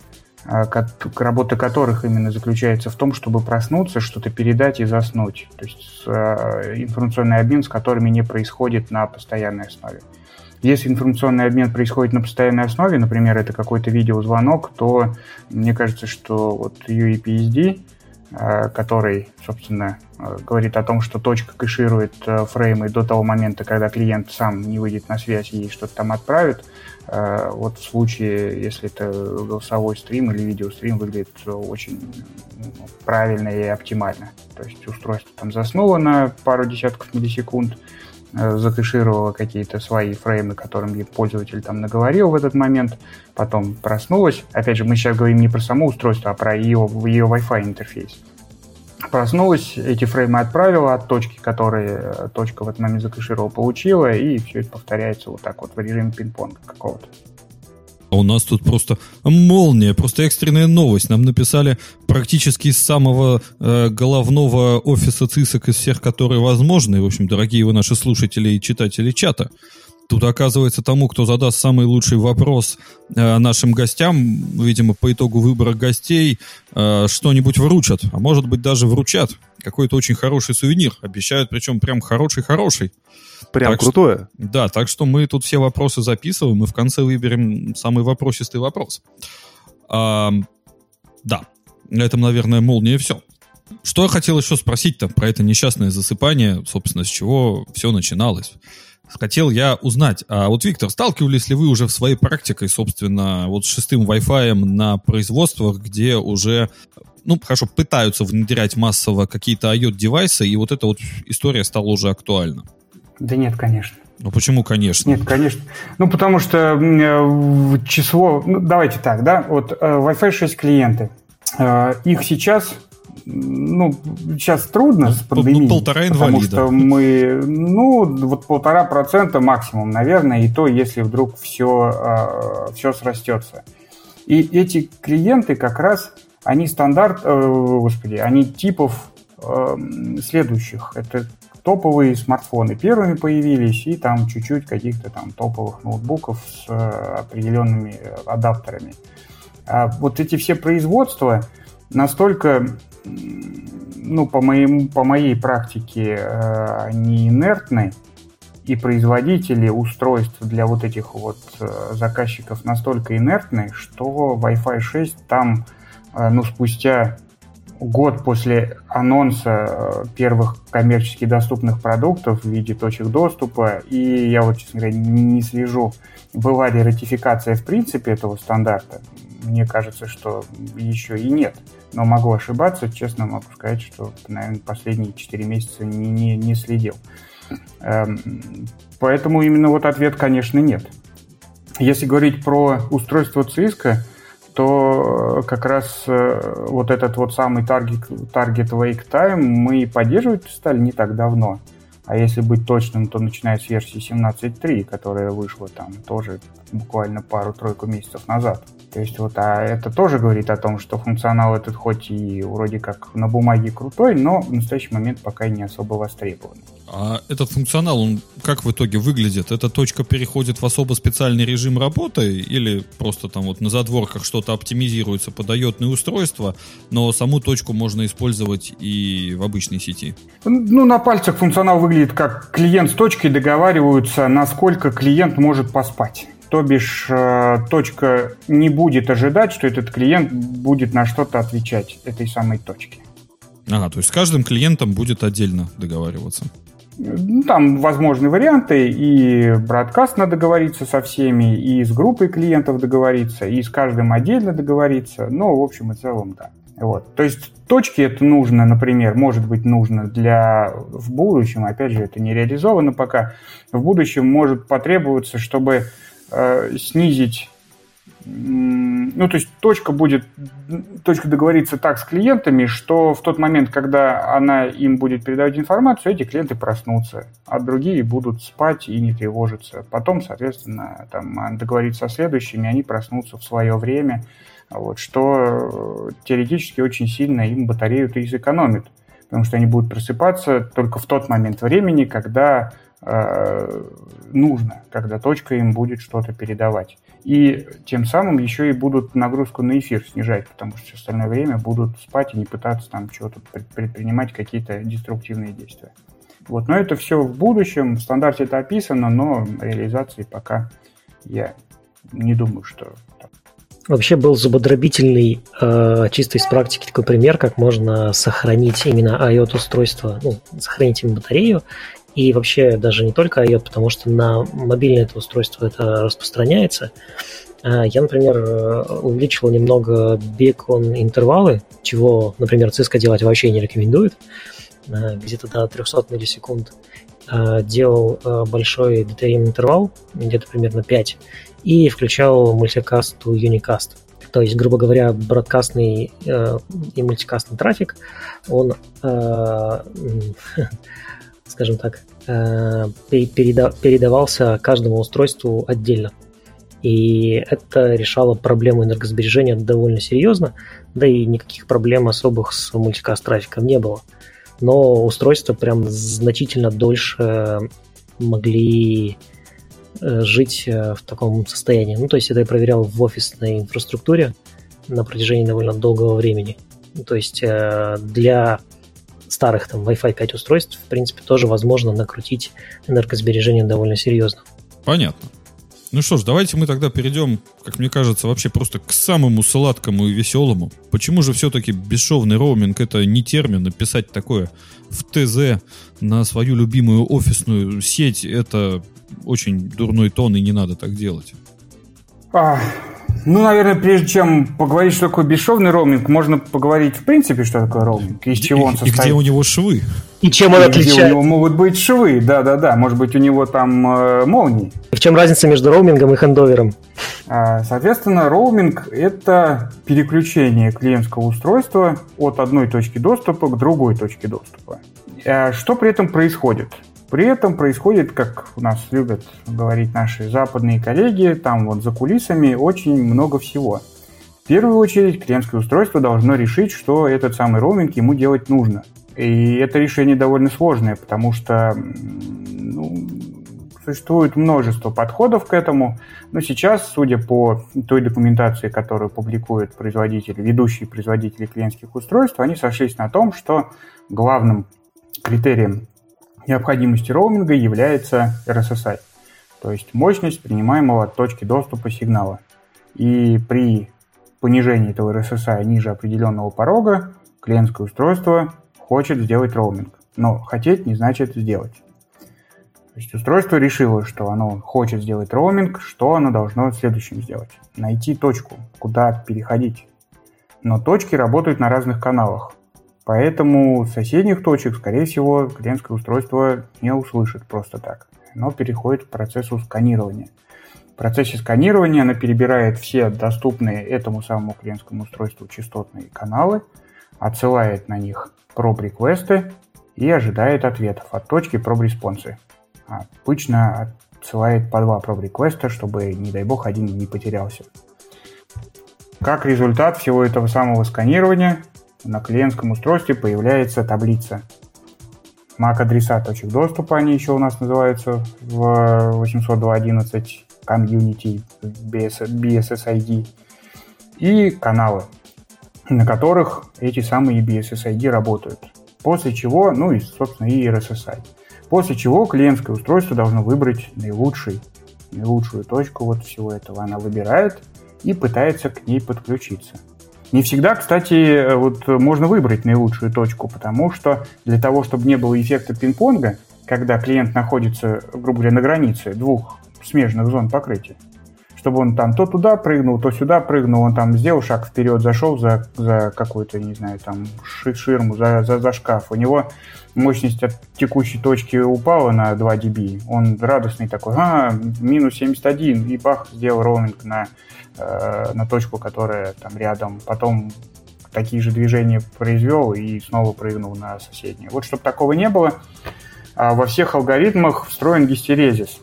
работа которых именно заключается в том, чтобы проснуться, что-то передать и заснуть. То есть информационный обмен, с которыми не происходит на постоянной основе. Если информационный обмен происходит на постоянной основе, например, это какой-то видеозвонок, то мне кажется, что вот UEPSD, который, собственно, говорит о том, что точка кэширует фреймы до того момента, когда клиент сам не выйдет на связь и что-то там отправит, вот в случае, если это голосовой стрим или видеострим, выглядит очень правильно и оптимально. То есть устройство там заснуло на пару десятков миллисекунд, закэшировала какие-то свои фреймы, которым пользователь там наговорил в этот момент, потом проснулась. Опять же, мы сейчас говорим не про само устройство, а про ее Wi-Fi интерфейс. Проснулась, эти фреймы отправила от точки, которые точка в этот момент закэшировала, получила, и все это повторяется вот так вот в режиме пинг-понга какого-то. У нас тут просто молния, просто экстренная новость. Нам написали практически из самого головного офиса ЦИСок из всех, которые возможны. В общем, дорогие вы наши слушатели и читатели чата, тут, оказывается, тому, кто задаст самый лучший вопрос нашим гостям, видимо, по итогу выбора гостей, что-нибудь вручат. А может быть, даже вручат. Какой-то очень хороший сувенир. Обещают, причем прям хороший-хороший. Прям так крутое. Да, так что мы тут все вопросы записываем и в конце выберем самый вопросистый вопрос. Да, на этом, наверное, молния все. Что я хотел еще спросить-то про это несчастное засыпание, собственно, с чего все начиналось. Хотел я узнать, а вот, Виктор, сталкивались ли вы уже в своей практике, собственно, вот с 6-м Wi-Fi на производствах, где уже, пытаются внедрять массово какие-то IoT-девайсы, и вот эта вот история стала уже актуальна? Да нет, конечно. Ну, почему, конечно? Нет, конечно. Потому что число... давайте так, да, вот Wi-Fi 6 клиенты. Их сейчас... сейчас трудно с пандемией. 1,5 инвалида. Потому что мы... 1,5% максимум, наверное, и то, если вдруг все срастется. И эти клиенты как раз, они они типов следующих. Это топовые смартфоны первыми появились, и там чуть-чуть каких-то там топовых ноутбуков с определенными адаптерами. А вот эти все производства настолько, по моей практике, они инертны, и производители устройств для вот этих вот заказчиков настолько инертны, что Wi-Fi 6 там, спустя год после анонса первых коммерчески доступных продуктов в виде точек доступа, и я вот, честно говоря, не слежу, была ли ратификация в принципе этого стандарта. Мне кажется, что еще и нет. Но могу ошибаться, честно могу сказать, что, наверное, последние 4 месяца не следил. Поэтому именно вот ответ, конечно, нет. Если говорить про устройство Cisco, то как раз вот этот вот самый target wake time мы поддерживать стали не так давно. А если быть точным, то начиная с версии 17.3, которая вышла там тоже буквально пару-тройку месяцев назад. То есть это тоже говорит о том, что функционал этот хоть и вроде как на бумаге крутой, но в настоящий момент пока не особо востребован. А этот функционал, он как в итоге выглядит? Эта точка переходит в особо специальный режим работы или просто там вот на задворках что-то оптимизируется под IoT-ные устройства, но саму точку можно использовать и в обычной сети? На пальцах функционал выглядит как клиент с точкой договариваются, насколько клиент может поспать. То бишь точка не будет ожидать, что этот клиент будет на что-то отвечать этой самой точке. Ага, то есть с каждым клиентом будет отдельно договариваться. Там возможны варианты, и бродкаст надо договориться со всеми, и с группой клиентов договориться, и с каждым отдельно договориться. В общем и целом, да. Вот. То есть точки это нужно, например, может быть нужно в будущем, опять же, это не реализовано пока, в будущем может потребоваться, чтобы снизить, то есть точка договорится так с клиентами, что в тот момент, когда она им будет передавать информацию, эти клиенты проснутся, а другие будут спать и не тревожиться. Потом, соответственно, договориться со следующими, они проснутся в свое время, что теоретически очень сильно им батарею-то и сэкономит, потому что они будут просыпаться только в тот момент времени, когда нужно, когда точка им будет что-то передавать. И тем самым еще и будут нагрузку на эфир снижать, потому что все остальное время будут спать и не пытаться там чего-то предпринимать, какие-то деструктивные действия. Вот. Но это все в будущем, в стандарте это описано, но реализации пока я не думаю, что... Вообще был зубодробительный, чисто из практики такой пример, как можно сохранить именно IoT-устройство, сохранить им батарею, и вообще даже не только IoT, потому что на мобильное это устройство это распространяется. Я, например, увеличил немного бекон-интервалы, чего, например, Cisco делать вообще не рекомендует, где-то до 300 миллисекунд. Делал большой DTM-интервал, где-то примерно 5, и включал мультикаст to unicast. То есть, грубо говоря, бродкастный и мультикастный трафик, он, скажем так, передавался каждому устройству отдельно. И это решало проблему энергосбережения довольно серьезно, да и никаких проблем особых с мультикаст-трафиком не было. Но устройства прям значительно дольше могли жить в таком состоянии. То есть это я проверял в офисной инфраструктуре на протяжении довольно долгого времени. То есть для старых там Wi-Fi 5 устройств, в принципе, тоже возможно накрутить энергосбережение довольно серьезно. Понятно. Ну что ж, давайте мы тогда перейдем, как мне кажется, вообще просто к самому сладкому и веселому. Почему же все-таки бесшовный роуминг — это не термин, написать такое в ТЗ на свою любимую офисную сеть — это очень дурной тон, и не надо так делать? Наверное, прежде чем поговорить, что такое бесшовный роуминг, можно поговорить в принципе, что такое роуминг, из чего он состоит. И где у него швы. И чем он отличается. Где у него могут быть швы, да. Может быть, у него там молнии. И в чем разница между роумингом и хендовером? Соответственно, роуминг – это переключение клиентского устройства от одной точки доступа к другой точке доступа. Что при этом происходит? При этом происходит, как у нас любят говорить наши западные коллеги, там вот за кулисами очень много всего. В первую очередь клиентское устройство должно решить, что этот самый роуминг ему делать нужно. И это решение довольно сложное, потому что существует множество подходов к этому. Но сейчас, судя по той документации, которую публикуют производители, ведущие производители клиентских устройств, они сошлись на том, что главным критерием необходимости роуминга является RSSI, то есть мощность принимаемого от точки доступа сигнала. И при понижении этого RSSI ниже определенного порога клиентское устройство хочет сделать роуминг. Но хотеть не значит сделать. То есть устройство решило, что оно хочет сделать роуминг, что оно должно следующим сделать? Найти точку, куда переходить. Но точки работают на разных каналах. Поэтому соседних точек, скорее всего, клиентское устройство не услышит просто так. Оно переходит к процессу сканирования. В процессе сканирования оно перебирает все доступные этому самому клиентскому устройству частотные каналы, отсылает на них проб-реквесты и ожидает ответов от точки проб-респонсы. Обычно отсылает по 2 проб-реквеста, чтобы, не дай бог, один не потерялся. Как результат всего этого самого сканирования на клиентском устройстве появляется таблица. MAC-адреса точек доступа, они еще у нас называются в 802.11 Community BSSID, и каналы, на которых эти самые BSSID работают. После чего, и, собственно, и RSSI. После чего клиентское устройство должно выбрать наилучшую точку вот всего этого. Она выбирает и пытается к ней подключиться. Не всегда, кстати, можно выбрать наилучшую точку, потому что для того, чтобы не было эффекта пинг-понга, когда клиент находится, грубо говоря, на границе 2 смежных зон покрытия, чтобы он там то туда прыгнул, то сюда прыгнул, он там сделал шаг вперед, зашел за какую-то, не знаю, там ширму, за шкаф. У него мощность от текущей точки упала на 2 dB. Он радостный такой, минус 71, и бах, сделал роуминг на точку, которая там рядом. Потом такие же движения произвел и снова прыгнул на соседнюю. Вот чтобы такого не было, во всех алгоритмах встроен гистерезис.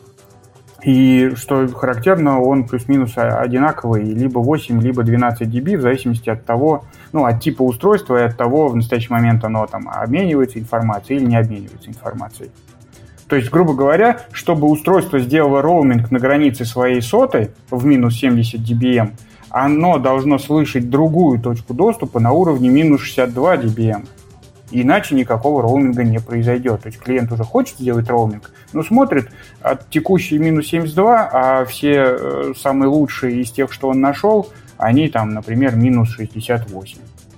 И что характерно, он плюс-минус одинаковый, либо 8, либо 12 dB, в зависимости от того, от типа устройства и от того, в настоящий момент оно там обменивается информацией или не обменивается информацией. То есть, грубо говоря, чтобы устройство сделало роуминг на границе своей сотой в минус 70 dBm, оно должно слышать другую точку доступа на уровне минус 62 dBm. Иначе никакого роуминга не произойдет. То есть клиент уже хочет сделать роуминг, но смотрит от текущей минус 72, а все самые лучшие из тех, что он нашел, они там, например, минус 68.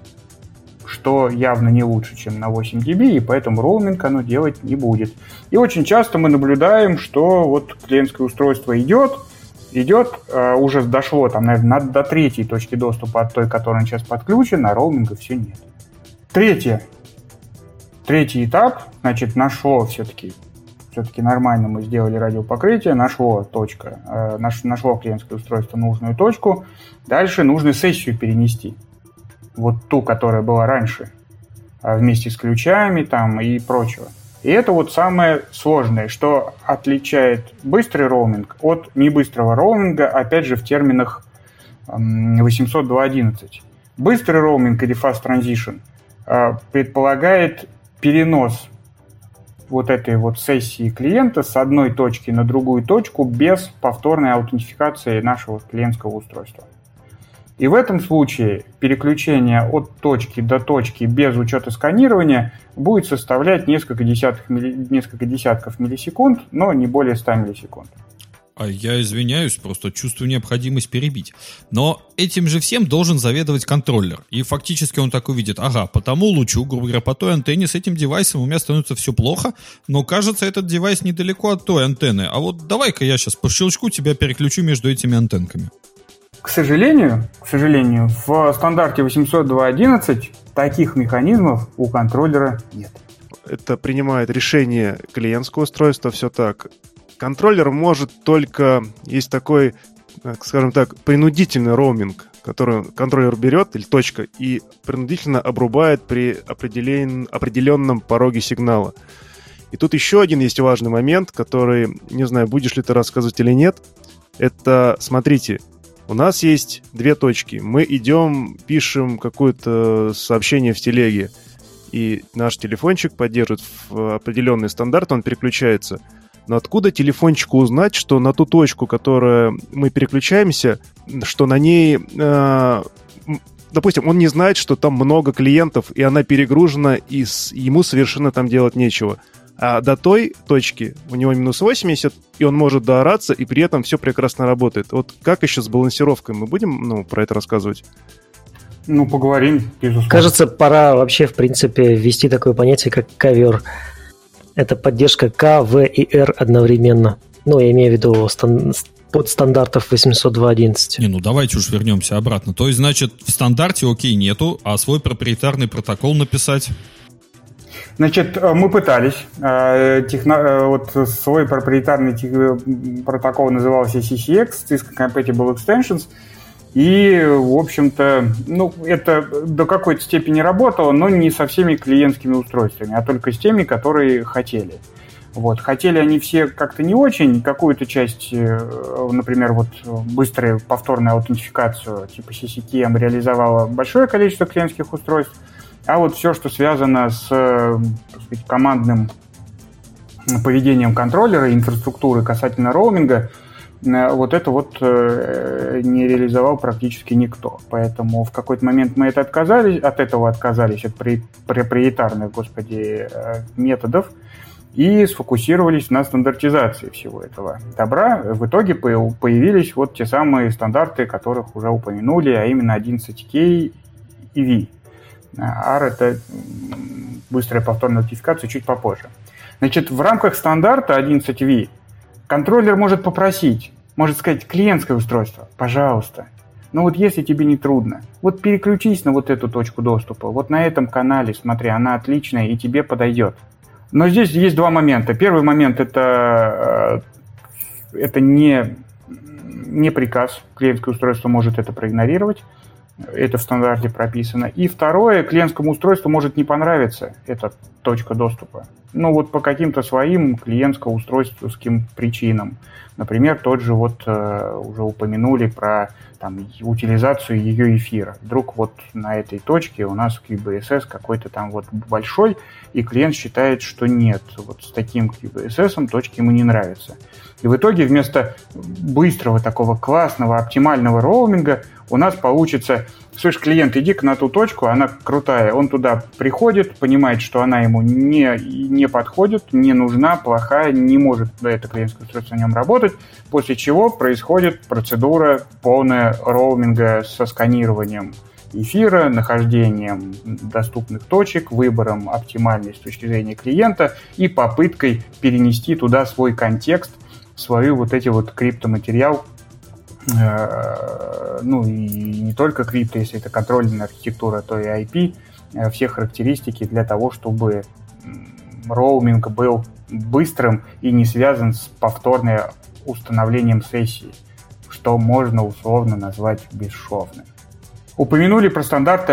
Что явно не лучше, чем на 8 dB, и поэтому роуминг оно делать не будет. И очень часто мы наблюдаем, что вот клиентское устройство идет, уже дошло там, наверное, до третьей точки доступа от той, которая сейчас подключена, а роуминга все нет. Третий этап, значит, нашло все-таки нормально мы сделали радиопокрытие, нашло клиентское устройство нужную точку, дальше нужно сессию перенести. Вот ту, которая была раньше, вместе с ключами там и прочего. И это вот самое сложное, что отличает быстрый роуминг от небыстрого роуминга, опять же, в терминах 802.11. Быстрый роуминг или fast transition предполагает перенос вот этой вот сессии клиента с одной точки на другую точку без повторной аутентификации нашего клиентского устройства. И в этом случае переключение от точки до точки без учета сканирования будет составлять несколько десятков миллисекунд, но не более 100 миллисекунд. А я извиняюсь, просто чувствую необходимость перебить. Но этим же всем должен заведовать контроллер. И фактически он так увидит: ага, по тому лучу, грубо говоря, по той антенне с этим девайсом у меня становится все плохо, но кажется, этот девайс недалеко от той антенны. А вот давай-ка я сейчас по щелчку тебя переключу между этими антенками. К сожалению, в стандарте 802.11 таких механизмов у контроллера нет. Это принимает решение клиентского устройства, все так. Контроллер может только... Есть такой, скажем так, принудительный роуминг, который контроллер берет, или точка, и принудительно обрубает при определенном пороге сигнала. И тут еще один есть важный момент, который, не знаю, будешь ли ты рассказывать или нет. Это, смотрите, у нас есть две точки. Мы идем, пишем какое-то сообщение в телеге, и наш телефончик поддерживает определенный стандарт, он переключается. Но откуда телефончику узнать, что на ту точку, которую мы переключаемся, что на ней... допустим, он не знает, что там много клиентов, и она перегружена, и ему совершенно там делать нечего. А до той точки у него минус 80, и он может доораться, и при этом все прекрасно работает. Вот как еще с балансировкой? Мы будем про это рассказывать? Поговорим, безусловно. Кажется, пора вообще, в принципе, ввести такое понятие, как ковер. Это поддержка К, В и Р одновременно. Я имею в виду подстандартов 802.11. Давайте уж вернемся обратно. То есть, значит, в стандарте окей нету, а свой проприетарный протокол написать? Значит, мы пытались. Свой проприетарный протокол назывался CCX, Cisco Compatible Extensions. И, в общем-то, это до какой-то степени работало, но не со всеми клиентскими устройствами, а только с теми, которые хотели. Хотели они все как-то не очень, какую-то часть, например, быструю повторную аутентификацию типа CCKM реализовало большое количество клиентских устройств, а все, что связано с, так сказать, командным поведением контроллера, инфраструктуры касательно роуминга, не реализовал практически никто. Поэтому в какой-то момент мы от этого отказались, от проприетарных, методов, и сфокусировались на стандартизации всего этого добра. В итоге появились те самые стандарты, которых уже упомянули, а именно 11K и V. AR — это быстрая повторная аутентификация чуть попозже. Значит, в рамках стандарта 11V контроллер может попросить, может сказать: клиентское устройство, пожалуйста, если тебе не трудно, переключись на эту точку доступа, на этом канале, смотри, она отличная и тебе подойдет. Но здесь есть два момента. Первый момент — это не приказ, клиентское устройство может это проигнорировать, это в стандарте прописано. И второе, клиентскому устройству может не понравиться эта точка доступа. вот по каким-то своим клиентско-устройствовским причинам. Например, тот же уже упомянули про там утилизацию ее эфира. Вдруг вот на этой точке у нас QBSS какой-то там вот большой, и клиент считает, что нет, вот с таким QBSS точки ему не нравятся. И в итоге вместо быстрого такого классного оптимального роуминга у нас получится: слышь, клиент, иди-ка на ту точку, она крутая. Он туда приходит, понимает, что она ему не подходит, не нужна, плохая, не может это клиентское устройство на нем работать, после чего происходит процедура полная роуминга со сканированием эфира, нахождением доступных точек, выбором оптимальной с точки зрения клиента и попыткой перенести туда свой контекст, свой вот эти вот криптоматериал, ну и не только крипто, если это контрольная архитектура, то и IP, все характеристики для того, чтобы роуминг был быстрым и не связан с повторным установлением сессии, что можно условно назвать бесшовным. Упомянули про стандарт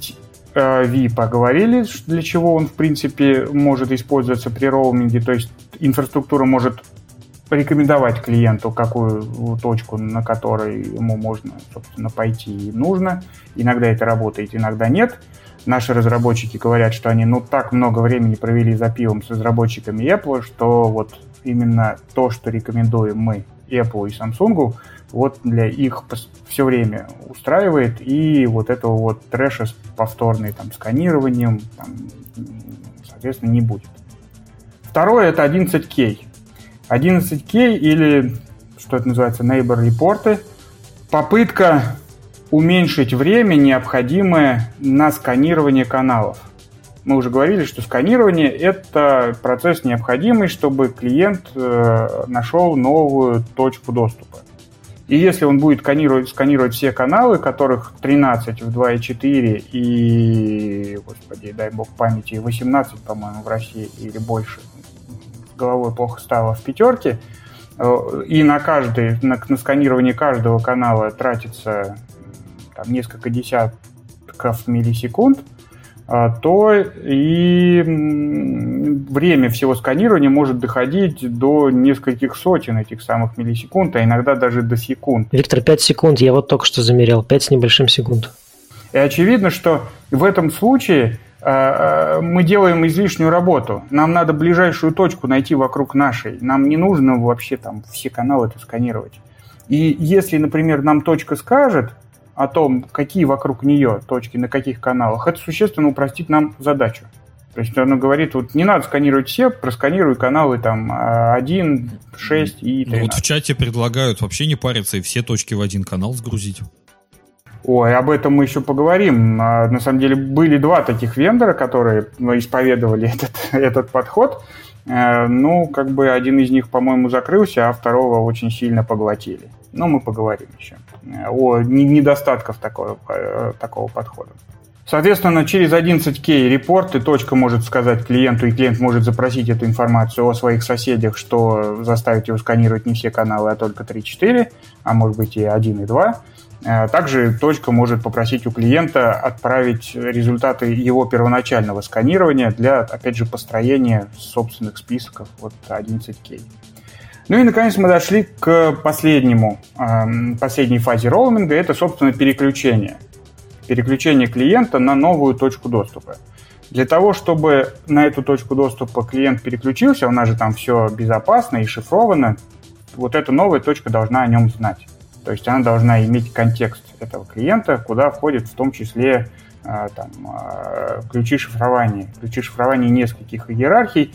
11V, поговорили, для чего он в принципе может использоваться при роуминге, то есть инфраструктура может порекомендовать клиенту, какую точку, на которой ему можно, собственно, пойти и нужно. Иногда это работает, иногда нет. Наши разработчики говорят, что они так много времени провели за пивом с разработчиками Apple, что вот именно то, что рекомендуем мы Apple и Samsung, вот для их все время устраивает, и вот этого вот трэша с повторным там сканированием, там, соответственно, не будет. Второе — это 11K. 11K, или, что это называется, Neighbor Report, попытка уменьшить время, необходимое на сканирование каналов. Мы уже говорили, что сканирование – это процесс необходимый, чтобы клиент нашел новую точку доступа. И если он будет сканировать все каналы, которых 13 в 2.4 и, господи, дай бог памяти, 18, по-моему, в России или больше, головой плохо стало, в пятерке, и на сканирование каждого канала тратится там несколько десятков миллисекунд, то и время всего сканирования может доходить до нескольких сотен этих самых миллисекунд, а иногда даже до секунд. Виктор, 5 секунд, я вот только что замерял, 5 с небольшим секунд. И очевидно, что в этом случае мы делаем излишнюю работу. Нам надо ближайшую точку найти вокруг нашей. Нам не нужно вообще там все каналы это сканировать. И если, например, нам точка скажет о том, какие вокруг нее точки, на каких каналах, это существенно упростит нам задачу. То есть она говорит, вот не надо сканировать все, просканируй каналы там 1, 6 и 13. Ну вот в чате предлагают вообще не париться и все точки в один канал сгрузить. Ой, об этом мы еще поговорим. На самом деле были два таких вендора, которые исповедовали этот подход. Ну, как бы один из них, по-моему, закрылся, а второго очень сильно поглотили. Но мы поговорим еще о недостатках такого подхода. Соответственно, через 11K репорты точка может сказать клиенту, и клиент может запросить эту информацию о своих соседях, что заставит его сканировать не все каналы, а только 3-4, а может быть и 1 и 2. Также точка может попросить у клиента отправить результаты его первоначального сканирования для, опять же, построения собственных списков 11K. Ну и, наконец, мы дошли к последней фазе роуминга. Это, собственно, переключение. Переключение клиента на новую точку доступа. Для того, чтобы на эту точку доступа клиент переключился, у нас же там все безопасно и шифровано, вот эта новая точка должна о нем знать. То есть она должна иметь контекст этого клиента, куда входит в том числе ключи шифрования. Ключи шифрования нескольких иерархий,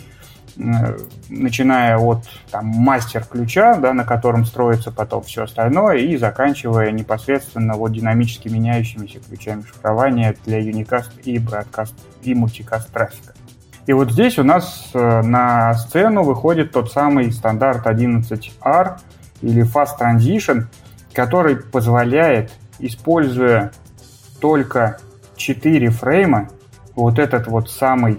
начиная от мастер-ключа, да, на котором строится потом все остальное, и заканчивая непосредственно динамически меняющимися ключами шифрования для unicast и broadcast и multicast трафика. И вот здесь у нас на сцену выходит тот самый стандарт 11R или Fast Transition, который позволяет, используя только 4 фрейма, вот этот вот самый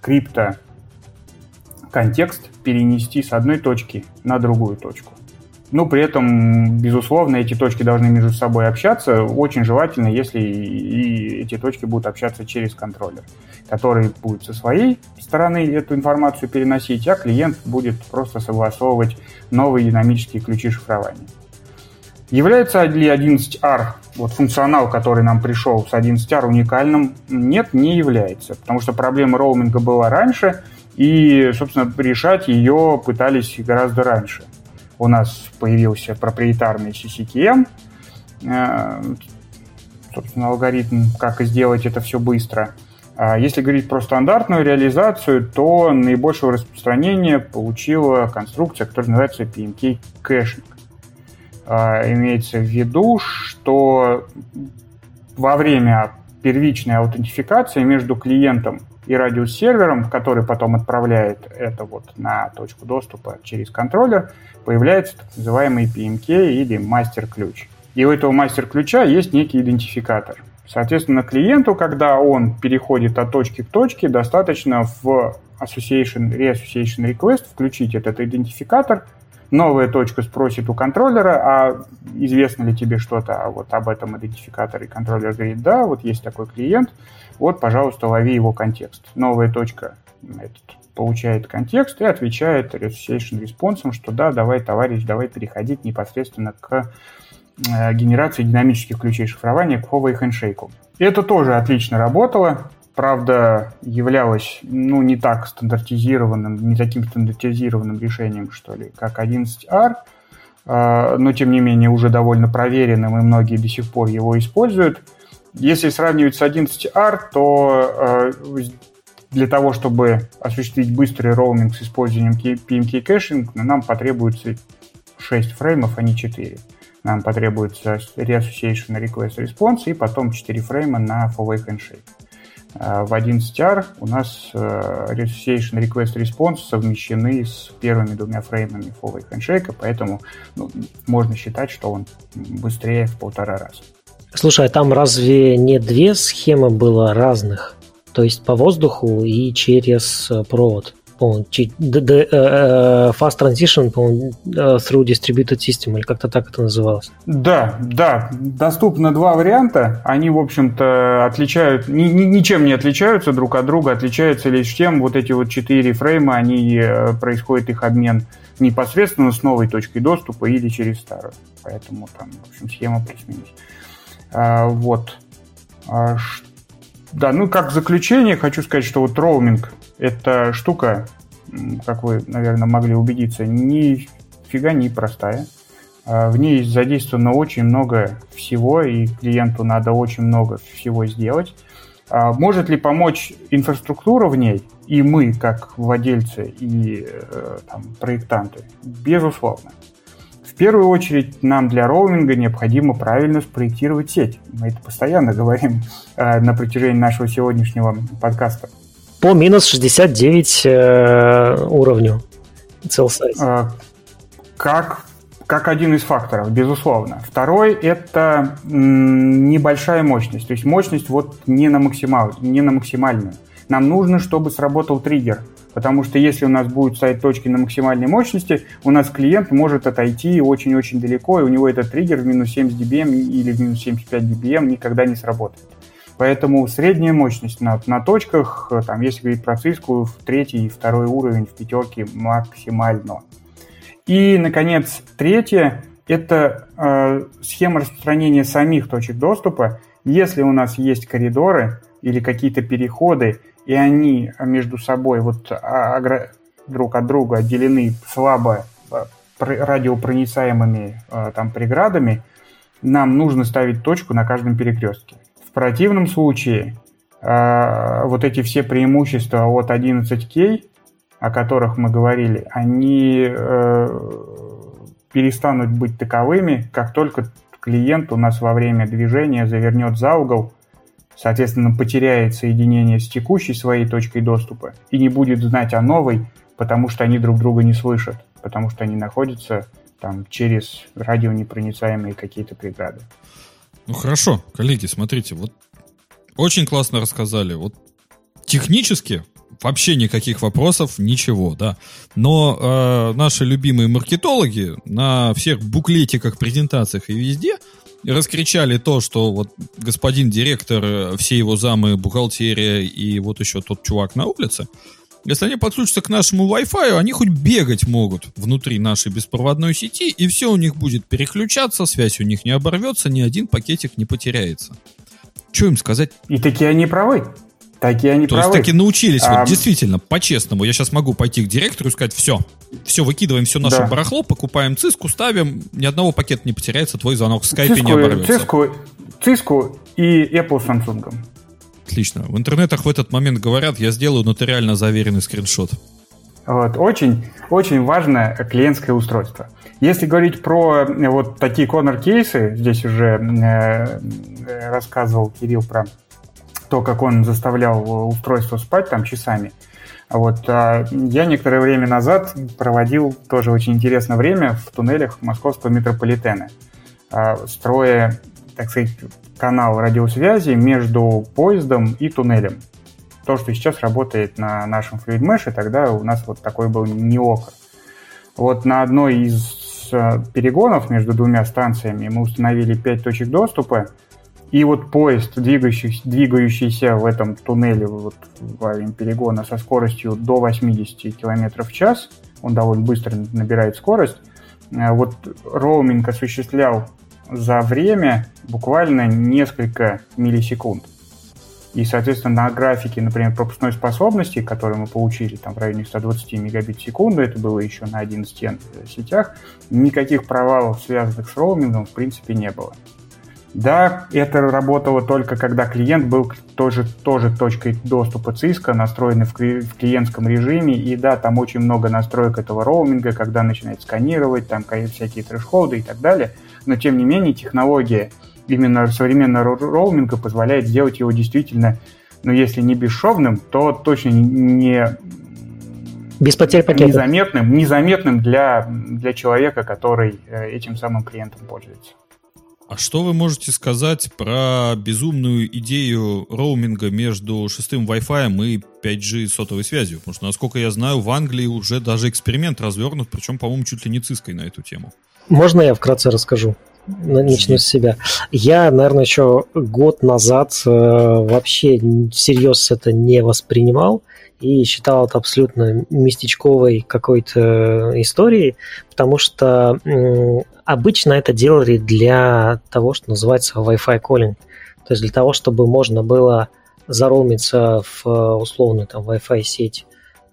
криптоконтекст перенести с одной точки на другую точку. но при этом, безусловно, эти точки должны между собой общаться. Очень желательно, если и эти точки будут общаться через контроллер, который будет со своей стороны эту информацию переносить, а клиент будет просто согласовывать новые динамические ключи шифрования. Является ли 11R, вот функционал, который нам пришел с 11R, уникальным? Нет, не является, потому что проблема роуминга была раньше, и, собственно, решать ее пытались гораздо раньше. У нас появился проприетарный CCTM, собственно, алгоритм, как сделать это все быстро. Если говорить про стандартную реализацию, то наибольшего распространения получила конструкция, которая называется PMK кэшинг. Имеется в виду, что во время первичной аутентификации между клиентом и радиус-сервером, который потом отправляет это вот на точку доступа через контроллер, появляется так называемый PMK или мастер-ключ. И у этого мастер-ключа есть некий идентификатор. Соответственно, клиенту, когда он переходит от точки к точке, достаточно в Reassociation Request включить этот идентификатор. Новая точка спросит у контроллера, а известно ли тебе что-то вот об этом идентификаторе. Контроллер говорит, да, вот есть такой клиент, вот, пожалуйста, лови его контекст. Новая точка получает контекст и отвечает Reassociation Response, что да, давай, товарищ, давай переходить непосредственно к генерации динамических ключей шифрования к Huawei Handshake. Это тоже отлично работало. Правда, являлось не так стандартизированным, не таким стандартизированным решением, что ли, как 11R, но, тем не менее, уже довольно проверенным, и многие до сих пор его используют. Если сравнивать с 11R, то для того, чтобы осуществить быстрый роуминг с использованием PMK кэшинг, нам потребуется 6 фреймов, а не 4. Нам потребуется Reassociation Request Response и потом 4 фрейма на Huawei Handshake. В 11R у нас Reassociation Request Response совмещены с первыми 2 фреймами Huawei Handshake, поэтому можно считать, что он быстрее в 1,5 раза. Слушай, а там разве не 2 схемы было разных? То есть по воздуху и через провод? Fast Transition, through Distributed System, или как-то так это называлось? Да, доступно 2 варианта. Они, в общем-то, ничем не отличаются друг от друга, отличаются лишь тем, вот эти вот 4 фрейма, происходит их обмен непосредственно с новой точкой доступа или через старую. Поэтому там, в общем, схема плюс-минус. Да, как заключение хочу сказать, что вот роуминг — это штука, как вы, наверное, могли убедиться, нифига не простая. В ней задействовано очень много всего, и клиенту надо очень много всего сделать. Может ли помочь инфраструктура в ней, и мы, как владельцы и проектанты? Безусловно. В первую очередь нам для роуминга необходимо правильно спроектировать сеть. Мы это постоянно говорим на протяжении нашего сегодняшнего подкаста. По минус 69 уровню cell size. Как один из факторов, безусловно. Второй – это небольшая мощность. То есть мощность не на максимальную. Нам нужно, чтобы сработал триггер. Потому что если у нас будут стоять точки на максимальной мощности, у нас клиент может отойти очень-очень далеко, и у него этот триггер в минус 70 dBm или в минус 75 dBm никогда не сработает. Поэтому средняя мощность на точках, если говорить про Cisco, в 3-й и 2-й уровень, в 5-ке максимально. И, наконец, 3-е – это схема распространения самих точек доступа. Если у нас есть коридоры или какие-то переходы, и они между собой друг от друга отделены слабо радиопроницаемыми преградами, нам нужно ставить точку на каждом перекрестке. В противном случае эти все преимущества от 11K, о которых мы говорили, они перестанут быть таковыми, как только клиент у нас во время движения завернет за угол, соответственно, потеряет соединение с текущей своей точкой доступа и не будет знать о новой, потому что они друг друга не слышат, потому что они находятся через радионепроницаемые какие-то преграды. Хорошо, коллеги, смотрите, очень классно рассказали. технически вообще никаких вопросов, ничего, да. Но наши любимые маркетологи на всех буклетиках, презентациях и везде раскричали то, что вот господин директор, все его замы, бухгалтерия и вот еще тот чувак на улице, если они подключатся к нашему Wi-Fi, они хоть бегать могут внутри нашей беспроводной сети, и все у них будет переключаться, связь у них не оборвется, ни один пакетик не потеряется. Что им сказать? И такие они правы. Такие они То правы. есть таки научились, вот действительно, по-честному. Я сейчас могу пойти к директору и сказать, все, выкидываем все наше барахло, покупаем циску, ставим, ни одного пакета не потеряется, твой звонок в скайпе не оборвется. Циску и Apple с Samsung. Отлично. В интернетах в этот момент говорят, я сделаю нотариально заверенный скриншот. Вот. Очень, очень важное клиентское устройство. Если говорить про вот такие корнер-кейсы, здесь уже рассказывал Кирилл про то, как он заставлял устройство спать там часами. Вот. Я некоторое время назад проводил тоже очень интересное время в туннелях московского метрополитена, строя, так сказать, канал радиосвязи между поездом и туннелем. То, что сейчас работает на нашем FluidMesh, тогда у нас вот такой был неокр. Вот на одной из перегонов между двумя станциями мы установили 5 точек доступа, и вот поезд, двигающийся в этом туннеле вот, во время перегона со скоростью до 80 км в час, он довольно быстро набирает скорость, вот роуминг осуществлял за время буквально несколько миллисекунд. И, соответственно, на графике, например, пропускной способности, которую мы получили там в районе 120 мегабит в секунду, это было еще на 11 сетях, никаких провалов, связанных с роумингом, в принципе, не было. Да, это работало только когда клиент был тоже точкой доступа Cisco, настроенный в клиентском режиме, и да, там очень много настроек этого роуминга, когда начинает сканировать, там всякие трэш-ходы и так далее, но тем не менее технология именно современного роуминга позволяет сделать его действительно, ну если не бесшовным, то точно не без потерь пакета. Незаметным для человека, который этим самым клиентом пользуется. А что вы можете сказать про безумную идею роуминга между 6-м Wi-Fi и 5G сотовой связью? Потому что, насколько я знаю, в Англии уже даже эксперимент развернут, причем, по-моему, чуть ли не циской на эту тему. Можно я вкратце расскажу? Начну с себя. Я, наверное, еще год назад вообще всерьез это не воспринимал и считал это абсолютно местечковой какой-то историей, потому что обычно это делали для того, что называется Wi-Fi calling. То есть для того, чтобы можно было зароумиться в условную там Wi-Fi сеть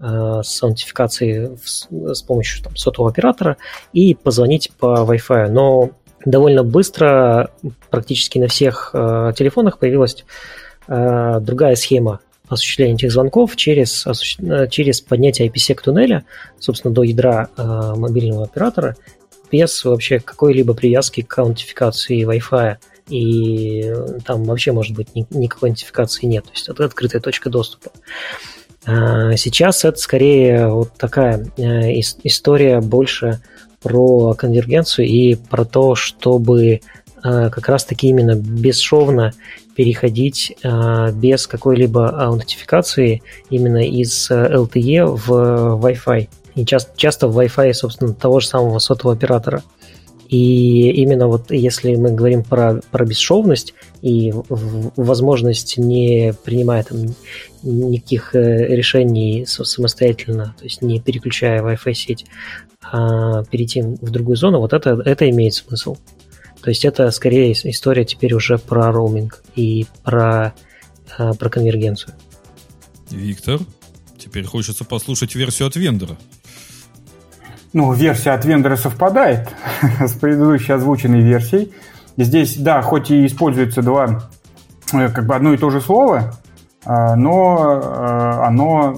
с аутентификацией с помощью там, сотового оператора и позвонить по Wi-Fi. Но довольно быстро практически на всех телефонах появилась другая схема осуществления этих звонков через поднятие IPsec туннеля, собственно, до ядра мобильного оператора, без вообще какой-либо привязки к аутентификации Wi-Fi. И там вообще, может быть, никакой аутентификации нет. То есть это открытая точка доступа. Сейчас это скорее вот такая история больше про конвергенцию и про то, чтобы как раз-таки именно бесшовно переходить без какой-либо аутентификации именно из LTE в Wi-Fi. И часто в Wi-Fi, собственно, того же самого сотового оператора. И именно вот если мы говорим про бесшовность и возможность, не принимая там никаких решений самостоятельно, то есть не переключая Wi-Fi сеть, а перейти в другую зону, вот это имеет смысл. То есть это скорее история теперь уже про роуминг и про конвергенцию. Виктор, теперь хочется послушать версию от вендора. Ну, версия от вендора совпадает с предыдущей озвученной версией. Здесь, да, хоть и используется как бы одно и то же слово, но оно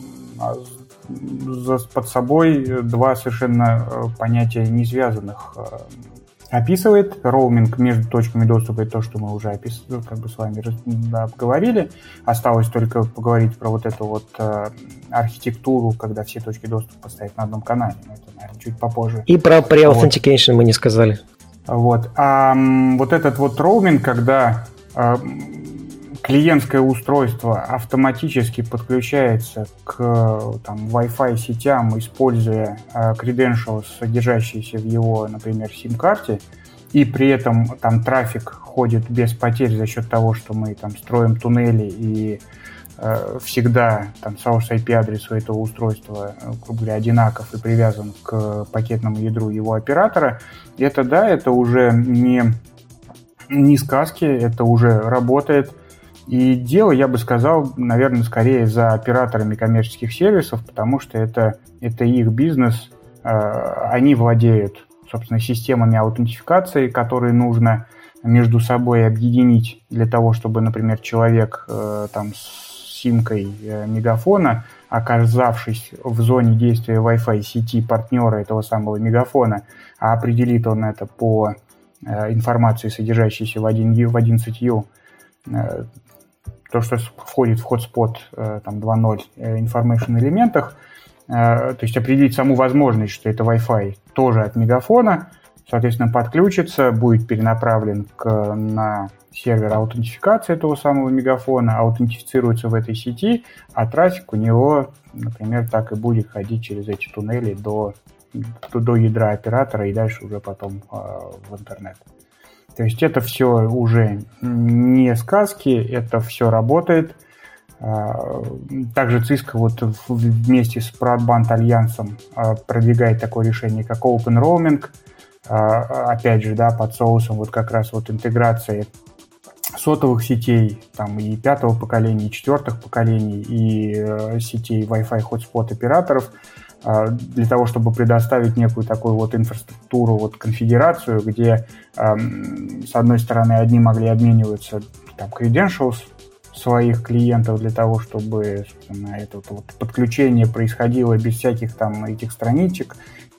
под собой два совершенно понятия не связанных описывает. Роуминг между точками доступа — это то, что мы уже как бы с вами обговорили. Осталось только поговорить про вот эту вот архитектуру, когда все точки доступа стоят на одном канале. Но это, наверное, чуть попозже. И про pre-authentication мы не сказали. Вот. А вот этот вот роуминг, когда клиентское устройство автоматически подключается к Wi-Fi сетям, используя credentials, содержащиеся в его, например, сим-карте, и при этом там трафик ходит без потерь за счет того, что мы там строим туннели и всегда там source IP-адрес у этого устройства, грубо говоря, одинаков и привязан к пакетному ядру его оператора, это уже не сказки, это уже работает. И дело, я бы сказал, наверное, скорее за операторами коммерческих сервисов, потому что это их бизнес, они владеют, собственно, системами аутентификации, которые нужно между собой объединить для того, чтобы, например, человек там с симкой мегафона, оказавшись в зоне действия Wi-Fi сети партнера этого самого мегафона, а определит он это по информации, содержащейся в 11U, то, что входит в hotspot 2.0 information элементах, то есть определить саму возможность, что это Wi-Fi тоже от мегафона, соответственно, подключится, будет перенаправлен на сервер аутентификации этого самого мегафона, аутентифицируется в этой сети, а трафик у него, например, так и будет ходить через эти туннели до ядра оператора и дальше уже потом в интернет. То есть это все уже не сказки, это все работает. Также Cisco вместе с Broadband Альянсом продвигает такое решение, как Open Roaming. Опять же, под соусом как раз интеграции сотовых сетей, и 5-го поколения, и 4-х поколений, и сетей Wi-Fi hotspot операторов, для того, чтобы предоставить некую такую инфраструктуру, конфигурацию, где с одной стороны одни могли обмениваться credentials своих клиентов для того, чтобы, собственно, это подключение происходило без всяких этих страничек,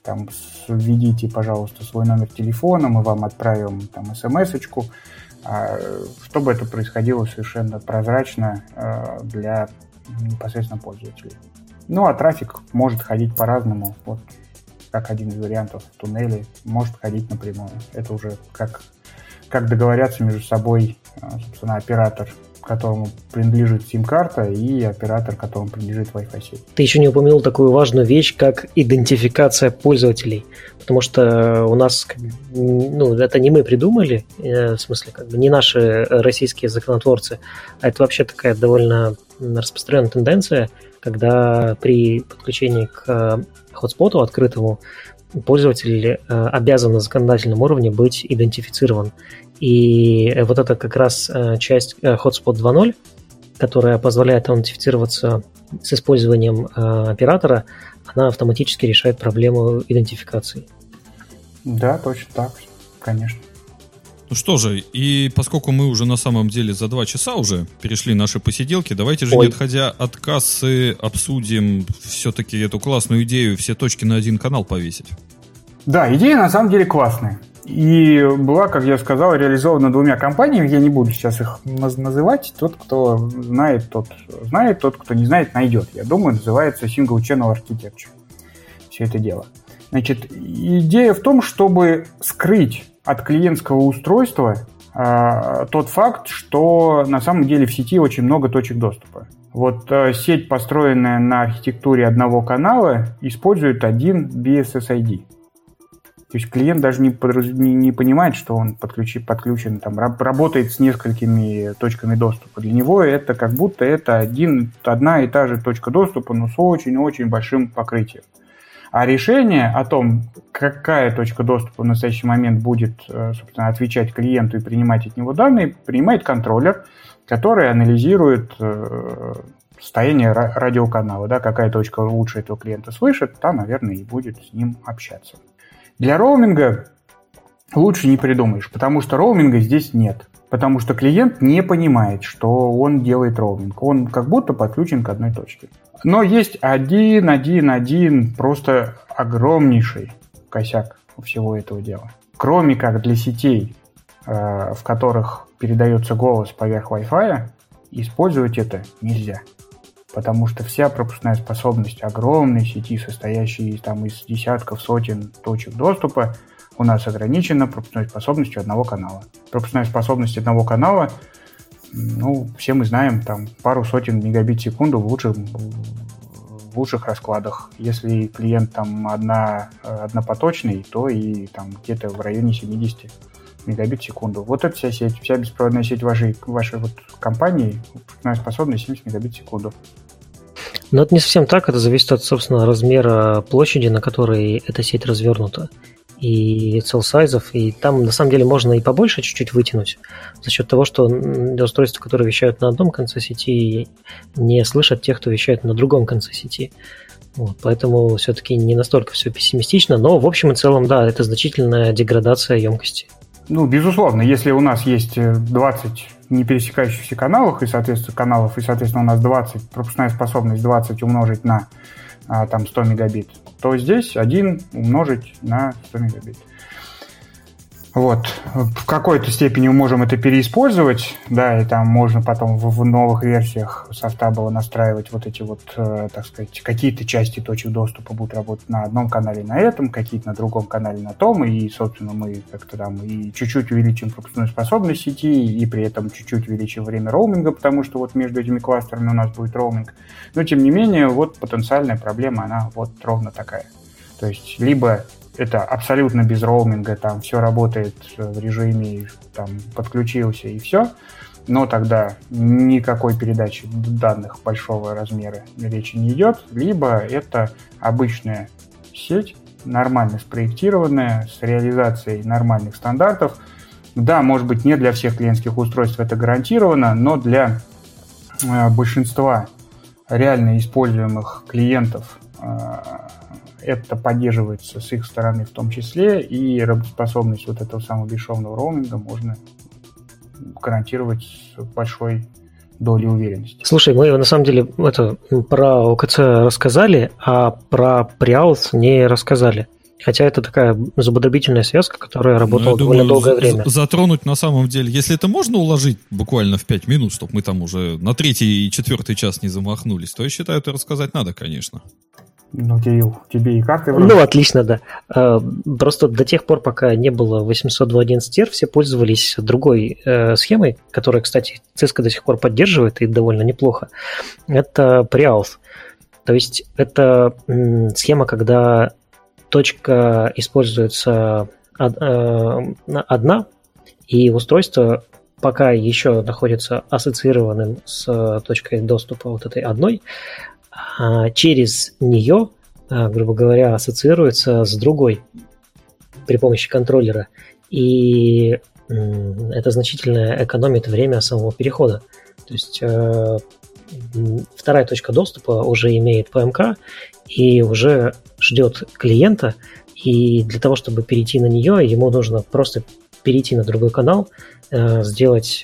введите, пожалуйста, свой номер телефона, мы вам отправим смс-очку, чтобы это происходило совершенно прозрачно для непосредственно пользователей. А трафик может ходить по-разному. Как один из вариантов туннелей может ходить напрямую. Это уже как договорятся между собой, собственно, оператор, которому принадлежит сим-карта, и оператор, которому принадлежит Wi-Fi сеть. Ты еще не упомянул такую важную вещь, как идентификация пользователей. Потому что у нас, это не мы придумали, в смысле, не наши российские законотворцы, а это вообще такая довольно распространенная тенденция, когда при подключении к хотспоту открытому пользователь обязан на законодательном уровне быть идентифицирован. И это как раз часть Hotspot 2.0, которая позволяет аутентифицироваться с использованием оператора, она автоматически решает проблему идентификации. Да, точно так, конечно. Ну что же, и поскольку мы уже на самом деле за 2 часа уже перешли наши посиделки, давайте же, не отходя от кассы, обсудим все-таки эту классную идею все точки на один канал повесить. Да, идея на самом деле классная. И была, как я сказал, реализована 2 компаниями. Я не буду сейчас их называть. Тот, кто знает, тот знает. Тот, кто не знает, найдет. Я думаю, называется Single Channel Architecture. Все это дело. Значит, идея в том, чтобы скрыть от клиентского устройства тот факт, что на самом деле в сети очень много точек доступа. Сеть, построенная на архитектуре одного канала, использует один BSS-ID. То есть клиент даже не понимает, что он подключен, работает с несколькими точками доступа. Для него это как будто это одна и та же точка доступа, но с очень-очень большим покрытием. А решение о том, какая точка доступа в настоящий момент будет, собственно, отвечать клиенту и принимать от него данные, принимает контроллер, который анализирует состояние радиоканала. Какая точка лучше этого клиента слышит, та, наверное, и будет с ним общаться. Для роуминга лучше не придумаешь, потому что роуминга здесь нет. Потому что клиент не понимает, что он делает роуминг. Он как будто подключен к одной точке. Но есть один просто огромнейший косяк всего этого дела. Кроме как для сетей, в которых передается голос поверх Wi-Fi, использовать это нельзя. Потому что вся пропускная способность огромной сети, состоящей из десятков, сотен точек доступа, у нас ограничена пропускной способностью одного канала. Пропускная способность одного канала все мы знаем, там пару сотен мегабит в секунду в лучших раскладах. Если клиент там однопоточный, то и там где-то в районе 70 мегабит в секунду. Вот это вся сеть, вся беспроводная сеть вашей вот компании, способна 70 мегабит в секунду. Но это не совсем так, это зависит от, собственно, размера площади, на которой эта сеть развернута, и cell-сайзов, и там, на самом деле, можно и побольше чуть-чуть вытянуть за счет того, что устройства, которые вещают на одном конце сети, не слышат тех, кто вещает на другом конце сети. Вот, поэтому все-таки не настолько все пессимистично, но в общем и целом, да, это значительная деградация емкости. Безусловно, если у нас есть 20 не пересекающихся каналов, и, соответственно, у нас 20, пропускная способность 20 умножить на 100 мегабит, то здесь 1 умножить на 100 мегабит. Вот. В какой-то степени мы можем это переиспользовать, да, и там можно потом в новых версиях софтабла настраивать вот эти вот, так сказать, какие-то части точек доступа будут работать на одном канале на этом, какие-то на другом канале на том, и, собственно, мы как-то там и чуть-чуть увеличим пропускную способность сети, и при этом чуть-чуть увеличим время роуминга, потому что вот между этими кластерами у нас будет роуминг. Но, тем не менее, вот потенциальная проблема, она вот ровно такая. То есть, либо это абсолютно без роуминга, там все работает в режиме, там подключился и все, но тогда никакой передачи данных большого размера речи не идет, либо это обычная сеть, нормально спроектированная, с реализацией нормальных стандартов. Да, может быть, не для всех клиентских устройств это гарантировано, но для большинства реально используемых клиентов это поддерживается с их стороны в том числе, и работоспособность вот этого самого бесшовного роуминга можно гарантировать с большой долей уверенности. Слушай, мы на самом деле про ОКЦ рассказали, а про Preauth не рассказали. Хотя это такая зубодробительная связка, которая работала довольно долгое время. Затронуть на самом деле, если это можно уложить буквально в 5 минут, чтобы мы там уже на 3-й и 4-й час не замахнулись, то я считаю, это рассказать надо, конечно. Кирилл, тебе и карты вроде. Отлично, да. Просто до тех пор, пока не было 802.11r, все пользовались другой схемой, которая, кстати, Cisco до сих пор поддерживает, и довольно неплохо. Это Preauth. То есть это схема, когда точка используется одна, и устройство пока еще находится ассоциированным с точкой доступа вот этой одной, через нее, грубо говоря, ассоциируется с другой при помощи контроллера. И это значительно экономит время самого перехода. То есть вторая точка доступа уже имеет ПМК и уже ждет клиента. И для того, чтобы перейти на нее, ему нужно просто перейти на другой канал, послать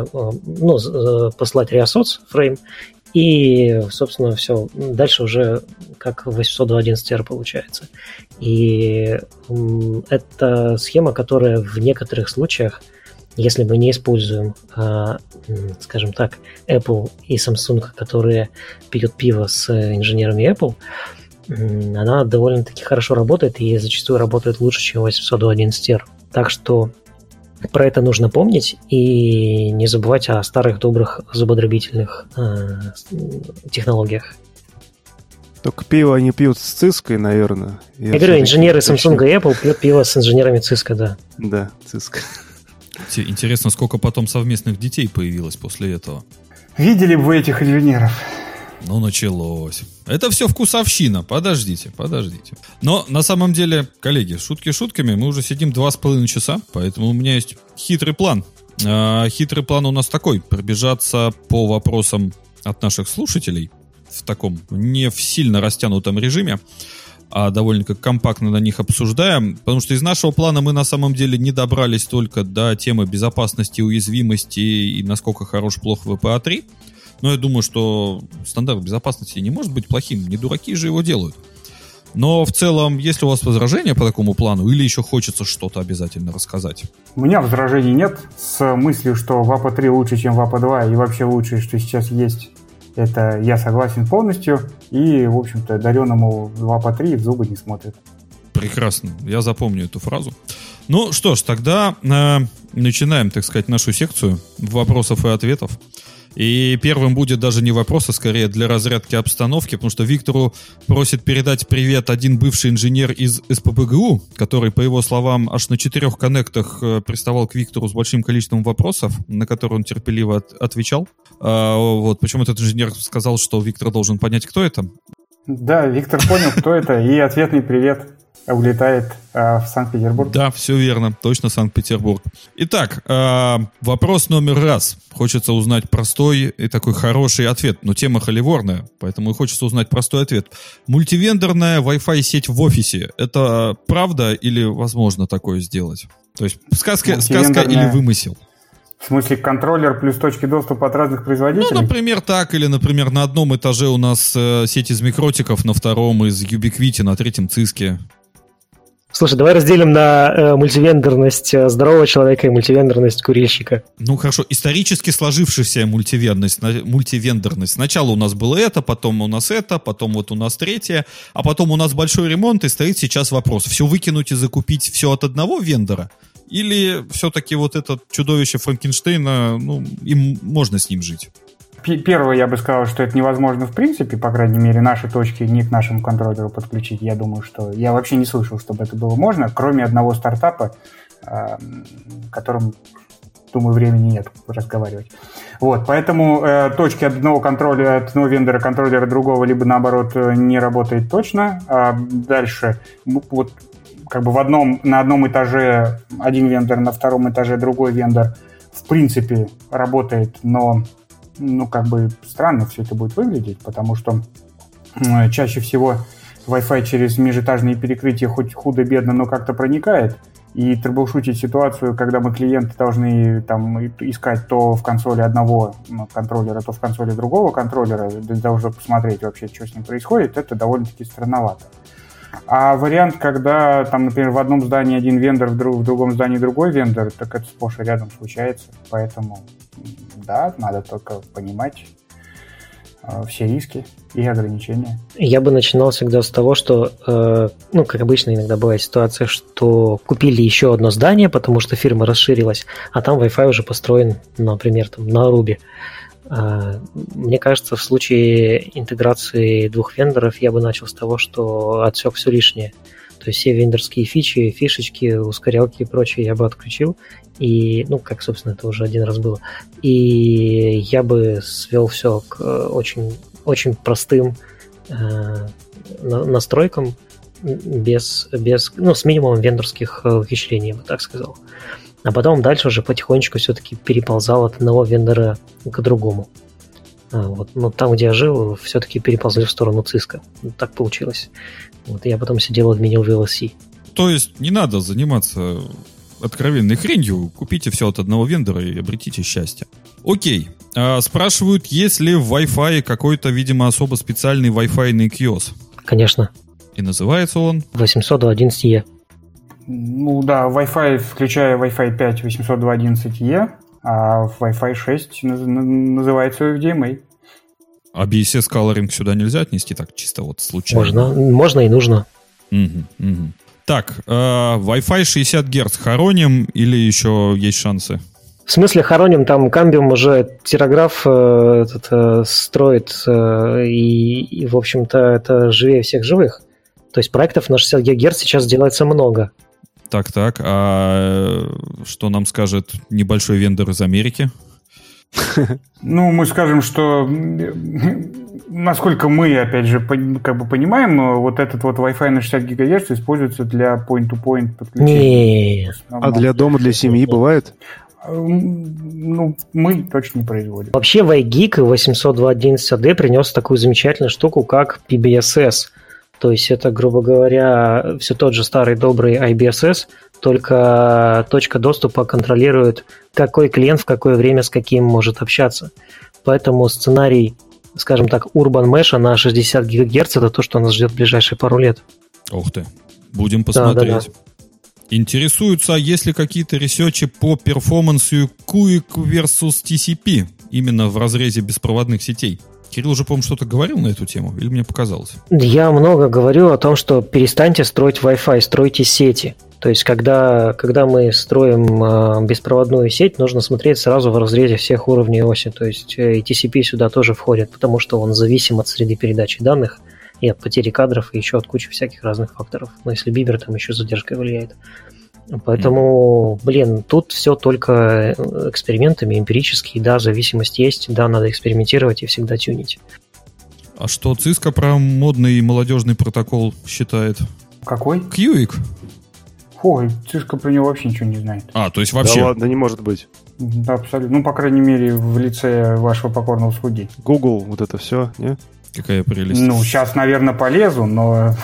реассоц фрейм, и, собственно, все. Дальше уже как 802.11r получается. И это схема, которая в некоторых случаях, если мы не используем, скажем так, Apple и Samsung, которые пьют пиво с инженерами Apple, она довольно-таки хорошо работает и зачастую работает лучше, чем 802.11r. Так что про это нужно помнить и не забывать о старых добрых зубодробительных технологиях. Только пиво они пьют с Cisco, наверное. Я говорю, инженеры Samsung и Apple пьют пиво с инженерами Cisco, да. Да, Cisco. Интересно, сколько потом совместных детей появилось после этого. Видели бы вы этих инженеров. Ну, началось. Это все вкусовщина. Подождите. Но на самом деле, коллеги, шутки шутками, мы уже сидим 2,5 часа, поэтому у меня есть хитрый план. Хитрый план у нас такой: пробежаться по вопросам от наших слушателей в таком не в сильно растянутом режиме, а довольно компактно на них обсуждаем, потому что из нашего плана мы на самом деле не добрались только до темы безопасности, уязвимости и насколько хорош плох VPA3. Но я думаю, что стандарт безопасности не может быть плохим, не дураки же его делают. Но в целом, если у вас возражения по такому плану, или еще хочется что-то обязательно рассказать? У меня возражений нет, с мыслью, что VAPA 3 лучше, чем VAPA 2, и вообще лучшее, что сейчас есть, это я согласен полностью, и, в общем-то, дареному VAPA 3 в зубы не смотрит. Прекрасно, я запомню эту фразу. Ну что ж, тогда начинаем, так сказать, нашу секцию вопросов и ответов. И первым будет даже не вопрос, а скорее для разрядки обстановки, потому что Виктору просит передать привет один бывший инженер из СПбГУ, который, по его словам, аж на 4 коннектах приставал к Виктору с большим количеством вопросов, на которые он терпеливо отвечал. Вот, причем этот инженер сказал, что Виктор должен понять, кто это. Да, Виктор понял, кто это, и ответный привет улетает в Санкт-Петербург. Да, все верно, точно Санкт-Петербург. Итак, вопрос номер раз. Хочется узнать простой и такой хороший ответ, но тема холиворная, поэтому и хочется узнать простой ответ. Мультивендорная Wi-Fi сеть в офисе – это правда или возможно такое сделать? То есть сказка или вымысел? В смысле, контроллер плюс точки доступа от разных производителей? Ну, например, так, или, например, на одном этаже у нас сеть из микротиков, на втором из Ubiquiti, на третьем Циске. Слушай, давай разделим на мультивендорность здорового человека и мультивендорность курильщика. Ну, хорошо. Исторически сложившаяся мультивендорность. Сначала у нас было это, потом у нас это, потом вот у нас третье, а потом у нас большой ремонт, и стоит сейчас вопрос. Все выкинуть и закупить все от одного вендора? Или все-таки вот это чудовище Франкенштейна, ну, им можно с ним жить? Первое, я бы сказал, что это невозможно в принципе, по крайней мере, наши точки не к нашему контроллеру подключить. Я думаю, что... Я вообще не слышал, чтобы это было можно, кроме одного стартапа, которым, думаю, времени нет разговаривать. Вот, поэтому точки от одного контроллера, от одного вендора контроллера другого, либо наоборот, не работает точно. А дальше, вот, как бы на одном этаже один вендор, на втором этаже другой вендор, в принципе, работает, но... Ну, как бы странно все это будет выглядеть, потому что чаще всего Wi-Fi через межэтажные перекрытия хоть худо-бедно, но как-то проникает. И трэблшутить ситуацию, когда мы клиенты должны там искать то в консоли одного контроллера, то в консоли другого контроллера, для того, чтобы посмотреть вообще, что с ним происходит, это довольно-таки странновато. А вариант, когда, там, например, в одном здании один вендор, в другом здании другой вендор, так это сплошь и рядом случается. Поэтому, да, надо только понимать все риски и ограничения. Я бы начинал всегда с того, что, как обычно иногда бывает ситуация, что купили еще одно здание, потому что фирма расширилась, а там Wi-Fi уже построен, например, там, на Ruby. Мне кажется, в случае интеграции двух вендоров я бы начал с того, что отсек все лишнее. То есть все вендорские фишечки, ускорялки и прочее я бы отключил. И, как, собственно, это уже один раз было. И я бы свел все к очень, очень простым настройкам с минимумом вендорских ухищрений, я бы так сказал. А потом дальше уже потихонечку все-таки переползал от одного вендора к другому. Там, где я жил, все-таки переползли в сторону Cisco. Так получилось. Я потом сидел, админил VLC. То есть не надо заниматься откровенной хренью. Купите все от одного вендора и обретите счастье. Окей. Спрашивают, есть ли в Wi-Fi какой-то, видимо, особо специальный Wi-Fi-ный QoS? Конечно. И называется он? 802.11e. Ну да, Wi-Fi, включая Wi-Fi 5 802.11e, а Wi-Fi 6 называется UFDMA. А BSS Coloring сюда нельзя отнести так чисто вот случайно? Можно и нужно. Угу. Так, Wi-Fi 60 Гц хороним или еще есть шансы? В смысле хороним? Там Камбиум уже тирограф строит, и, в общем-то, это живее всех живых. То есть проектов на 60 ГГц сейчас делается много. Так, а что нам скажет небольшой вендор из Америки? Ну, мы скажем, что насколько мы, опять же, понимаем, вот этот вот Wi-Fi на 60 ГГц используется для point-to-point подключения. Нет. А для дома, для семьи бывает? Мы точно не производим. Вообще WiGig 802.11d принес такую замечательную штуку, как PBSS. То есть это, грубо говоря, все тот же старый добрый IBSS, только точка доступа контролирует, какой клиент в какое время с каким может общаться. Поэтому сценарий, скажем так, Urban Mesh на 60 ГГц – это то, что нас ждет в ближайшие пару лет. Ух ты, будем посмотреть. Да. Интересуются, есть ли какие-то ресерчи по перформансу QoS versus TCP, именно в разрезе беспроводных сетей? Кирилл уже, по-моему, что-то говорил на эту тему, или мне показалось? Я много говорю о том, что перестаньте строить Wi-Fi, стройте сети. То есть, когда мы строим беспроводную сеть, нужно смотреть сразу в разрезе всех уровней оси. То есть, и TCP сюда тоже входит, потому что он зависим от среды передачи данных и от потери кадров, и еще от кучи всяких разных факторов. Но если бибер, там еще задержкой влияет. Поэтому, тут все только экспериментами, эмпирически. Да, зависимость есть, да, надо экспериментировать и всегда тюнить. А что Cisco про модный молодежный протокол считает? Какой? QUIC. Ой, Cisco про него вообще ничего не знает. То есть вообще... Да ладно, не может быть. Да, абсолютно. По крайней мере, в лице вашего покорного слуги. Google, вот это все, не? Какая прелесть. Сейчас, наверное, полезу, но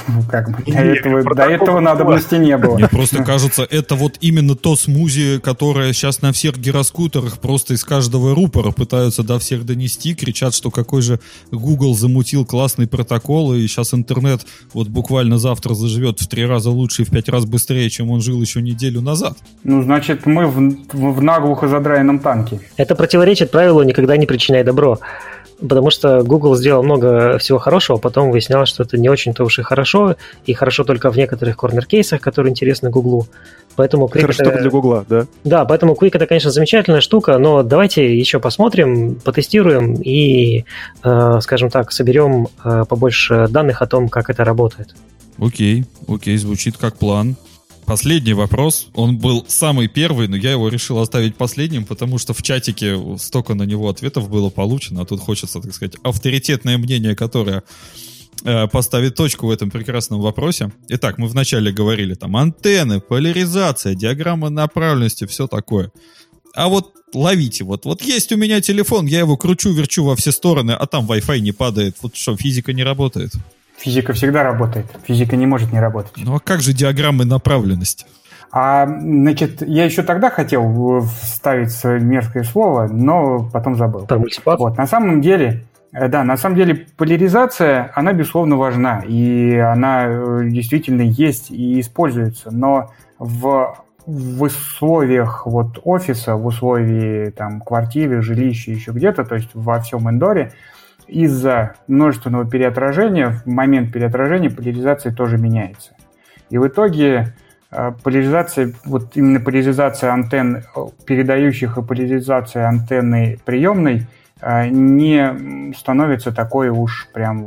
до этого надобности не было. Мне просто кажется, это вот именно то смузи, которое сейчас на всех гироскутерах просто из каждого рупора пытаются до всех донести, кричат, что какой же Google замутил классный протокол, и сейчас интернет вот буквально завтра заживет в 3 раза лучше и в 5 раз быстрее, чем он жил еще неделю назад. Значит, мы в наглухо задраенном танке. Это противоречит правилу «никогда не причиняй добро». Потому что Google сделал много всего хорошего, потом выяснялось, что это не очень-то уж и хорошо только в некоторых корнер-кейсах, которые интересны Гуглу. Поэтому Quick хорошо только для Гугла, да? Да, поэтому Quick это, конечно, замечательная штука, но давайте еще посмотрим, потестируем и, скажем так, соберем побольше данных о том, как это работает. Окей, звучит как план. Последний вопрос, он был самый первый, но я его решил оставить последним, потому что в чатике столько на него ответов было получено, а тут хочется, так сказать, авторитетное мнение, которое поставит точку в этом прекрасном вопросе. Итак, мы вначале говорили, там, антенны, поляризация, диаграмма направленности, все такое. А вот ловите, вот есть у меня телефон, я его кручу-верчу во все стороны, а там Wi-Fi не падает. Вот что, физика не работает? Физика всегда работает. Физика не может не работать. Ну а как же диаграммы направленности? Значит, я еще тогда хотел вставить мерзкое слово, но потом забыл. Вот, на самом деле, поляризация, она, безусловно, важна. И она действительно есть и используется. Но в условиях офиса, в условии квартиры, жилища, еще где-то, то есть во всем индоре, из-за множественного переотражения, в момент переотражения поляризация тоже меняется. И в итоге поляризация, именно поляризация антенн передающих и поляризация антенны приемной не становится такой уж прям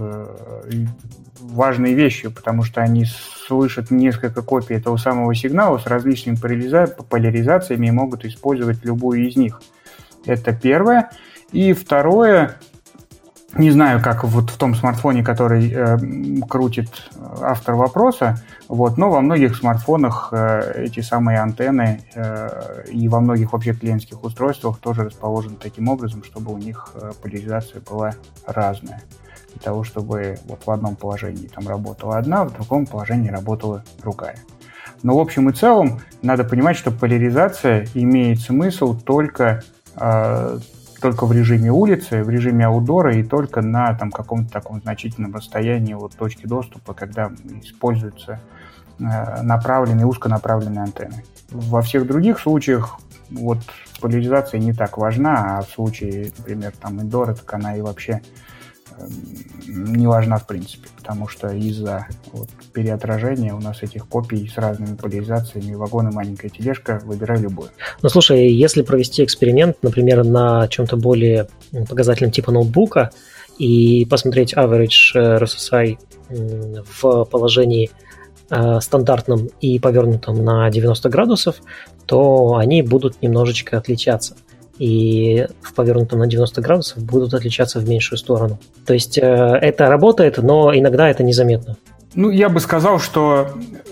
важной вещью, потому что они слышат несколько копий этого самого сигнала с различными поляризациями и могут использовать любую из них. Это первое. И второе, не знаю, как в том смартфоне, который крутит автор вопроса, но во многих смартфонах эти самые антенны и во многих вообще клиентских устройствах тоже расположены таким образом, чтобы у них поляризация была разная. Для того, чтобы в одном положении работала одна, в другом положении работала другая. Но в общем и целом надо понимать, что поляризация имеет смысл только в режиме улицы, в режиме аутдора и только на каком-то таком значительном расстоянии от точки доступа, когда используются направленные, узконаправленные антенны. Во всех других случаях поляризация не так важна, а в случае, например, индора, так она и вообще не важна в принципе, потому что из-за переотражения у нас этих копий с разными поляризациями, вагон и маленькая тележка, выбирай любую. Ну, слушай, если провести эксперимент, например, на чем-то более показательном типа ноутбука и посмотреть average RSSI в положении стандартном и повернутом на 90 градусов, то они будут немножечко отличаться. И в повернутом на 90 градусов будут отличаться в меньшую сторону. То есть это работает, но иногда это незаметно. Я бы сказал, что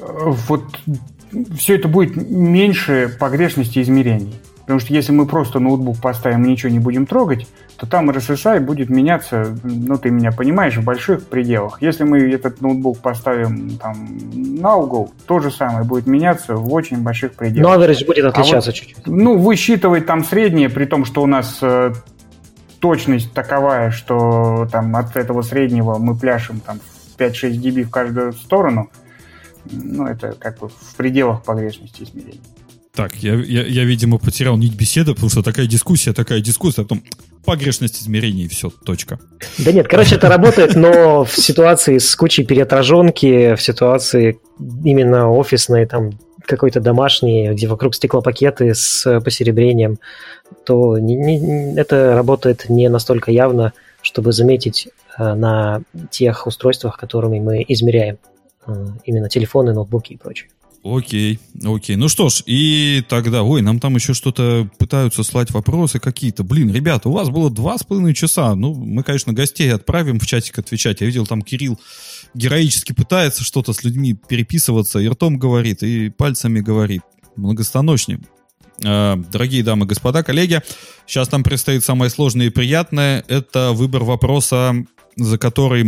все это будет меньше погрешности измерений. Потому что если мы просто ноутбук поставим и ничего не будем трогать, то там RSSI будет меняться, ты меня понимаешь, в больших пределах. Если мы этот ноутбук поставим на угол, то же самое будет меняться в очень больших пределах. Но average будет отличаться чуть-чуть. Высчитывать среднее, при том, что у нас точность таковая, что от этого среднего мы пляшем 5-6 dB в каждую сторону, это в пределах погрешности измерений. Так, я, видимо, потерял нить беседы, потому что такая дискуссия, а потом погрешность измерений, все, точка. Да нет, это работает, но в ситуации с кучей переотраженки, в ситуации именно офисной, какой-то домашний, где вокруг стеклопакеты с посеребрением, то это работает не настолько явно, чтобы заметить на тех устройствах, которыми мы измеряем. Именно телефоны, ноутбуки и прочее. Окей. Ну что ж, и тогда... Ой, нам там еще что-то пытаются слать вопросы какие-то. Блин, ребята, у вас было 2,5 часа. Ну, мы, конечно, гостей отправим в чатик отвечать. Я видел, там Кирилл героически пытается что-то с людьми переписываться, и ртом говорит, и пальцами говорит. Многостаночнее. Дорогие дамы и господа, коллеги, сейчас нам предстоит самое сложное и приятное. Это выбор вопроса, за который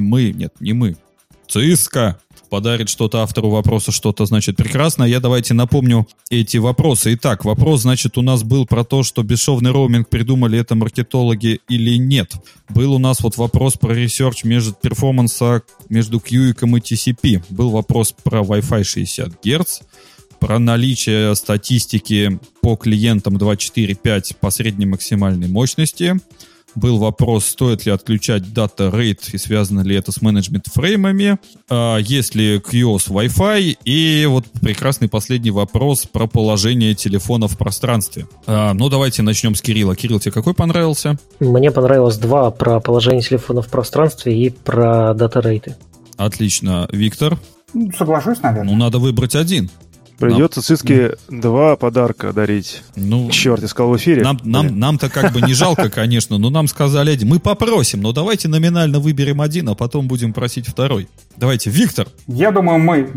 ЦИСКО подарит что-то автору вопроса, что-то, значит, прекрасно. Я давайте напомню эти вопросы. Итак, вопрос, значит, у нас был про то, что бесшовный роуминг придумали это маркетологи или нет. Был у нас вот вопрос про ресерч между перформанса между QUIC и TCP. Был вопрос про Wi-Fi 60 Гц, про наличие статистики по клиентам 2.4.5 по средней максимальной мощности. Был вопрос, стоит ли отключать Data Rate и связано ли это с менеджмент-фреймами, есть ли QoS Wi-Fi, и вот прекрасный последний вопрос про положение телефона в пространстве. Ну, давайте начнем с Кирилла. Кирилл, тебе какой понравился? Мне понравилось 2 про положение телефона в пространстве и про Data Rate. Отлично. Виктор? Соглашусь, наверное. Ну, надо выбрать один. Придется ЦИСКе 2 подарка дарить. Ну, черт, я сказал в эфире. Нам-то как бы не жалко, конечно, но нам сказали один. Мы попросим, но давайте номинально выберем один, а потом будем просить второй. Давайте, Виктор. Я думаю,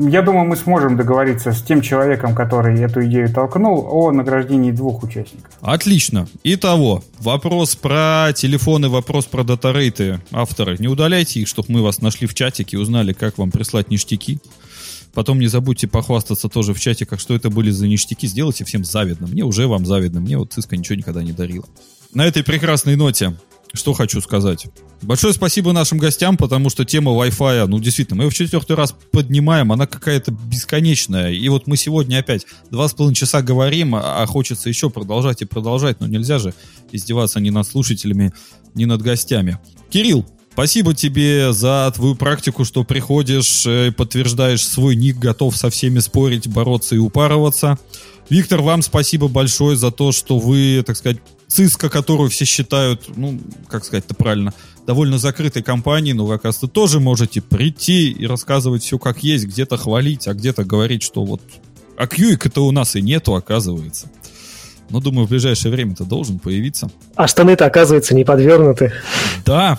мы сможем договориться с тем человеком, который эту идею толкнул, о награждении 2 участников. Отлично. Итого, вопрос про телефоны, вопрос про датарейты. Авторы, не удаляйте их, чтобы мы вас нашли в чатике и узнали, как вам прислать ништяки. Потом не забудьте похвастаться тоже в чате, как что это были за ништяки. Сделайте всем завидно. Мне уже вам завидно. Мне вот ЦИСКО ничего никогда не дарила. На этой прекрасной ноте, что хочу сказать. Большое спасибо нашим гостям, потому что тема Wi-Fi, ну действительно, мы ее в 4-й раз поднимаем, она какая-то бесконечная. И вот мы сегодня опять 2,5 часа говорим, а хочется еще продолжать и продолжать. Но нельзя же издеваться ни над слушателями, ни над гостями. Кирилл, спасибо тебе за твою практику, что приходишь, подтверждаешь свой ник, готов со всеми спорить, бороться и упарываться. Виктор, вам спасибо большое за то, что вы, так сказать, ЦИСКО, которую все считают, ну, как сказать-то правильно, довольно закрытой компанией, но вы, оказывается, тоже можете прийти и рассказывать все как есть, где-то хвалить, а где-то говорить, что вот... А QUIC-то у нас и нету, оказывается. Но, думаю, в ближайшее время-то должен появиться. А штаны-то, оказывается, не подвернуты. Да.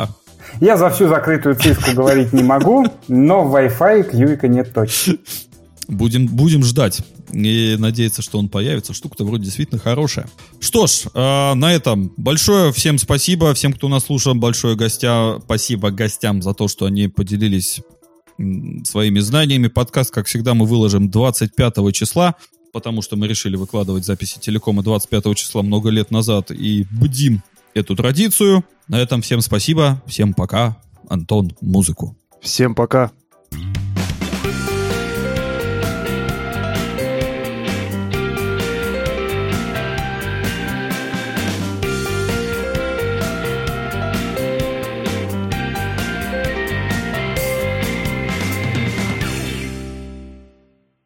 Я за всю закрытую ЦИСКу говорить не могу, но в Wi-Fi QUIC нет точно. Будем ждать и надеяться, что он появится. Штука-то вроде действительно хорошая. Что ж, на этом большое всем спасибо. Всем, кто нас слушал, большое спасибо гостям за то, что они поделились своими знаниями. Подкаст, как всегда, мы выложим 25 числа, потому что мы решили выкладывать записи телекома 25 числа много лет назад и бдим эту традицию. На этом всем спасибо. Всем пока. Антон, музыку. Всем пока.